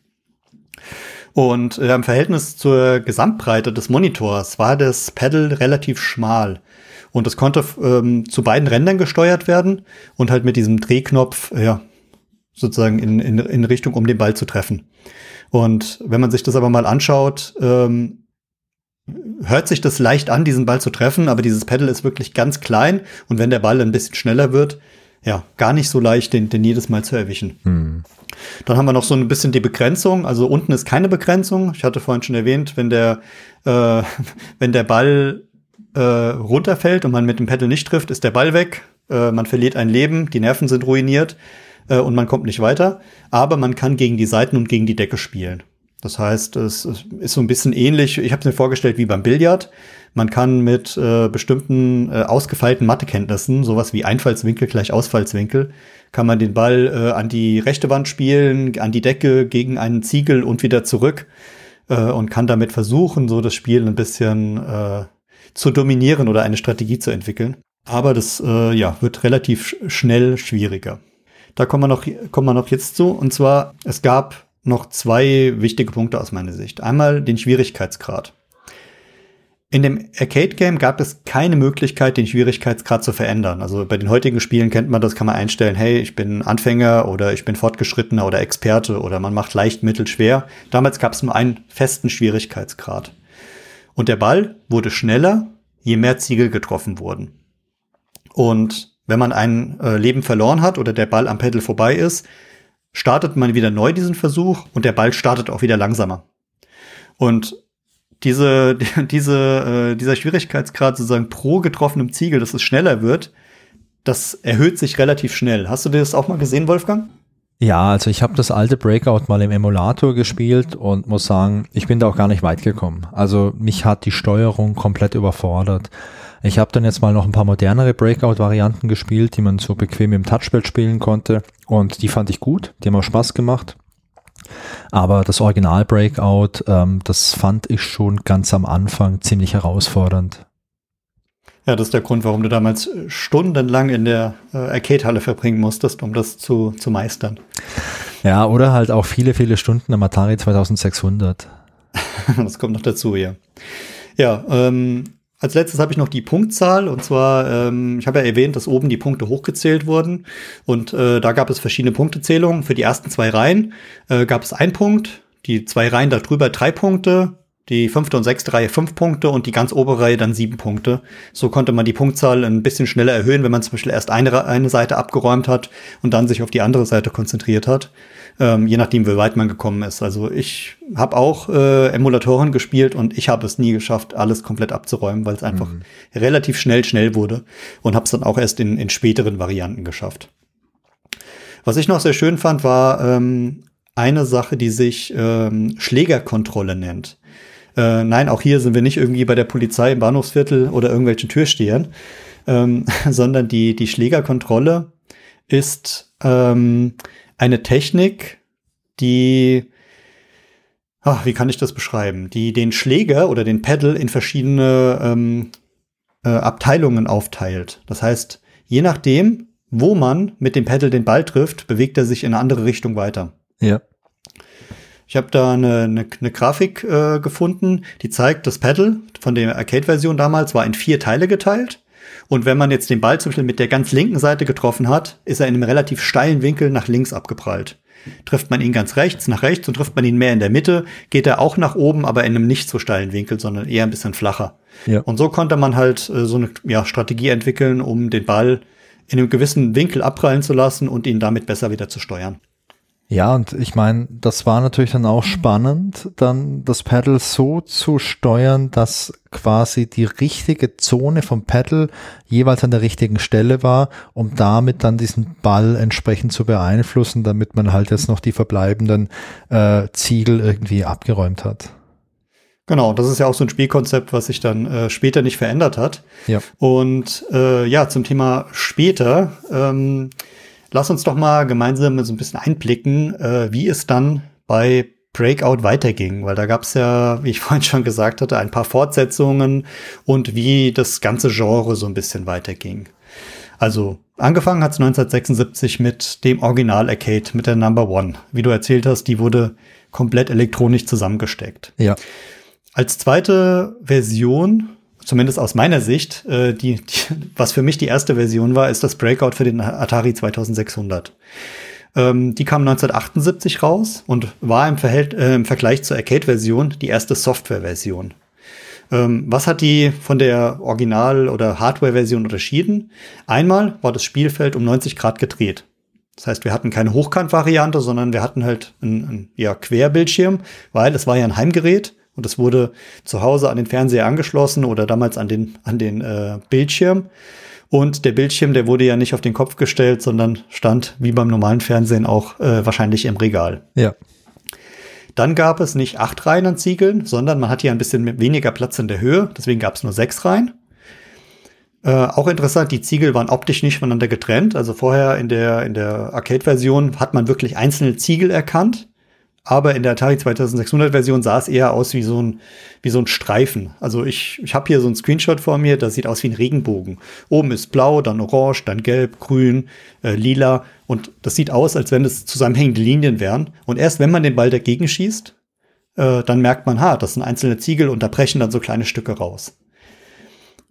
Und äh, im Verhältnis zur Gesamtbreite des Monitors war das Paddle relativ schmal. Und es konnte ähm, zu beiden Rändern gesteuert werden und halt mit diesem Drehknopf, ja, sozusagen in, in, in Richtung, um den Ball zu treffen. Und wenn man sich das aber mal anschaut, ähm, hört sich das leicht an, diesen Ball zu treffen, aber dieses Paddle ist wirklich ganz klein. Und wenn der Ball ein bisschen schneller wird, ja, gar nicht so leicht, den, den jedes Mal zu erwischen. Hm. Dann haben wir noch so ein bisschen die Begrenzung. Also unten ist keine Begrenzung. Ich hatte vorhin schon erwähnt, wenn der, äh, wenn der Ball äh, runterfällt und man mit dem Paddle nicht trifft, ist der Ball weg. Äh, man verliert ein Leben, die Nerven sind ruiniert äh, und man kommt nicht weiter. Aber man kann gegen die Seiten und gegen die Decke spielen. Das heißt, es ist so ein bisschen ähnlich. Ich habe es mir vorgestellt wie beim Billard. Man kann mit äh, bestimmten äh, ausgefeilten Mathekenntnissen, sowas wie Einfallswinkel gleich Ausfallswinkel, kann man den Ball äh, an die rechte Wand spielen, an die Decke, gegen einen Ziegel und wieder zurück äh, und kann damit versuchen, so das Spiel ein bisschen äh, zu dominieren oder eine Strategie zu entwickeln. Aber das äh, ja, wird relativ sch- schnell schwieriger. Da kommen wir noch, kommen wir noch jetzt zu. Und zwar, es gab noch zwei wichtige Punkte aus meiner Sicht. Einmal den Schwierigkeitsgrad. In dem Arcade-Game gab es keine Möglichkeit, den Schwierigkeitsgrad zu verändern. Also bei den heutigen Spielen kennt man das, kann man einstellen, hey, ich bin Anfänger oder ich bin Fortgeschrittener oder Experte oder man macht leicht, mittel, schwer. Damals gab es nur einen festen Schwierigkeitsgrad. Und der Ball wurde schneller, je mehr Ziegel getroffen wurden. Und wenn man ein äh, Leben verloren hat oder der Ball am Pedal vorbei ist, startet man wieder neu diesen Versuch und der Ball startet auch wieder langsamer. Und diese, diese, äh, dieser Schwierigkeitsgrad sozusagen pro getroffenem Ziegel, dass es schneller wird, das erhöht sich relativ schnell. Hast du das auch mal gesehen, Wolfgang? Ja, also ich habe das alte Breakout mal im Emulator gespielt und muss sagen, ich bin da auch gar nicht weit gekommen. Also mich hat die Steuerung komplett überfordert. Ich habe dann jetzt mal noch ein paar modernere Breakout-Varianten gespielt, die man so bequem im Touchpad spielen konnte und die fand ich gut, die haben auch Spaß gemacht. Aber das Original Breakout, ähm, das fand ich schon ganz am Anfang ziemlich herausfordernd. Ja, das ist der Grund, warum du damals stundenlang in der äh, Arcade-Halle verbringen musstest, um das zu, zu meistern. Ja, oder halt auch viele, viele Stunden am Atari zweitausendsechshundert. Das kommt noch dazu, ja. Ja, ähm, als letztes habe ich noch die Punktzahl. Und zwar, ähm, ich habe ja erwähnt, dass oben die Punkte hochgezählt wurden. Und äh, da gab es verschiedene Punktezählungen. Für die ersten zwei Reihen äh, gab es einen Punkt, die zwei Reihen darüber drei Punkte, die fünfte und sechste Reihe fünf Punkte und die ganz obere Reihe dann sieben Punkte. So konnte man die Punktzahl ein bisschen schneller erhöhen, wenn man zum Beispiel erst eine, eine Seite abgeräumt hat und dann sich auf die andere Seite konzentriert hat. Ähm, je nachdem, wie weit man gekommen ist. Also ich habe auch äh, Emulatoren gespielt und ich habe es nie geschafft, alles komplett abzuräumen, weil es einfach mhm. relativ schnell schnell wurde und habe es dann auch erst in, in späteren Varianten geschafft. Was ich noch sehr schön fand, war ähm, eine Sache, die sich ähm, Schlägerkontrolle nennt. Äh, nein, auch hier sind wir nicht irgendwie bei der Polizei im Bahnhofsviertel oder irgendwelchen Türstehern, ähm, sondern die, die Schlägerkontrolle ist ähm, eine Technik, die, ach, wie kann ich das beschreiben, die den Schläger oder den Pedal in verschiedene ähm, äh, Abteilungen aufteilt. Das heißt, je nachdem, wo man mit dem Pedal den Ball trifft, bewegt er sich in eine andere Richtung weiter. Ja. Ich habe da eine, eine, eine Grafik äh, gefunden, die zeigt, das Pedal von der Arcade-Version damals war in vier Teile geteilt. Und wenn man jetzt den Ball zum Beispiel mit der ganz linken Seite getroffen hat, ist er in einem relativ steilen Winkel nach links abgeprallt. Trifft man ihn ganz rechts, nach rechts und trifft man ihn mehr in der Mitte, geht er auch nach oben, aber in einem nicht so steilen Winkel, sondern eher ein bisschen flacher. Ja. Und so konnte man halt äh, so eine ja, Strategie entwickeln, um den Ball in einem gewissen Winkel abprallen zu lassen und ihn damit besser wieder zu steuern. Ja, und ich meine, das war natürlich dann auch spannend, dann das Pedal so zu steuern, dass quasi die richtige Zone vom Pedal jeweils an der richtigen Stelle war, um damit dann diesen Ball entsprechend zu beeinflussen, damit man halt jetzt noch die verbleibenden äh, Ziegel irgendwie abgeräumt hat. Genau, das ist ja auch so ein Spielkonzept, was sich dann äh, später nicht verändert hat. Ja. Und äh, ja, zum Thema später, ähm, lass uns doch mal gemeinsam so ein bisschen einblicken, äh, wie es dann bei Breakout weiterging, weil da gab es ja, wie ich vorhin schon gesagt hatte, ein paar Fortsetzungen und wie das ganze Genre so ein bisschen weiterging. Also angefangen hat es neunzehnhundertsechsundsiebzig mit dem Original-Arcade, mit der Number One. Wie du erzählt hast, die wurde komplett elektronisch zusammengesteckt. Ja. Als zweite Version, zumindest aus meiner Sicht, äh, die, die, was für mich die erste Version war, ist das Breakout für den Atari zweitausendsechshundert. Ähm, die kam neunzehnhundertachtundsiebzig raus und war im, Verhält, äh, im Vergleich zur Arcade-Version die erste Software-Version. Ähm, was hat die von der Original- oder Hardware-Version unterschieden? Einmal war das Spielfeld um neunzig Grad gedreht. Das heißt, wir hatten keine Hochkant-Variante, sondern wir hatten halt einen, einen ja, Querbildschirm, weil es war ja ein Heimgerät. Und es wurde zu Hause an den Fernseher angeschlossen oder damals an den, an den äh, Bildschirm. Und der Bildschirm, der wurde ja nicht auf den Kopf gestellt, sondern stand wie beim normalen Fernsehen auch äh, wahrscheinlich im Regal. Ja. Dann gab es nicht acht Reihen an Ziegeln, sondern man hatte hier ein bisschen weniger Platz in der Höhe. Deswegen gab es nur sechs Reihen. Äh, auch interessant, die Ziegel waren optisch nicht voneinander getrennt. Also vorher in der, in der Arcade-Version hat man wirklich einzelne Ziegel erkannt. Aber in der Atari zweitausendsechshundert-Version sah es eher aus wie so ein, wie so ein Streifen. Also ich, ich habe hier so ein Screenshot vor mir, das sieht aus wie ein Regenbogen. Oben ist blau, dann orange, dann gelb, grün, äh, lila. Und das sieht aus, als wenn es zusammenhängende Linien wären. Und erst wenn man den Ball dagegen schießt, äh, dann merkt man, ha, das sind einzelne Ziegel und da brechen dann so kleine Stücke raus.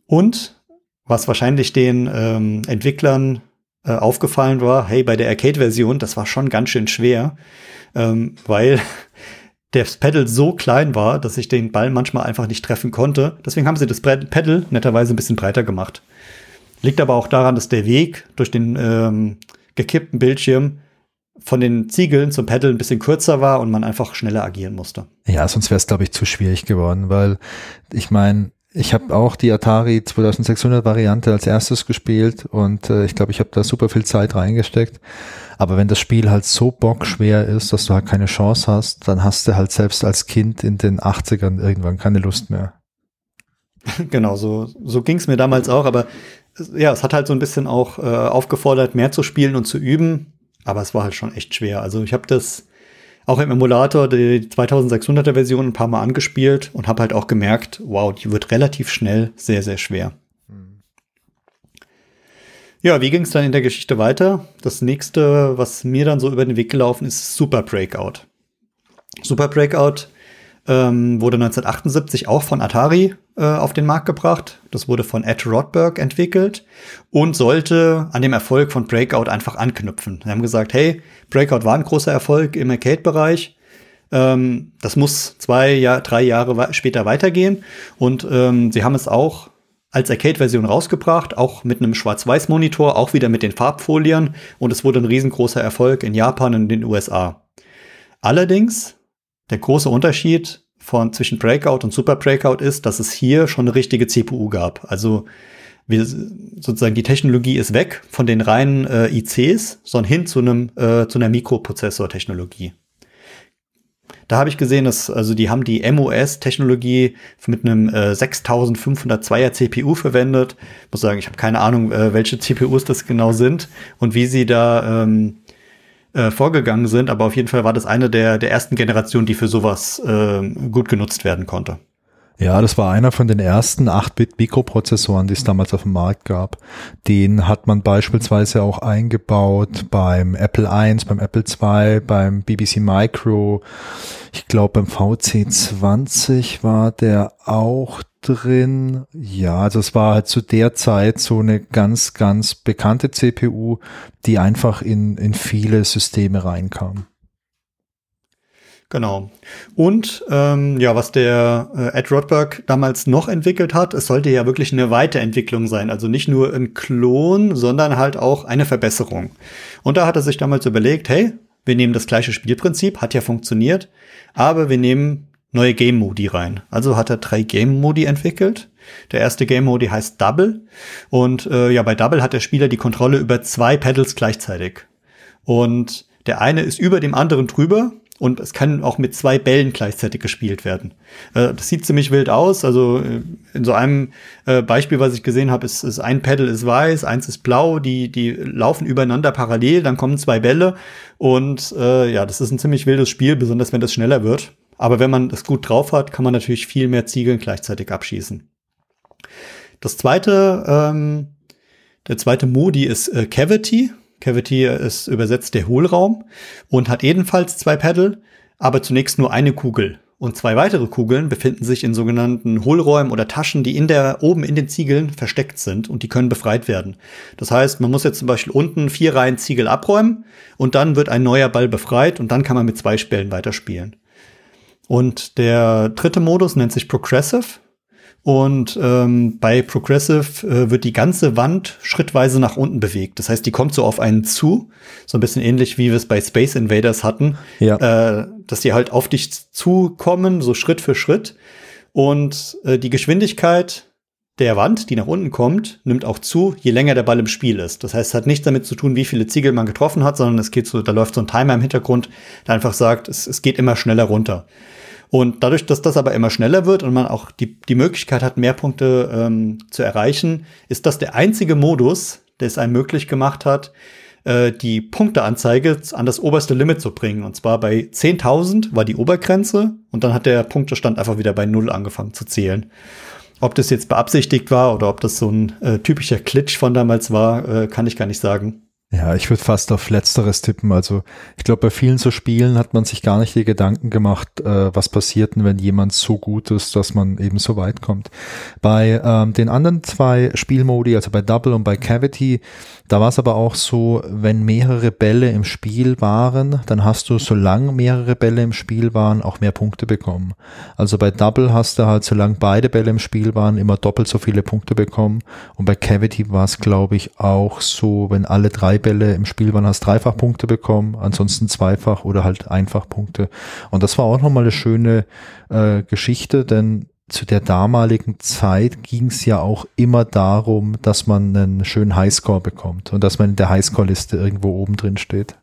Und was wahrscheinlich den ähm, Entwicklern äh, aufgefallen war, hey, bei der Arcade-Version, das war schon ganz schön schwer, ähm, weil das Pedal so klein war, dass ich den Ball manchmal einfach nicht treffen konnte. Deswegen haben sie das Pedal netterweise ein bisschen breiter gemacht. Liegt aber auch daran, dass der Weg durch den ähm, gekippten Bildschirm von den Ziegeln zum Pedal ein bisschen kürzer war und man einfach schneller agieren musste. Ja, sonst wäre es, glaube ich, zu schwierig geworden, weil ich meine, ich habe auch die Atari zweitausendsechshundert Variante als erstes gespielt und äh, ich glaube, ich habe da super viel Zeit reingesteckt. Aber wenn das Spiel halt so bockschwer ist, dass du halt keine Chance hast, dann hast du halt selbst als Kind in den achtzigern irgendwann keine Lust mehr. Genau, so, so ging es mir damals auch. Aber ja, es hat halt so ein bisschen auch äh, aufgefordert, mehr zu spielen und zu üben. Aber es war halt schon echt schwer. Also ich habe das auch im Emulator, die zweitausendsechshunderter Version, ein paar Mal angespielt und habe halt auch gemerkt, wow, die wird relativ schnell sehr, sehr schwer. Mhm. Ja, wie ging es dann in der Geschichte weiter? Das nächste, was mir dann so über den Weg gelaufen ist, Super Breakout. Super Breakout ähm, wurde neunzehnhundertachtundsiebzig auch von Atari äh, auf den Markt gebracht. Das wurde von Ed Rodberg entwickelt und sollte an dem Erfolg von Breakout einfach anknüpfen. Sie haben gesagt, hey, Breakout war ein großer Erfolg im Arcade-Bereich. Ähm, das muss zwei, Jahr, drei Jahre später weitergehen. Und ähm, sie haben es auch als Arcade-Version rausgebracht, auch mit einem Schwarz-Weiß-Monitor, auch wieder mit den Farbfolien. Und es wurde ein riesengroßer Erfolg in Japan und in den U S A. Allerdings, der große Unterschied von zwischen Breakout und Super Breakout ist, dass es hier schon eine richtige C P U gab. Also wir, sozusagen die Technologie ist weg von den reinen äh, I Cs, sondern hin zu einem äh, zu einer Mikroprozessor-Technologie. Da habe ich gesehen, dass also die haben die M O S-Technologie mit einem äh, sechstausendfünfhundertzweier C P U verwendet. Ich muss sagen, ich habe keine Ahnung, äh, welche C P Us das genau sind und wie sie da ähm, äh, vorgegangen sind. Aber auf jeden Fall war das eine der der ersten Generationen, die für sowas äh, gut genutzt werden konnte. Ja, das war einer von den ersten acht Bit Mikroprozessoren, die es damals auf dem Markt gab. Den hat man beispielsweise auch eingebaut beim Apple eins, beim Apple zwei, beim B B C Micro. Ich glaube, beim V C zwanzig war der auch drin. Ja, also es war halt zu der Zeit so eine ganz, ganz bekannte C P U, die einfach in, in viele Systeme reinkam. Genau. Und ähm, ja, was der äh, Ed Rodberg damals noch entwickelt hat, es sollte ja wirklich eine Weiterentwicklung sein. Also nicht nur ein Klon, sondern halt auch eine Verbesserung. Und da hat er sich damals überlegt, hey, wir nehmen das gleiche Spielprinzip, hat ja funktioniert, aber wir nehmen neue Game-Modi rein. Also hat er drei Game-Modi entwickelt. Der erste Game-Modi heißt Double. Und äh, ja, bei Double hat der Spieler die Kontrolle über zwei Pedals gleichzeitig. Und der eine ist über dem anderen drüber. Und es kann auch mit zwei Bällen gleichzeitig gespielt werden. Äh, das sieht ziemlich wild aus. Also äh, in so einem äh, Beispiel, was ich gesehen habe, ist, ist ein Pedal ist weiß, eins ist blau. Die die laufen übereinander parallel. Dann kommen zwei Bälle. Und äh, ja, das ist ein ziemlich wildes Spiel, besonders wenn das schneller wird. Aber wenn man das gut drauf hat, kann man natürlich viel mehr Ziegeln gleichzeitig abschießen. Das zweite, ähm, der zweite Modi ist äh, Cavity. Cavity ist übersetzt der Hohlraum und hat ebenfalls zwei Pedal, aber zunächst nur eine Kugel. Und zwei weitere Kugeln befinden sich in sogenannten Hohlräumen oder Taschen, die in der, oben in den Ziegeln versteckt sind und die können befreit werden. Das heißt, man muss jetzt zum Beispiel unten vier Reihen Ziegel abräumen und dann wird ein neuer Ball befreit und dann kann man mit zwei Bällen weiterspielen. Und der dritte Modus nennt sich Progressive. Und ähm, bei Progressive äh, wird die ganze Wand schrittweise nach unten bewegt. Das heißt, die kommt so auf einen zu, so ein bisschen ähnlich wie wir es bei Space Invaders hatten, ja. äh, dass die halt auf dich zukommen, so Schritt für Schritt. Und äh, die Geschwindigkeit der Wand, die nach unten kommt, nimmt auch zu, je länger der Ball im Spiel ist. Das heißt, es hat nichts damit zu tun, wie viele Ziegel man getroffen hat, sondern es geht so, da läuft so ein Timer im Hintergrund, der einfach sagt, es, es geht immer schneller runter. Und dadurch, dass das aber immer schneller wird und man auch die, die Möglichkeit hat, mehr Punkte ähm, zu erreichen, ist das der einzige Modus, der es einem möglich gemacht hat, äh, die Punkteanzeige an das oberste Limit zu bringen. Und zwar bei zehntausend war die Obergrenze und dann hat der Punktestand einfach wieder bei null angefangen zu zählen. Ob das jetzt beabsichtigt war oder ob das so ein äh, typischer Glitch von damals war, äh, kann ich gar nicht sagen. Ja, ich würde fast auf Letzteres tippen. Also ich glaube, bei vielen so Spielen hat man sich gar nicht die Gedanken gemacht, äh, was passiert denn, wenn jemand so gut ist, dass man eben so weit kommt. Bei ähm, den anderen zwei Spielmodi, also bei Double und bei Cavity, da war es aber auch so, wenn mehrere Bälle im Spiel waren, dann hast du, solange mehrere Bälle im Spiel waren, auch mehr Punkte bekommen. Also bei Double hast du halt, solange beide Bälle im Spiel waren, immer doppelt so viele Punkte bekommen. Und bei Cavity war es, glaube ich, auch so, wenn alle drei Bälle im Spiel waren, hast dreifach Punkte bekommen, ansonsten zweifach oder halt einfach Punkte. Und das war auch nochmal eine schöne äh, Geschichte, denn zu der damaligen Zeit ging es ja auch immer darum, dass man einen schönen Highscore bekommt und dass man in der Highscore-Liste irgendwo oben drin steht.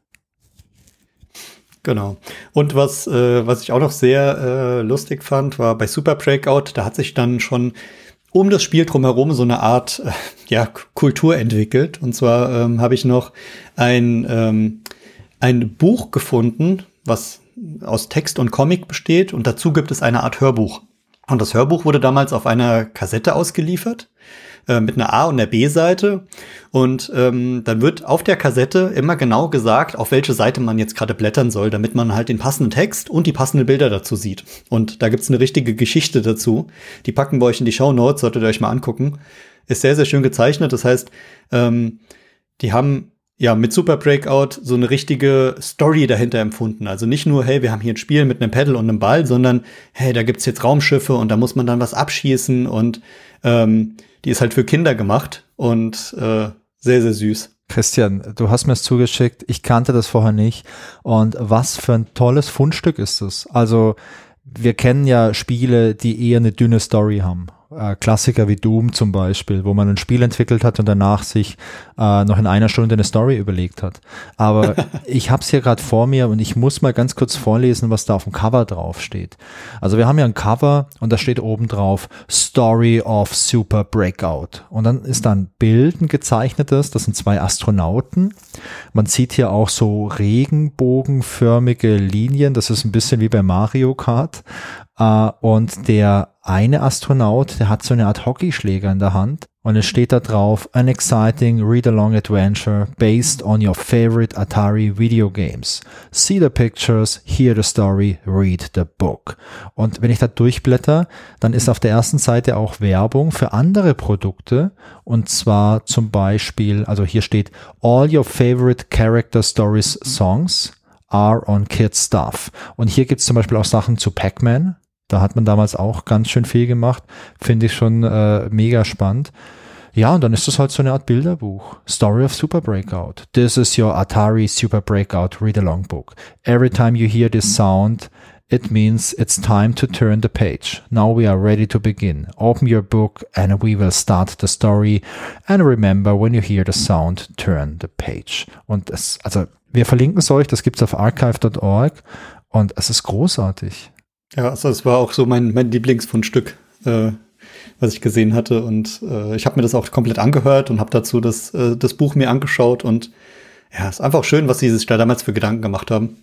Genau. Und was, äh, was ich auch noch sehr äh, lustig fand, war bei Super Breakout, da hat sich dann schon um das Spiel drumherum so eine Art äh, ja, Kultur entwickelt. Und zwar ähm, habe ich noch ein, ähm, ein Buch gefunden, was aus Text und Comic besteht. Und dazu gibt es eine Art Hörbuch. Und das Hörbuch wurde damals auf einer Kassette ausgeliefert, äh, mit einer A- und einer B-Seite. Und ähm, dann wird auf der Kassette immer genau gesagt, auf welche Seite man jetzt gerade blättern soll, damit man halt den passenden Text und die passenden Bilder dazu sieht. Und da gibt's eine richtige Geschichte dazu. Die packen wir euch in die Shownotes, solltet ihr euch mal angucken. Ist sehr, sehr schön gezeichnet. Das heißt, ähm, die haben ja mit Super Breakout so eine richtige Story dahinter empfunden. Also nicht nur, hey, wir haben hier ein Spiel mit einem Pedal und einem Ball, sondern hey, da gibt's jetzt Raumschiffe und da muss man dann was abschießen und ähm, die ist halt für Kinder gemacht und äh, sehr, sehr süß. Christian, du hast mir es zugeschickt, ich kannte das vorher nicht und was für ein tolles Fundstück ist das. Also wir kennen ja Spiele, die eher eine dünne Story haben. Äh, Klassiker wie Doom zum Beispiel, wo man ein Spiel entwickelt hat und danach sich äh, noch in einer Stunde eine Story überlegt hat. Aber ich habe es hier gerade vor mir und ich muss mal ganz kurz vorlesen, was da auf dem Cover drauf steht. Also wir haben ja ein Cover und da steht oben drauf Story of Super Breakout. Und dann ist da ein Bild, ein gezeichnetes, das sind zwei Astronauten. Man sieht hier auch so regenbogenförmige Linien, das ist ein bisschen wie bei Mario Kart. Uh, und der eine Astronaut, der hat so eine Art Hockeyschläger in der Hand und es steht da drauf, an exciting read-along adventure based on your favorite Atari video games. See the pictures, hear the story, read the book. Und wenn ich da durchblätter, dann ist auf der ersten Seite auch Werbung für andere Produkte und zwar zum Beispiel, also hier steht, all your favorite character stories songs are on Kids Stuff. Und hier gibt es zum Beispiel auch Sachen zu Pac-Man. Da hat man damals auch ganz schön viel gemacht. Finde ich schon äh, mega spannend. Ja, und dann ist das halt so eine Art Bilderbuch. Story of Super Breakout. This is your Atari Super Breakout Read-Along Book. Every time you hear this sound, it means it's time to turn the page. Now we are ready to begin. Open your book and we will start the story. And remember, when you hear the sound, turn the page. Und es, also wir verlinken es euch, das gibt's auf archive Punkt org und es ist großartig. Ja, also das war auch so mein, mein Lieblingsfundstück, äh, was ich gesehen hatte. Und äh, ich habe mir das auch komplett angehört und habe dazu das, äh, das Buch mir angeschaut. Und ja, ist einfach schön, was sie sich da damals für Gedanken gemacht haben.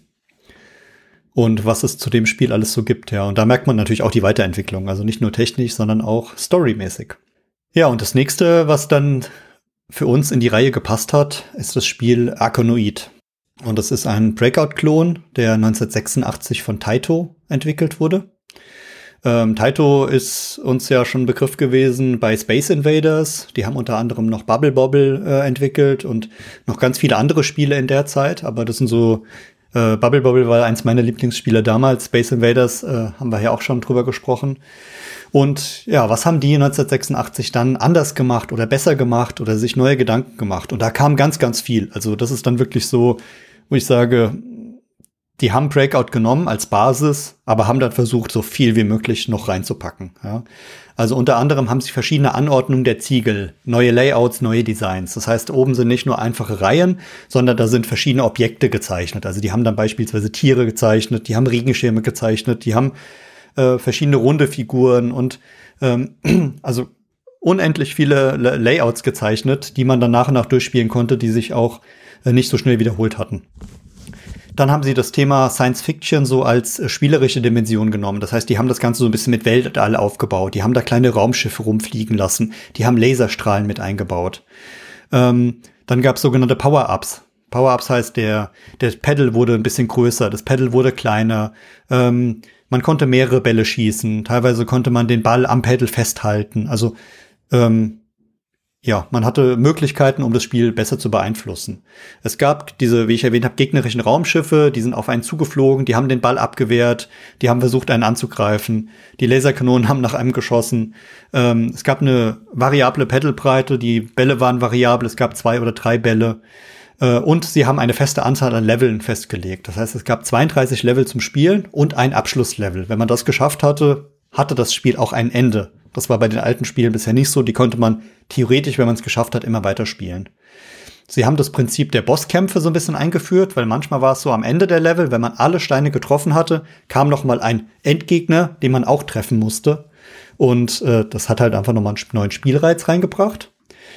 Und was es zu dem Spiel alles so gibt, ja. Und da merkt man natürlich auch die Weiterentwicklung. Also nicht nur technisch, sondern auch storymäßig. Ja, und das nächste, was dann für uns in die Reihe gepasst hat, ist das Spiel Arkanoid. Und das ist ein Breakout-Klon, der neunzehnhundertsechsundachtzig von Taito entwickelt wurde. Ähm, Taito ist uns ja schon ein Begriff gewesen bei Space Invaders. Die haben unter anderem noch Bubble Bobble äh, entwickelt und noch ganz viele andere Spiele in der Zeit. Aber das sind so, äh, Bubble Bobble war eins meiner Lieblingsspiele damals. Space Invaders äh, haben wir ja auch schon drüber gesprochen. Und ja, was haben die neunzehnhundertsechsundachtzig dann anders gemacht oder besser gemacht oder sich neue Gedanken gemacht? Und da kam ganz, ganz viel. Also das ist dann wirklich so, wo ich sage, die haben Breakout genommen als Basis, aber haben dann versucht, so viel wie möglich noch reinzupacken. Ja. Also unter anderem haben sie verschiedene Anordnungen der Ziegel, neue Layouts, neue Designs. Das heißt, oben sind nicht nur einfache Reihen, sondern da sind verschiedene Objekte gezeichnet. Also die haben dann beispielsweise Tiere gezeichnet, die haben Regenschirme gezeichnet, die haben äh, verschiedene runde Figuren und ähm, also unendlich viele Layouts gezeichnet, die man dann nach und nach durchspielen konnte, die sich auch nicht so schnell wiederholt hatten. Dann haben sie das Thema Science Fiction so als äh, spielerische Dimension genommen. Das heißt, die haben das Ganze so ein bisschen mit Weltall aufgebaut. Die haben da kleine Raumschiffe rumfliegen lassen. Die haben Laserstrahlen mit eingebaut. Ähm, Dann gab es sogenannte Power-Ups. Power-Ups heißt, der, der Pedal wurde ein bisschen größer, das Pedal wurde kleiner. Ähm, man konnte mehrere Bälle schießen. Teilweise konnte man den Ball am Pedal festhalten. Also ähm, ja, man hatte Möglichkeiten, um das Spiel besser zu beeinflussen. Es gab diese, wie ich erwähnt habe, gegnerischen Raumschiffe, die sind auf einen zugeflogen, die haben den Ball abgewehrt, die haben versucht, einen anzugreifen. Die Laserkanonen haben nach einem geschossen. Ähm, es gab eine variable Pedalbreite, die Bälle waren variabel, es gab zwei oder drei Bälle. Äh, und sie haben eine feste Anzahl an Leveln festgelegt. Das heißt, es gab zweiunddreißig Level zum Spielen und ein Abschlusslevel. Wenn man das geschafft hatte, hatte das Spiel auch ein Ende. Das war bei den alten Spielen bisher nicht so. Die konnte man theoretisch, wenn man es geschafft hat, immer weiter spielen. Sie haben das Prinzip der Bosskämpfe so ein bisschen eingeführt, weil manchmal war es so am Ende der Level, wenn man alle Steine getroffen hatte, kam noch mal ein Endgegner, den man auch treffen musste. Und äh, das hat halt einfach nochmal einen neuen Spielreiz reingebracht.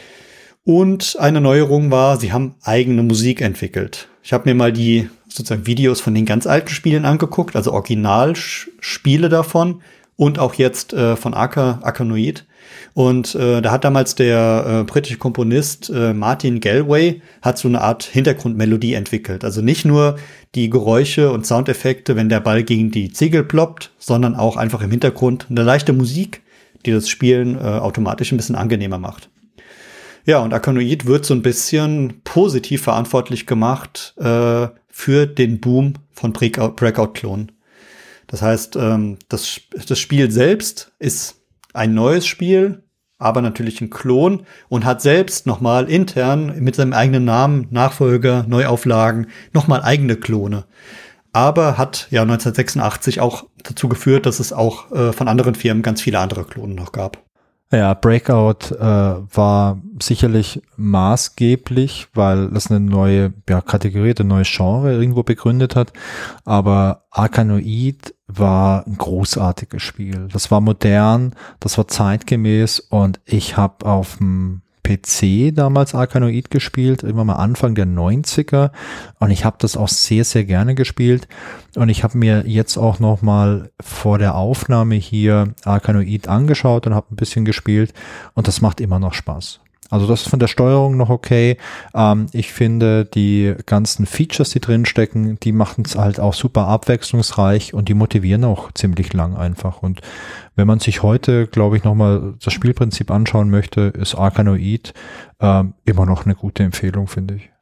Und eine Neuerung war, sie haben eigene Musik entwickelt. Ich habe mir mal die sozusagen Videos von den ganz alten Spielen angeguckt, also Originalspiele davon. Und auch jetzt äh, von Arca, Arkanoid. Und äh, da hat damals der äh, britische Komponist äh, Martin Galway hat so eine Art Hintergrundmelodie entwickelt. Also nicht nur die Geräusche und Soundeffekte, wenn der Ball gegen die Ziegel ploppt, sondern auch einfach im Hintergrund eine leichte Musik, die das Spielen äh, automatisch ein bisschen angenehmer macht. Ja, und Arkanoid wird so ein bisschen positiv verantwortlich gemacht äh, für den Boom von Breakout-Klonen. Das heißt, ähm, das, das Spiel selbst ist ein neues Spiel, aber natürlich ein Klon und hat selbst nochmal intern mit seinem eigenen Namen, Nachfolger, Neuauflagen, nochmal eigene Klone. Aber hat ja neunzehnhundertsechsundachtzig auch dazu geführt, dass es auch äh, von anderen Firmen ganz viele andere Klone noch gab. Ja, Breakout äh, war sicherlich maßgeblich, weil das eine neue ja, Kategorie, ein neues Genre irgendwo begründet hat. Aber Arkanoid war ein großartiges Spiel. Das war modern, das war zeitgemäß und ich habe auf dem P C damals Arkanoid gespielt, immer mal Anfang der neunziger und ich habe das auch sehr, sehr gerne gespielt und ich habe mir jetzt auch noch mal vor der Aufnahme hier Arkanoid angeschaut und habe ein bisschen gespielt und das macht immer noch Spaß. Also das ist von der Steuerung noch okay. Ähm, ich finde, die ganzen Features, die drin stecken, die machen es halt auch super abwechslungsreich und die motivieren auch ziemlich lang einfach. Und wenn man sich heute, glaube ich, nochmal das Spielprinzip anschauen möchte, ist Arkanoid ähm, immer noch eine gute Empfehlung, finde ich.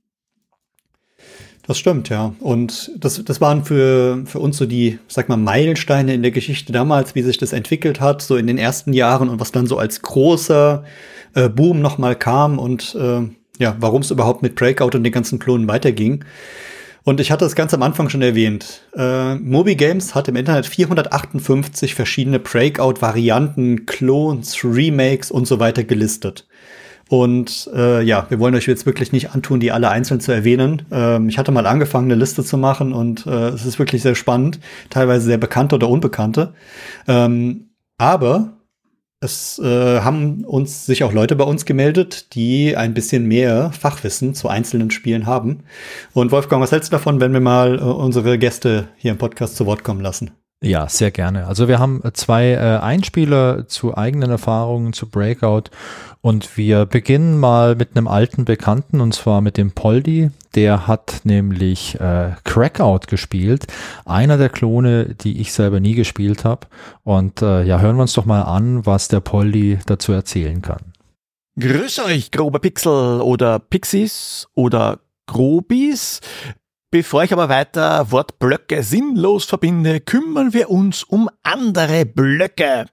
Das stimmt, ja. Und das, das waren für, für uns so die, sag mal, Meilensteine in der Geschichte damals, wie sich das entwickelt hat, so in den ersten Jahren und was dann so als großer äh, Boom nochmal kam und äh, ja, warum es überhaupt mit Breakout und den ganzen Klonen weiterging. Und ich hatte das ganz am Anfang schon erwähnt. Äh, Moby Games hat im Internet vierhundertachtundfünfzig verschiedene Breakout-Varianten, Clones, Remakes und so weiter gelistet. Und äh, ja, wir wollen euch jetzt wirklich nicht antun, die alle einzeln zu erwähnen. Ähm, ich hatte mal angefangen, eine Liste zu machen und äh, es ist wirklich sehr spannend, teilweise sehr bekannte oder unbekannte. Ähm, aber es äh, haben uns sich auch Leute bei uns gemeldet, die ein bisschen mehr Fachwissen zu einzelnen Spielen haben. Und Wolfgang, was hältst du davon, wenn wir mal äh, unsere Gäste hier im Podcast zu Wort kommen lassen? Ja, sehr gerne. Also wir haben zwei äh, Einspieler zu eigenen Erfahrungen zu Breakout und wir beginnen mal mit einem alten Bekannten und zwar mit dem Poldi. Der hat nämlich äh, Crackout gespielt, einer der Klone, die ich selber nie gespielt habe. Und äh, ja, hören wir uns doch mal an, was der Poldi dazu erzählen kann. Grüß euch, grobe Pixel oder Pixies oder Grobis. Bevor ich aber weiter Wortblöcke sinnlos verbinde, kümmern wir uns um andere Blöcke.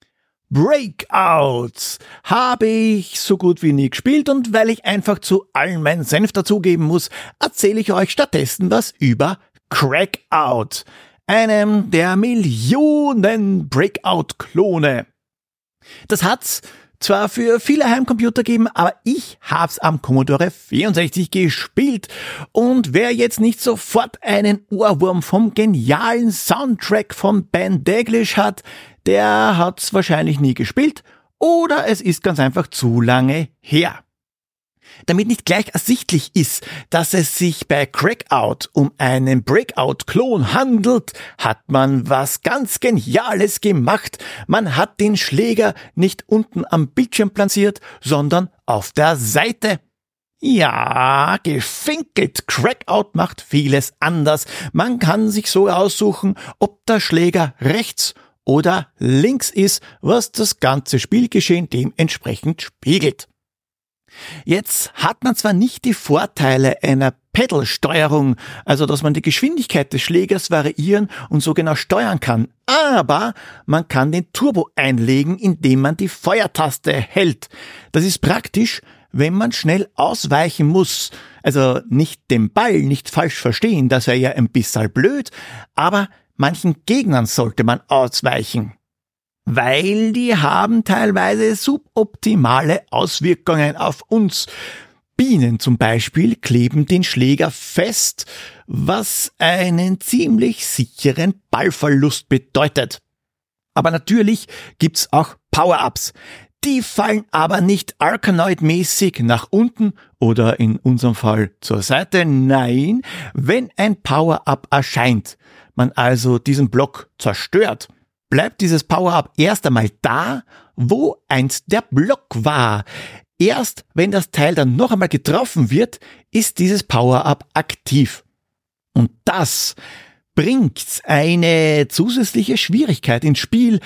Breakouts habe ich so gut wie nie gespielt und weil ich einfach zu allen meinen Senf dazugeben muss, erzähle ich euch stattdessen was über Crackout, einem der Millionen Breakout-Klone. Das hat's zwar für viele Heimcomputer gegeben, aber ich hab's am Commodore vierundsechzig gespielt und wer jetzt nicht sofort einen Ohrwurm vom genialen Soundtrack von Ben Daglish hat, der hat's wahrscheinlich nie gespielt oder es ist ganz einfach zu lange her. Damit nicht gleich ersichtlich ist, dass es sich bei Crackout um einen Breakout-Klon handelt, hat man was ganz Geniales gemacht. Man hat den Schläger nicht unten am Bildschirm platziert, sondern auf der Seite. Ja, gefinkelt. Crackout macht vieles anders. Man kann sich so aussuchen, ob der Schläger rechts oder links ist, was das ganze Spielgeschehen dementsprechend spiegelt. Jetzt hat man zwar nicht die Vorteile einer Pedal-Steuerung, also dass man die Geschwindigkeit des Schlägers variieren und so genau steuern kann, aber man kann den Turbo einlegen, indem man die Feuertaste hält. Das ist praktisch, wenn man schnell ausweichen muss. Also nicht den Ball nicht falsch verstehen, das wäre ja ein bisschen blöd, aber manchen Gegnern sollte man ausweichen. Weil die haben teilweise suboptimale Auswirkungen auf uns. Bienen zum Beispiel kleben den Schläger fest, was einen ziemlich sicheren Ballverlust bedeutet. Aber natürlich gibt's auch Power-Ups. Die fallen aber nicht Arkanoid-mäßig nach unten oder in unserem Fall zur Seite. Nein, wenn ein Power-Up erscheint, man also diesen Block zerstört, bleibt dieses Power-Up erst einmal da, wo einst der Block war. Erst wenn das Teil dann noch einmal getroffen wird, ist dieses Power-Up aktiv. Und das bringt eine zusätzliche Schwierigkeit ins Spiel,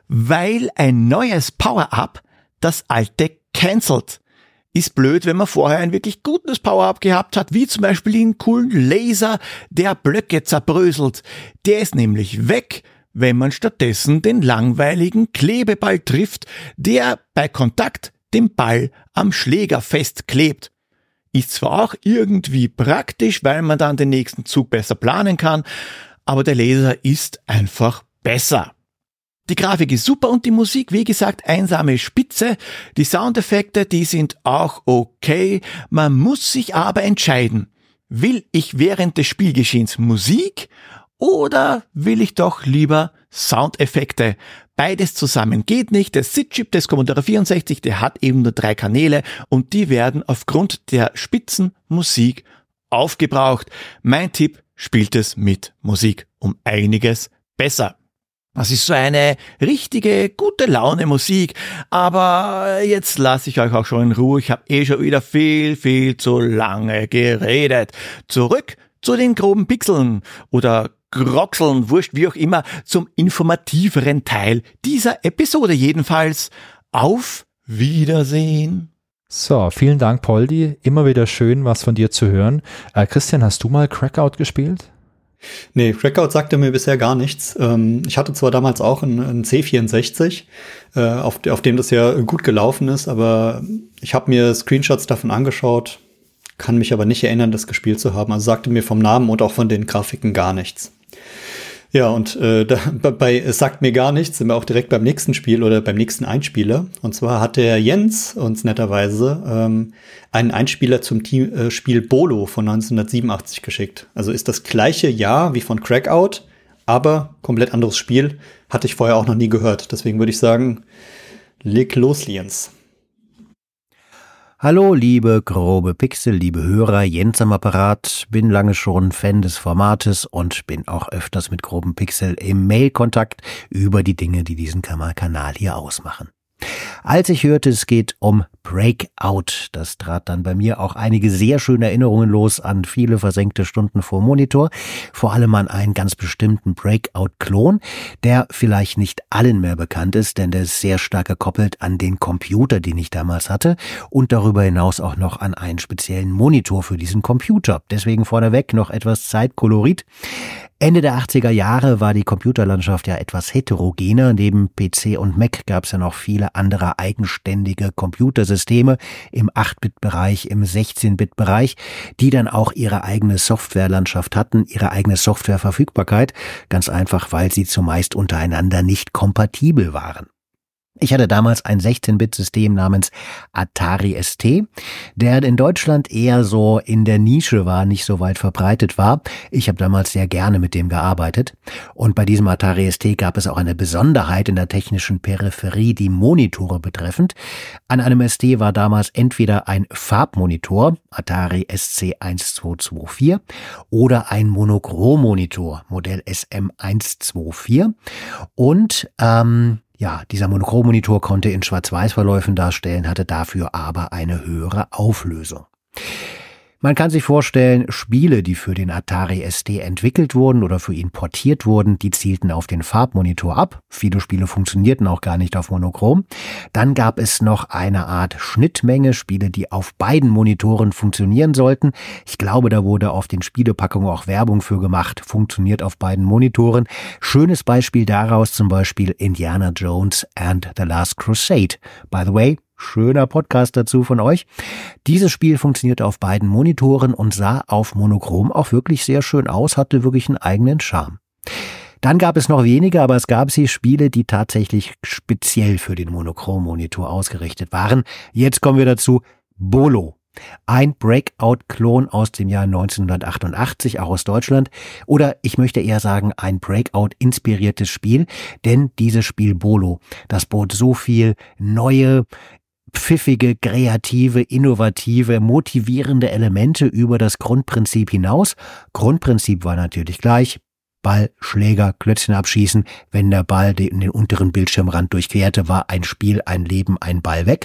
weil ein neues Power-Up das alte cancelt. Ist blöd, wenn man vorher ein wirklich gutes Power-Up gehabt hat, wie zum Beispiel den coolen Laser, der Blöcke zerbröselt. Der ist nämlich weg, wenn man stattdessen den langweiligen Klebeball trifft, der bei Kontakt den Ball am Schläger festklebt. Ist zwar auch irgendwie praktisch, weil man dann den nächsten Zug besser planen kann, aber der Laser ist einfach besser. Die Grafik ist super und die Musik, wie gesagt, einsame Spitze. Die Soundeffekte, die sind auch okay. Man muss sich aber entscheiden. Will ich während des Spielgeschehens Musik oder will ich doch lieber Soundeffekte? Beides zusammen geht nicht. Der S I D-Chip des Commodore vierundsechzig, der hat eben nur drei Kanäle und die werden aufgrund der Spitzenmusik aufgebraucht. Mein Tipp, spielt es mit Musik um einiges besser. Das ist so eine richtige gute Laune Musik, aber jetzt lasse ich euch auch schon in Ruhe. Ich habe eh schon wieder viel, viel zu lange geredet. Zurück zu den groben Pixeln oder Groxeln, wurscht wie auch immer, zum informativeren Teil dieser Episode jedenfalls. Auf Wiedersehen. So, vielen Dank, Poldi. Immer wieder schön, was von dir zu hören. Äh, Christian, hast du mal Crackout gespielt? Nee, Crackout sagte mir bisher gar nichts. Ähm, ich hatte zwar damals auch einen, einen C vierundsechzig, äh, auf, auf dem das ja gut gelaufen ist, aber ich habe mir Screenshots davon angeschaut, kann mich aber nicht erinnern, das gespielt zu haben. Also sagte mir vom Namen und auch von den Grafiken gar nichts. Ja, und äh, da, bei Es sagt mir gar nichts sind wir auch direkt beim nächsten Spiel oder beim nächsten Einspieler. Und zwar hat der Jens uns netterweise ähm, einen Einspieler zum Team, äh, Spiel Bolo von neunzehnhundertsiebenundachtzig geschickt. Also ist das gleiche Jahr wie von Crackout, aber komplett anderes Spiel. Hatte ich vorher auch noch nie gehört. Deswegen würde ich sagen, leg los, Jens. Hallo, liebe grobe Pixel, liebe Hörer, Jens am Apparat, bin lange schon Fan des Formates und bin auch öfters mit groben Pixel im Mailkontakt über die Dinge, die diesen Kanal hier ausmachen. Als ich hörte, es geht um Breakout, das trat dann bei mir auch einige sehr schöne Erinnerungen los an viele versenkte Stunden vor Monitor, vor allem an einen ganz bestimmten Breakout-Klon, der vielleicht nicht allen mehr bekannt ist, denn der ist sehr stark gekoppelt an den Computer, den ich damals hatte und darüber hinaus auch noch an einen speziellen Monitor für diesen Computer. Deswegen vorneweg noch etwas Zeitkolorit. Ende der achtziger Jahre war die Computerlandschaft ja etwas heterogener. Neben P C und Mac gab es ja noch viele andere eigenständige Computersysteme im acht-Bit-Bereich, im sechzehn-Bit-Bereich, die dann auch ihre eigene Softwarelandschaft hatten, ihre eigene Softwareverfügbarkeit, ganz einfach, weil sie zumeist untereinander nicht kompatibel waren. Ich hatte damals ein sechzehn-Bit-System namens Atari S T, der in Deutschland eher so in der Nische war, nicht so weit verbreitet war. Ich habe damals sehr gerne mit dem gearbeitet. Und bei diesem Atari S T gab es auch eine Besonderheit in der technischen Peripherie, die Monitore betreffend. An einem S T war damals entweder ein Farbmonitor, Atari S C eins zwei zwei vier, oder ein Monochrommonitor, Modell S M eins zwei vier. Und ähm, Ja, dieser Monochrommonitor konnte in Schwarz-Weiß-Verläufen darstellen, hatte dafür aber eine höhere Auflösung. Man kann sich vorstellen, Spiele, die für den Atari S T entwickelt wurden oder für ihn portiert wurden, die zielten auf den Farbmonitor ab. Viele Spiele funktionierten auch gar nicht auf Monochrom. Dann gab es noch eine Art Schnittmenge, Spiele, die auf beiden Monitoren funktionieren sollten. Ich glaube, da wurde auf den Spielepackungen auch Werbung für gemacht, funktioniert auf beiden Monitoren. Schönes Beispiel daraus zum Beispiel Indiana Jones and the Last Crusade. By the way, schöner Podcast dazu von euch. Dieses Spiel funktionierte auf beiden Monitoren und sah auf Monochrom auch wirklich sehr schön aus, hatte wirklich einen eigenen Charme. Dann gab es noch wenige, aber es gab sie Spiele, die tatsächlich speziell für den Monochrom-Monitor ausgerichtet waren. Jetzt kommen wir dazu. Bolo. Ein Breakout-Klon aus dem Jahr neunzehnhundertachtundachtzig, auch aus Deutschland. Oder ich möchte eher sagen, ein Breakout-inspiriertes Spiel, denn dieses Spiel Bolo, das bot so viel neue, pfiffige, kreative, innovative, motivierende Elemente über das Grundprinzip hinaus. Grundprinzip war natürlich gleich: Ball, Schläger, Klötzchen abschießen. Wenn der Ball den, den unteren Bildschirmrand durchquerte, war ein Spiel, ein Leben, ein Ball weg.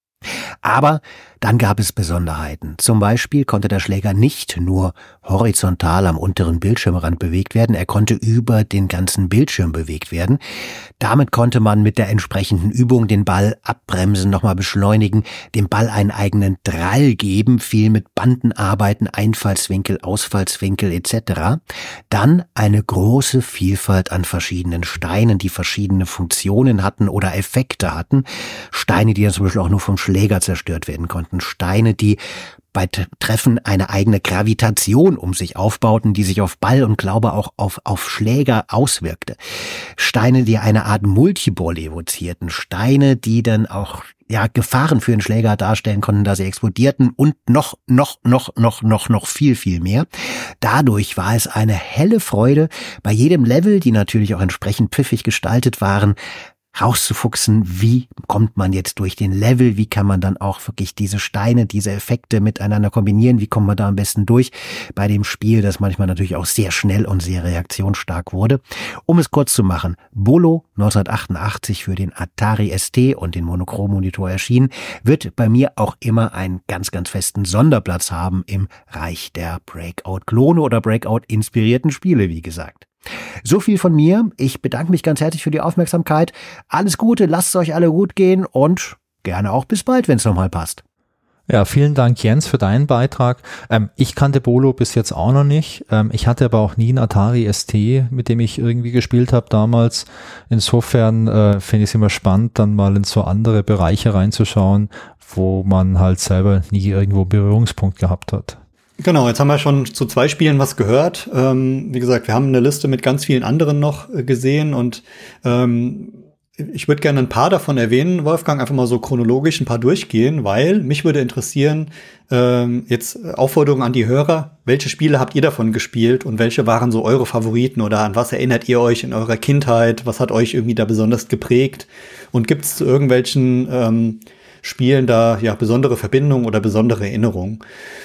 Aber dann gab es Besonderheiten. Zum Beispiel konnte der Schläger nicht nur horizontal am unteren Bildschirmrand bewegt werden, er konnte über den ganzen Bildschirm bewegt werden. Damit konnte man mit der entsprechenden Übung den Ball abbremsen, nochmal beschleunigen, dem Ball einen eigenen Drall geben, viel mit Banden arbeiten, Einfallswinkel, Ausfallswinkel et cetera. Dann eine große Vielfalt an verschiedenen Steinen, die verschiedene Funktionen hatten oder Effekte hatten. Steine, die dann zum Beispiel auch nur vom Schläger zerstört werden konnten. Steine, die bei Treffen eine eigene Gravitation um sich aufbauten, die sich auf Ball und glaube auch auf, auf Schläger auswirkte. Steine, die eine Art Multiball evozierten. Steine, die dann auch ja Gefahren für den Schläger darstellen konnten, da sie explodierten und noch, noch, noch, noch, noch, noch viel, viel mehr. Dadurch war es eine helle Freude, bei jedem Level, die natürlich auch entsprechend pfiffig gestaltet waren, rauszufuchsen, wie kommt man jetzt durch den Level, wie kann man dann auch wirklich diese Steine, diese Effekte miteinander kombinieren, wie kommt man da am besten durch bei dem Spiel, das manchmal natürlich auch sehr schnell und sehr reaktionsstark wurde. Um es kurz zu machen, Bolo, neunzehnhundertachtundachtzig für den Atari S T und den Monochrom-Monitor erschienen, wird bei mir auch immer einen ganz, ganz festen Sonderplatz haben im Reich der Breakout-Klone oder Breakout-inspirierten Spiele, wie gesagt. So viel von mir. Ich bedanke mich ganz herzlich für die Aufmerksamkeit. Alles Gute, lasst es euch alle gut gehen und gerne auch bis bald, wenn es nochmal passt. Ja, vielen Dank, Jens, für deinen Beitrag. Ähm, ich kannte Bolo bis jetzt auch noch nicht. Ähm, ich hatte aber auch nie einen Atari S T, mit dem ich irgendwie gespielt habe damals. Insofern äh, finde ich es immer spannend, dann mal in so andere Bereiche reinzuschauen, wo man halt selber nie irgendwo Berührungspunkt gehabt hat. Genau, jetzt haben wir schon zu zwei Spielen was gehört. Ähm, wie gesagt, wir haben eine Liste mit ganz vielen anderen noch äh, gesehen und ähm, ich würde gerne ein paar davon erwähnen, Wolfgang, einfach mal so chronologisch ein paar durchgehen, weil mich würde interessieren, ähm, jetzt Aufforderung an die Hörer, welche Spiele habt ihr davon gespielt und welche waren so eure Favoriten oder an was erinnert ihr euch in eurer Kindheit, was hat euch irgendwie da besonders geprägt und gibt es zu irgendwelchen ähm, Spielen da ja besondere Verbindungen oder besondere Erinnerungen.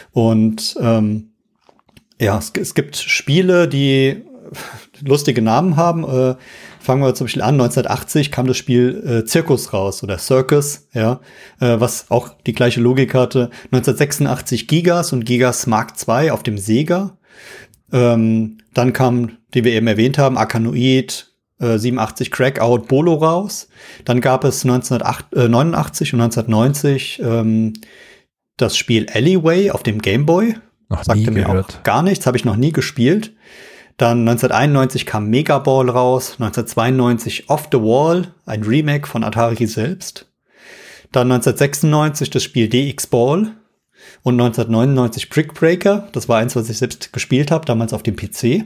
Und ähm, ja, es, es gibt Spiele, die lustige Namen haben. Äh, fangen wir zum Beispiel an, neunzehnhundertachtzig kam das Spiel äh, Circus raus oder Circus, ja, äh, was auch die gleiche Logik hatte. neunzehnhundertsechsundachtzig Gigas und Gigas Mark zwei auf dem Sega. Ähm, dann kam, die wir eben erwähnt haben, Arkanoid, siebenundachtzig Crackout, Bolo raus. Dann gab es neunzehnhundertneunundachtzig und neunzehnhundertneunzig ähm, das Spiel Alleyway auf dem Game Boy. Noch Sagte nie mir gehört. auch gar nichts, habe ich noch nie gespielt. Dann neunzehnhunderteinundneunzig kam Mega Ball raus. neunzehnhundertzweiundneunzig Off the Wall, ein Remake von Atari selbst. Dann neunzehnhundertsechsundneunzig das Spiel D X Ball. Und neunzehnhundertneunundneunzig Brick Breaker. Das war eins, was ich selbst gespielt habe, damals auf dem P C.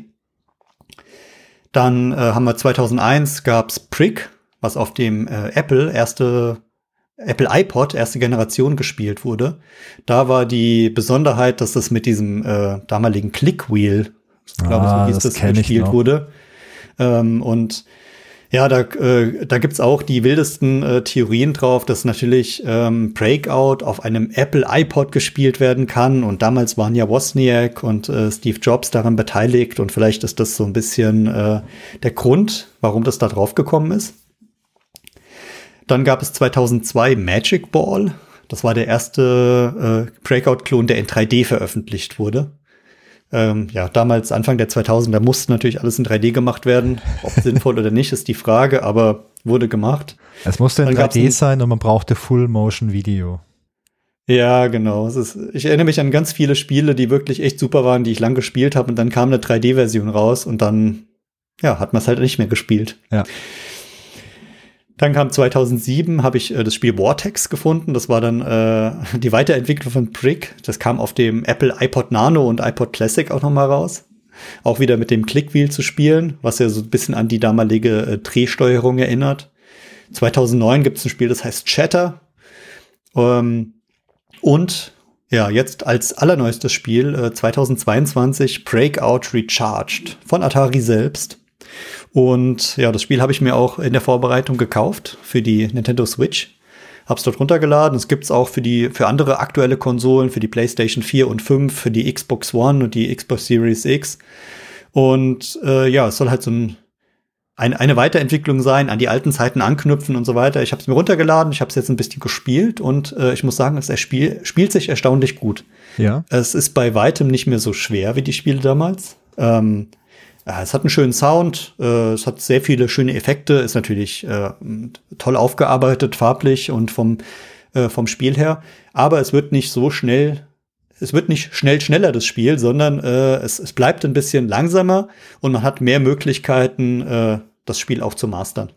Dann äh, haben wir zweitausendeins gab's Prick, was auf dem äh, Apple erste Apple iPod erste Generation gespielt wurde. Da war die Besonderheit, dass das mit diesem äh, damaligen Clickwheel, ich glaube, ah, so hieß das, das gespielt wurde. Ähm, und ja, da äh, da gibt's auch die wildesten äh, Theorien drauf, dass natürlich ähm, Breakout auf einem Apple iPod gespielt werden kann. Und damals waren ja Wozniak und äh, Steve Jobs daran beteiligt. Und vielleicht ist das so ein bisschen äh, der Grund, warum das da drauf gekommen ist. Dann gab es zweitausendzwei Magic Ball. Das war der erste äh, Breakout-Klon, der in drei D veröffentlicht wurde. Ähm, ja, damals, Anfang der zweitausender, musste natürlich alles in drei D gemacht werden. Ob sinnvoll oder nicht, ist die Frage, aber wurde gemacht. Es musste in drei D sein und man brauchte Full-Motion-Video. Ja, genau. Es ist, ich erinnere mich an ganz viele Spiele, die wirklich echt super waren, die ich lang gespielt habe, und dann kam eine drei D-Version raus und dann, ja, hat man es halt nicht mehr gespielt. Ja. Dann kam zweitausendsieben, habe ich äh, das Spiel Vortex gefunden. Das war dann äh, die Weiterentwicklung von Brick. Das kam auf dem Apple iPod Nano und iPod Classic auch noch mal raus. Auch wieder mit dem Clickwheel zu spielen, was ja so ein bisschen an die damalige äh, Drehsteuerung erinnert. zweitausendneun gibt es ein Spiel, das heißt Chatter. Ähm, und ja, jetzt als allerneuestes Spiel äh, zweitausendzweiundzwanzig Breakout Recharged von Atari selbst. Und ja, das Spiel habe ich mir auch in der Vorbereitung gekauft für die Nintendo Switch. Hab's dort runtergeladen. Es gibt's auch für die für andere aktuelle Konsolen, für die PlayStation vier und fünf, für die Xbox One und die Xbox Series X. Und äh, ja, es soll halt so ein, ein, eine Weiterentwicklung sein, an die alten Zeiten anknüpfen und so weiter. Ich habe es mir runtergeladen, ich habe es jetzt ein bisschen gespielt und äh, ich muss sagen, es Spiel, spielt sich erstaunlich gut. Ja. Es ist bei weitem nicht mehr so schwer wie die Spiele damals. Ähm, Ja, es hat einen schönen Sound, äh, es hat sehr viele schöne Effekte, ist natürlich äh, toll aufgearbeitet, farblich und vom, äh, vom Spiel her. Aber es wird nicht so schnell, es wird nicht schnell schneller, das Spiel, sondern äh, es, es bleibt ein bisschen langsamer und man hat mehr Möglichkeiten, äh, das Spiel auch zu mastern.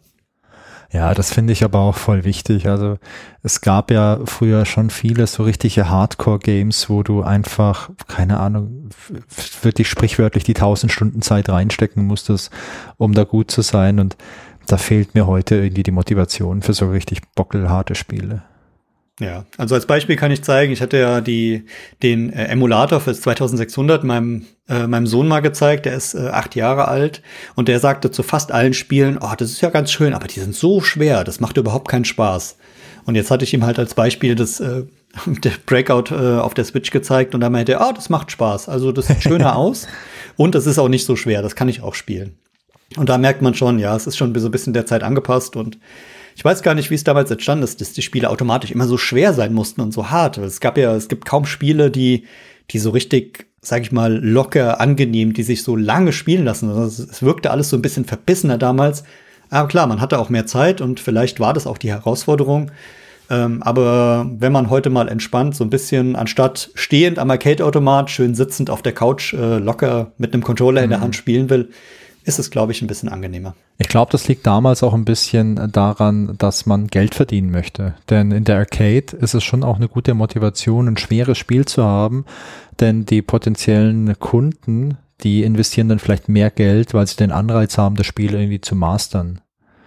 Ja, das finde ich aber auch voll wichtig. Also es gab ja früher schon viele so richtige Hardcore-Games, wo du einfach, keine Ahnung, wirklich sprichwörtlich die tausend Stunden Zeit reinstecken musstest, um da gut zu sein. Und da fehlt mir heute irgendwie die Motivation für so richtig bockelharte Spiele. Ja, also als Beispiel kann ich zeigen, ich hatte ja die, den äh, Emulator für das zweitausendsechshundert meinem, äh, meinem Sohn mal gezeigt, der ist äh, acht Jahre alt und der sagte zu fast allen Spielen, oh, das ist ja ganz schön, aber die sind so schwer, das macht überhaupt keinen Spaß. Und jetzt hatte ich ihm halt als Beispiel das äh, der Breakout äh, auf der Switch gezeigt und da meinte er, oh, das macht Spaß, also das sieht schöner aus und das ist auch nicht so schwer, das kann ich auch spielen. Und da merkt man schon, ja, es ist schon so ein bisschen der Zeit angepasst und ich weiß gar nicht, wie es damals entstanden ist, dass die Spiele automatisch immer so schwer sein mussten und so hart. Es gab ja, es gibt kaum Spiele, die, die so richtig, sag ich mal, locker, angenehm, die sich so lange spielen lassen. Also es wirkte alles so ein bisschen verbissener damals. Aber klar, man hatte auch mehr Zeit und vielleicht war das auch die Herausforderung. Ähm, aber wenn man heute mal entspannt, so ein bisschen anstatt stehend am Arcade-Automat, schön sitzend auf der Couch, äh, locker mit einem Controller mhm. in der Hand spielen will, ist es, glaube ich, ein bisschen angenehmer. Ich glaube, das liegt damals auch ein bisschen daran, dass man Geld verdienen möchte. Denn in der Arcade ist es schon auch eine gute Motivation, ein schweres Spiel zu haben. Denn die potenziellen Kunden, die investieren dann vielleicht mehr Geld, weil sie den Anreiz haben, das Spiel irgendwie zu mastern.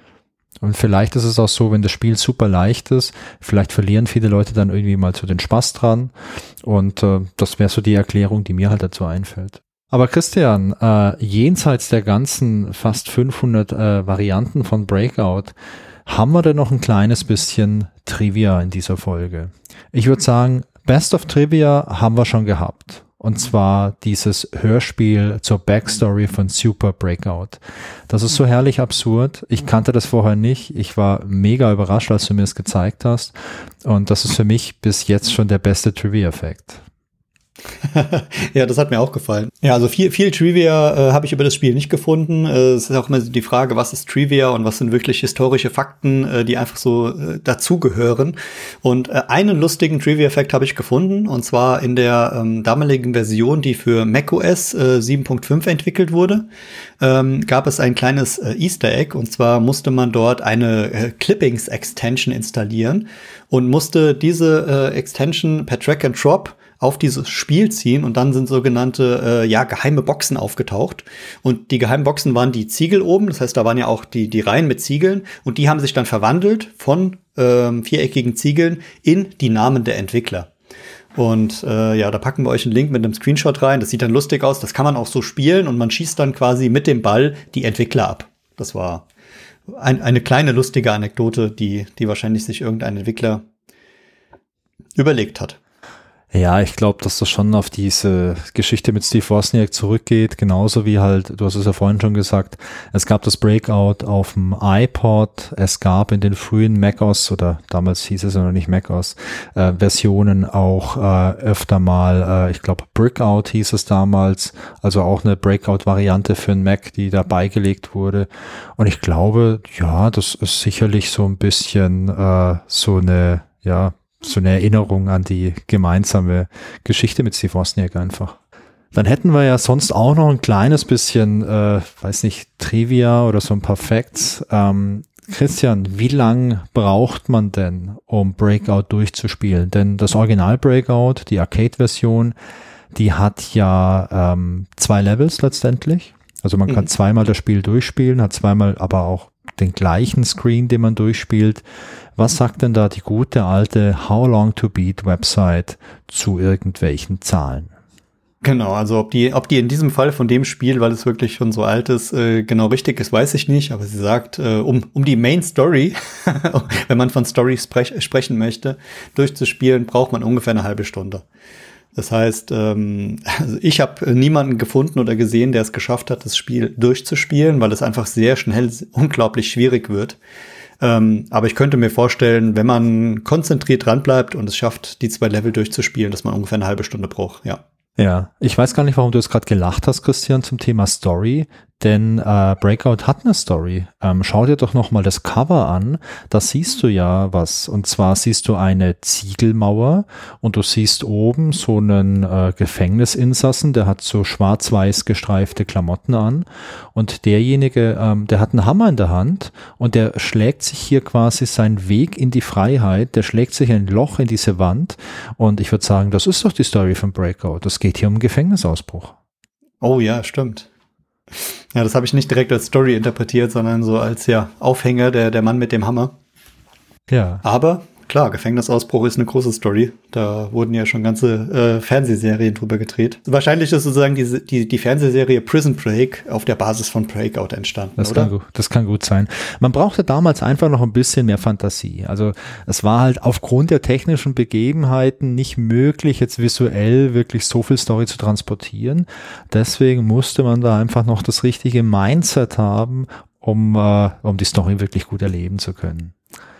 Und vielleicht ist es auch so, wenn das Spiel super leicht ist, vielleicht verlieren viele Leute dann irgendwie mal so den Spaß dran. Und äh, das wäre so die Erklärung, die mir halt dazu einfällt. Aber Christian, äh, jenseits der ganzen fast fünfhundert äh, Varianten von Breakout, haben wir denn noch ein kleines bisschen Trivia in dieser Folge? Ich würde sagen, Best of Trivia haben wir schon gehabt. Und zwar dieses Hörspiel zur Backstory von Super Breakout. Das ist so herrlich absurd. Ich kannte das vorher nicht. Ich war mega überrascht, als du mir es gezeigt hast. Und das ist für mich bis jetzt schon der beste Trivia-Effekt. Ja, das hat mir auch gefallen. Ja, also viel, viel Trivia äh, habe ich über das Spiel nicht gefunden. Äh, es ist auch immer die Frage, was ist Trivia und was sind wirklich historische Fakten, äh, die einfach so äh, dazugehören. Und äh, einen lustigen Trivia-Fact habe ich gefunden, und zwar in der ähm, damaligen Version, die für macOS äh, sieben Punkt fünf entwickelt wurde, ähm, gab es ein kleines äh, Easter Egg, und zwar musste man dort eine äh, Clippings-Extension installieren und musste diese äh, Extension per Drag and Drop auf dieses Spiel ziehen, und dann sind sogenannte äh, ja geheime Boxen aufgetaucht, und die geheimen Boxen waren die Ziegel oben, das heißt, da waren ja auch die die Reihen mit Ziegeln, und die haben sich dann verwandelt von ähm, viereckigen Ziegeln in die Namen der Entwickler. Und äh, ja, da packen wir euch einen Link mit einem Screenshot rein, das sieht dann lustig aus, das kann man auch so spielen, und man schießt dann quasi mit dem Ball die Entwickler ab. Das war ein, eine kleine lustige Anekdote, die die wahrscheinlich sich irgendein Entwickler überlegt hat. Ja, ich glaube, dass das schon auf diese Geschichte mit Steve Wozniak zurückgeht, genauso wie halt, du hast es ja vorhin schon gesagt, es gab das Breakout auf dem iPod, es gab in den frühen macOS, oder damals hieß es ja noch nicht macOS, äh, Versionen auch äh, öfter mal, äh, ich glaube Brickout hieß es damals, also auch eine Breakout-Variante für einen Mac, die da beigelegt wurde. Und ich glaube, ja, das ist sicherlich so ein bisschen äh, so eine, ja, so eine Erinnerung an die gemeinsame Geschichte mit Steve Wozniak einfach. Dann hätten wir ja sonst auch noch ein kleines bisschen, äh, weiß nicht, Trivia oder so ein paar Facts. Ähm, Christian, wie lang braucht man denn, um Breakout durchzuspielen? Denn das Original Breakout, die Arcade-Version, die hat ja ähm, zwei Levels letztendlich. Also man kann mhm. zweimal das Spiel durchspielen, hat zweimal aber auch den gleichen Screen, den man durchspielt. Was sagt denn da die gute alte How Long to Beat Website zu irgendwelchen Zahlen? Genau, also ob die, ob die in diesem Fall von dem Spiel, weil es wirklich schon so alt ist, äh, genau richtig ist, weiß ich nicht. Aber sie sagt, äh, um, um die Main Story, wenn man von Story sprech, sprechen möchte, durchzuspielen, braucht man ungefähr eine halbe Stunde. Das heißt, ähm, also ich habe niemanden gefunden oder gesehen, der es geschafft hat, das Spiel durchzuspielen, weil es einfach sehr schnell unglaublich schwierig wird. Ähm, aber ich könnte mir vorstellen, wenn man konzentriert dran bleibt und es schafft, die zwei Level durchzuspielen, dass man ungefähr eine halbe Stunde braucht, ja. Ja, ich weiß gar nicht, warum du jetzt gerade gelacht hast, Christian, zum Thema Story, denn äh, Breakout hat eine Story. Ähm, schau dir doch nochmal das Cover an, da siehst du ja was, und zwar siehst du eine Ziegelmauer und du siehst oben so einen äh, Gefängnisinsassen, der hat so schwarz-weiß gestreifte Klamotten an, und derjenige, ähm, der hat einen Hammer in der Hand und der schlägt sich hier quasi seinen Weg in die Freiheit, der schlägt sich ein Loch in diese Wand, und ich würde sagen, das ist doch die Story von Breakout. Das geht hier um einen Gefängnisausbruch. Oh ja, stimmt. Ja, das habe ich nicht direkt als Story interpretiert, sondern so als ja Aufhänger, der, der Mann mit dem Hammer. Ja. Aber klar, Gefängnisausbruch ist eine große Story. Da wurden ja schon ganze äh, Fernsehserien drüber gedreht. Wahrscheinlich ist sozusagen die, die, die Fernsehserie Prison Break auf der Basis von Breakout entstanden, das oder? Kann gut, das kann gut sein. Man brauchte damals einfach noch ein bisschen mehr Fantasie. Also es war halt aufgrund der technischen Begebenheiten nicht möglich, jetzt visuell wirklich so viel Story zu transportieren. Deswegen musste man da einfach noch das richtige Mindset haben, um, äh, um die Story wirklich gut erleben zu können.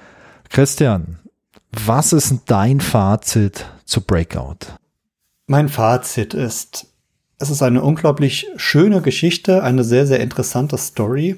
Christian, was ist dein Fazit zu Breakout? Mein Fazit ist, es ist eine unglaublich schöne Geschichte, eine sehr, sehr interessante Story.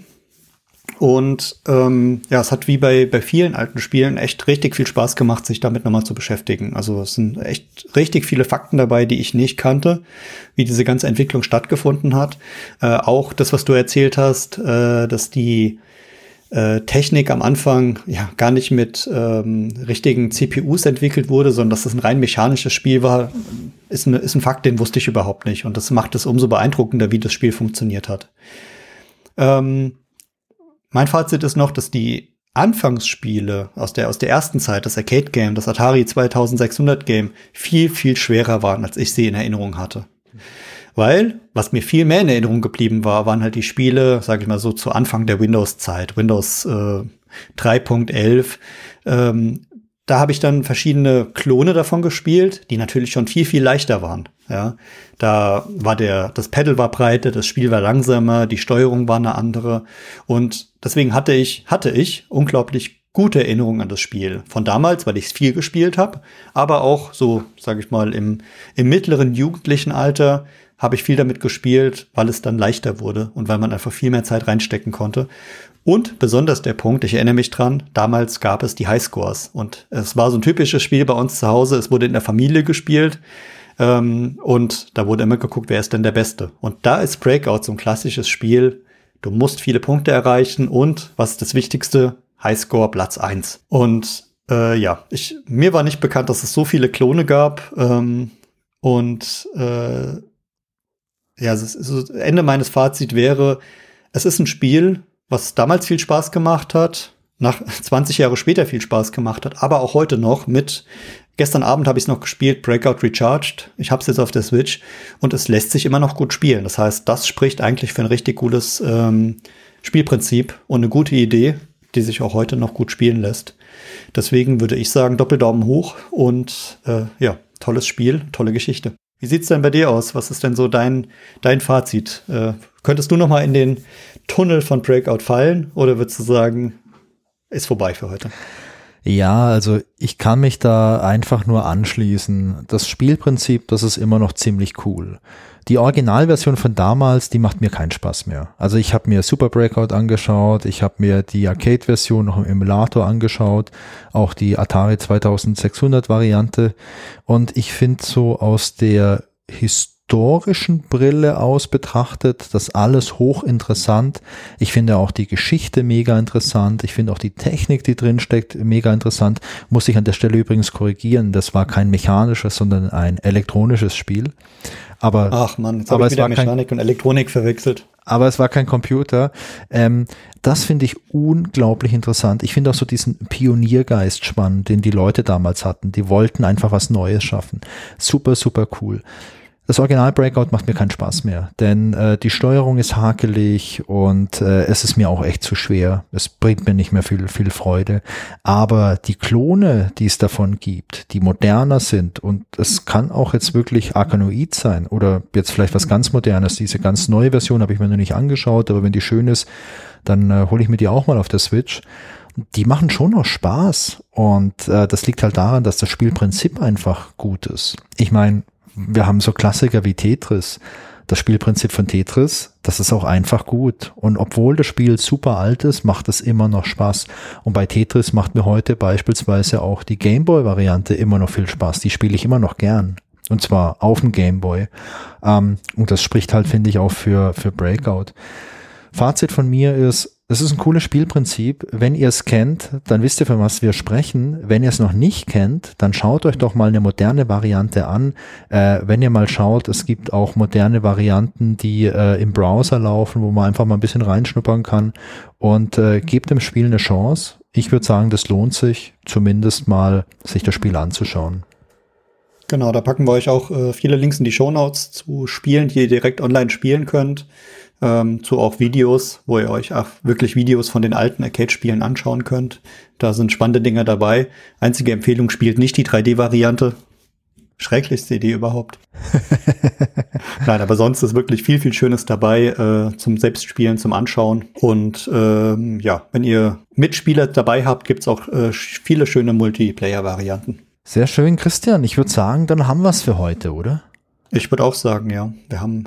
Und ähm, ja, es hat wie bei, bei vielen alten Spielen echt richtig viel Spaß gemacht, sich damit nochmal zu beschäftigen. Also es sind echt richtig viele Fakten dabei, die ich nicht kannte, wie diese ganze Entwicklung stattgefunden hat. Äh, auch das, was du erzählt hast, äh, dass die Äh, Technik am Anfang ja gar nicht mit ähm, richtigen C P Us entwickelt wurde, sondern dass das ein rein mechanisches Spiel war, ist, eine, ist ein Fakt, den wusste ich überhaupt nicht. Und das macht es umso beeindruckender, wie das Spiel funktioniert hat. Ähm, mein Fazit ist noch, dass die Anfangsspiele aus der, aus der ersten Zeit, das Arcade-Game, das Atari zweitausendsechshundert-Game, viel, viel schwerer waren, als ich sie in Erinnerung hatte. Weil, was mir viel mehr in Erinnerung geblieben war, waren halt die Spiele, sage ich mal so, zu Anfang der Windows-Zeit, Windows äh, drei Punkt elf. Ähm, da habe ich dann verschiedene Klone davon gespielt, die natürlich schon viel, viel leichter waren. Ja, da war der, das Pedal war breiter, das Spiel war langsamer, die Steuerung war eine andere. Und deswegen hatte ich, hatte ich unglaublich gute Erinnerungen an das Spiel. Von damals, weil ich es viel gespielt habe, aber auch so, sage ich mal, im, im mittleren jugendlichen Alter habe ich viel damit gespielt, weil es dann leichter wurde und weil man einfach viel mehr Zeit reinstecken konnte. Und besonders der Punkt, ich erinnere mich dran, damals gab es die Highscores. Und es war so ein typisches Spiel bei uns zu Hause. Es wurde in der Familie gespielt. Ähm, und da wurde immer geguckt, wer ist denn der Beste. Und da ist Breakout so ein klassisches Spiel. Du musst viele Punkte erreichen und, was ist das Wichtigste, Highscore Platz eins. Und äh, ja, ich, mir war nicht bekannt, dass es so viele Klone gab. Ähm, und äh, ja, das ist, Ende meines Fazit wäre, es ist ein Spiel, was damals viel Spaß gemacht hat, nach zwanzig Jahre später viel Spaß gemacht hat, aber auch heute noch mit, gestern Abend habe ich es noch gespielt, Breakout Recharged, ich habe es jetzt auf der Switch und es lässt sich immer noch gut spielen. Das heißt, das spricht eigentlich für ein richtig cooles ähm, Spielprinzip und eine gute Idee, die sich auch heute noch gut spielen lässt. Deswegen würde ich sagen, Doppeldaumen hoch und äh, ja, tolles Spiel, tolle Geschichte. Wie sieht's denn bei dir aus? Was ist denn so dein, dein Fazit? Äh, könntest du noch mal in den Tunnel von Breakout fallen oder würdest du sagen, ist vorbei für heute? Ja, also ich kann mich da einfach nur anschließen. Das Spielprinzip, das ist immer noch ziemlich cool. Die Originalversion von damals, die macht mir keinen Spaß mehr. Also ich habe mir Super Breakout angeschaut, ich habe mir die Arcade-Version noch im Emulator angeschaut, auch die Atari zweitausendsechshundert Variante, und ich finde so aus der historischen Brille aus betrachtet, das alles hochinteressant. Ich finde auch die Geschichte mega interessant. Ich finde auch die Technik, die drin steckt, mega interessant. Muss ich an der Stelle übrigens korrigieren. Das war kein mechanisches, sondern ein elektronisches Spiel. Aber, Ach man, jetzt habe ich wieder Mechanik kein, und Elektronik verwechselt. Aber es war kein Computer. Ähm, das finde ich unglaublich interessant. Ich finde auch so diesen Pioniergeist spannend, den die Leute damals hatten. Die wollten einfach was Neues schaffen. Super, super cool. Das Original Breakout macht mir keinen Spaß mehr, denn äh, die Steuerung ist hakelig und äh, es ist mir auch echt zu schwer. Es bringt mir nicht mehr viel, viel Freude. Aber die Klone, die es davon gibt, die moderner sind, und es kann auch jetzt wirklich Arkanoid sein oder jetzt vielleicht was ganz Modernes. Diese ganz neue Version habe ich mir noch nicht angeschaut, aber wenn die schön ist, dann äh, hole ich mir die auch mal auf der Switch. Die machen schon noch Spaß und äh, das liegt halt daran, dass das Spielprinzip einfach gut ist. Ich meine, wir haben so Klassiker wie Tetris. Das Spielprinzip von Tetris, das ist auch einfach gut. Und obwohl das Spiel super alt ist, macht es immer noch Spaß. Und bei Tetris macht mir heute beispielsweise auch die Gameboy-Variante immer noch viel Spaß. Die spiele ich immer noch gern. Und zwar auf dem Gameboy. Ähm, und das spricht halt, finde ich, auch für, für Breakout. Fazit von mir ist, es ist ein cooles Spielprinzip. Wenn ihr es kennt, dann wisst ihr, von was wir sprechen. Wenn ihr es noch nicht kennt, dann schaut euch doch mal eine moderne Variante an. Äh, wenn ihr mal schaut, es gibt auch moderne Varianten, die äh, im Browser laufen, wo man einfach mal ein bisschen reinschnuppern kann, und äh, gebt dem Spiel eine Chance. Ich würde sagen, das lohnt sich, zumindest mal sich das Spiel anzuschauen. Genau, da packen wir euch auch äh, viele Links in die Shownotes zu Spielen, die ihr direkt online spielen könnt. Ähm, zu auch Videos, wo ihr euch auch wirklich Videos von den alten Arcade-Spielen anschauen könnt. Da sind spannende Dinge dabei. Einzige Empfehlung, spielt nicht die drei D-Variante. Schrecklichste Idee überhaupt. Nein, aber sonst ist wirklich viel, viel Schönes dabei äh, zum Selbstspielen, zum Anschauen. Und ähm, ja, wenn ihr Mitspieler dabei habt, gibt's auch äh, viele schöne Multiplayer-Varianten. Sehr schön, Christian. Ich würde sagen, dann haben wir es für heute, oder? Ich würde auch sagen, ja. Wir haben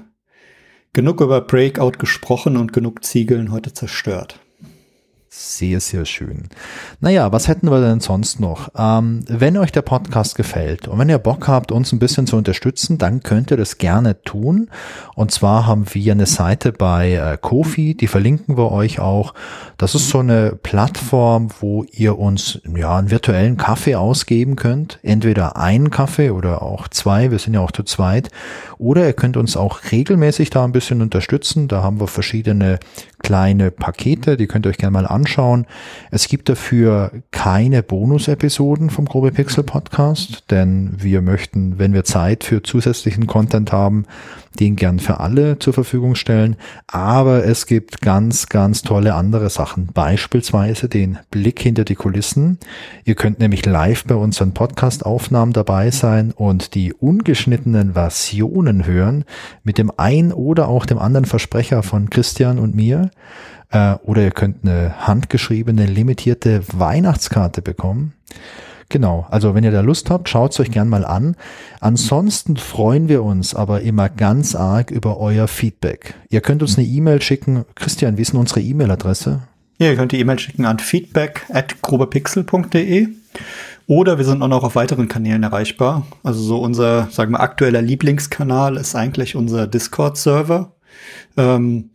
genug über Breakout gesprochen und genug Ziegeln heute zerstört. Sehr, sehr schön. Naja, was hätten wir denn sonst noch? Ähm, wenn euch der Podcast gefällt und wenn ihr Bock habt, uns ein bisschen zu unterstützen, dann könnt ihr das gerne tun. Und zwar haben wir eine Seite bei äh, Ko-fi, die verlinken wir euch auch. Das ist so eine Plattform, wo ihr uns ja einen virtuellen Kaffee ausgeben könnt. Entweder einen Kaffee oder auch zwei, wir sind ja auch zu zweit. Oder ihr könnt uns auch regelmäßig da ein bisschen unterstützen. Da haben wir verschiedene kleine Pakete, die könnt ihr euch gerne mal anschauen. Es gibt dafür keine Bonus-Episoden vom Grobe Pixel Podcast, denn wir möchten, wenn wir Zeit für zusätzlichen Content haben, den gern für alle zur Verfügung stellen. Aber es gibt ganz, ganz tolle andere Sachen, beispielsweise den Blick hinter die Kulissen. Ihr könnt nämlich live bei unseren Podcast-Aufnahmen dabei sein und die ungeschnittenen Versionen hören mit dem ein oder auch dem anderen Versprecher von Christian und mir. Äh, oder ihr könnt eine handgeschriebene, limitierte Weihnachtskarte bekommen. Genau, also wenn ihr da Lust habt, schaut es euch gern mal an. Ansonsten freuen wir uns aber immer ganz arg über euer Feedback. Ihr könnt uns eine E-Mail schicken. Christian, wie ist denn unsere E-Mail-Adresse? Ja, ihr könnt die E-Mail schicken an feedback at grobepixel punkt de oder wir sind auch noch auf weiteren Kanälen erreichbar. Also so unser, sagen wir, aktueller Lieblingskanal ist eigentlich unser Discord-Server. Ähm,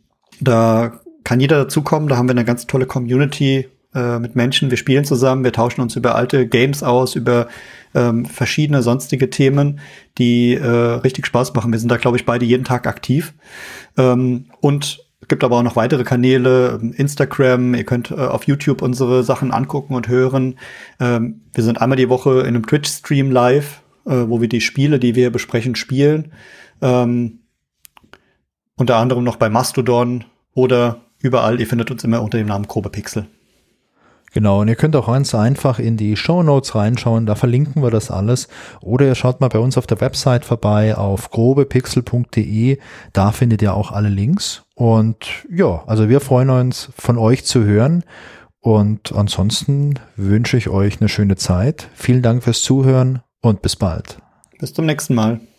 da kann jeder dazukommen, da haben wir eine ganz tolle Community äh, mit Menschen. Wir spielen zusammen, wir tauschen uns über alte Games aus, über ähm, verschiedene sonstige Themen, die äh, richtig Spaß machen. Wir sind da, glaube ich, beide jeden Tag aktiv. Ähm, und es gibt aber auch noch weitere Kanäle, Instagram, ihr könnt äh, auf YouTube unsere Sachen angucken und hören. Ähm, wir sind einmal die Woche in einem Twitch-Stream live, äh, wo wir die Spiele, die wir besprechen, spielen. Ähm, unter anderem noch bei Mastodon oder überall. Ihr findet uns immer unter dem Namen Grobe Pixel. Genau, und ihr könnt auch ganz einfach in die Shownotes reinschauen, da verlinken wir das alles. Oder ihr schaut mal bei uns auf der Website vorbei auf grobepixel punkt de, da findet ihr auch alle Links. Und ja, also wir freuen uns, von euch zu hören. Und ansonsten wünsche ich euch eine schöne Zeit. Vielen Dank fürs Zuhören und bis bald. Bis zum nächsten Mal.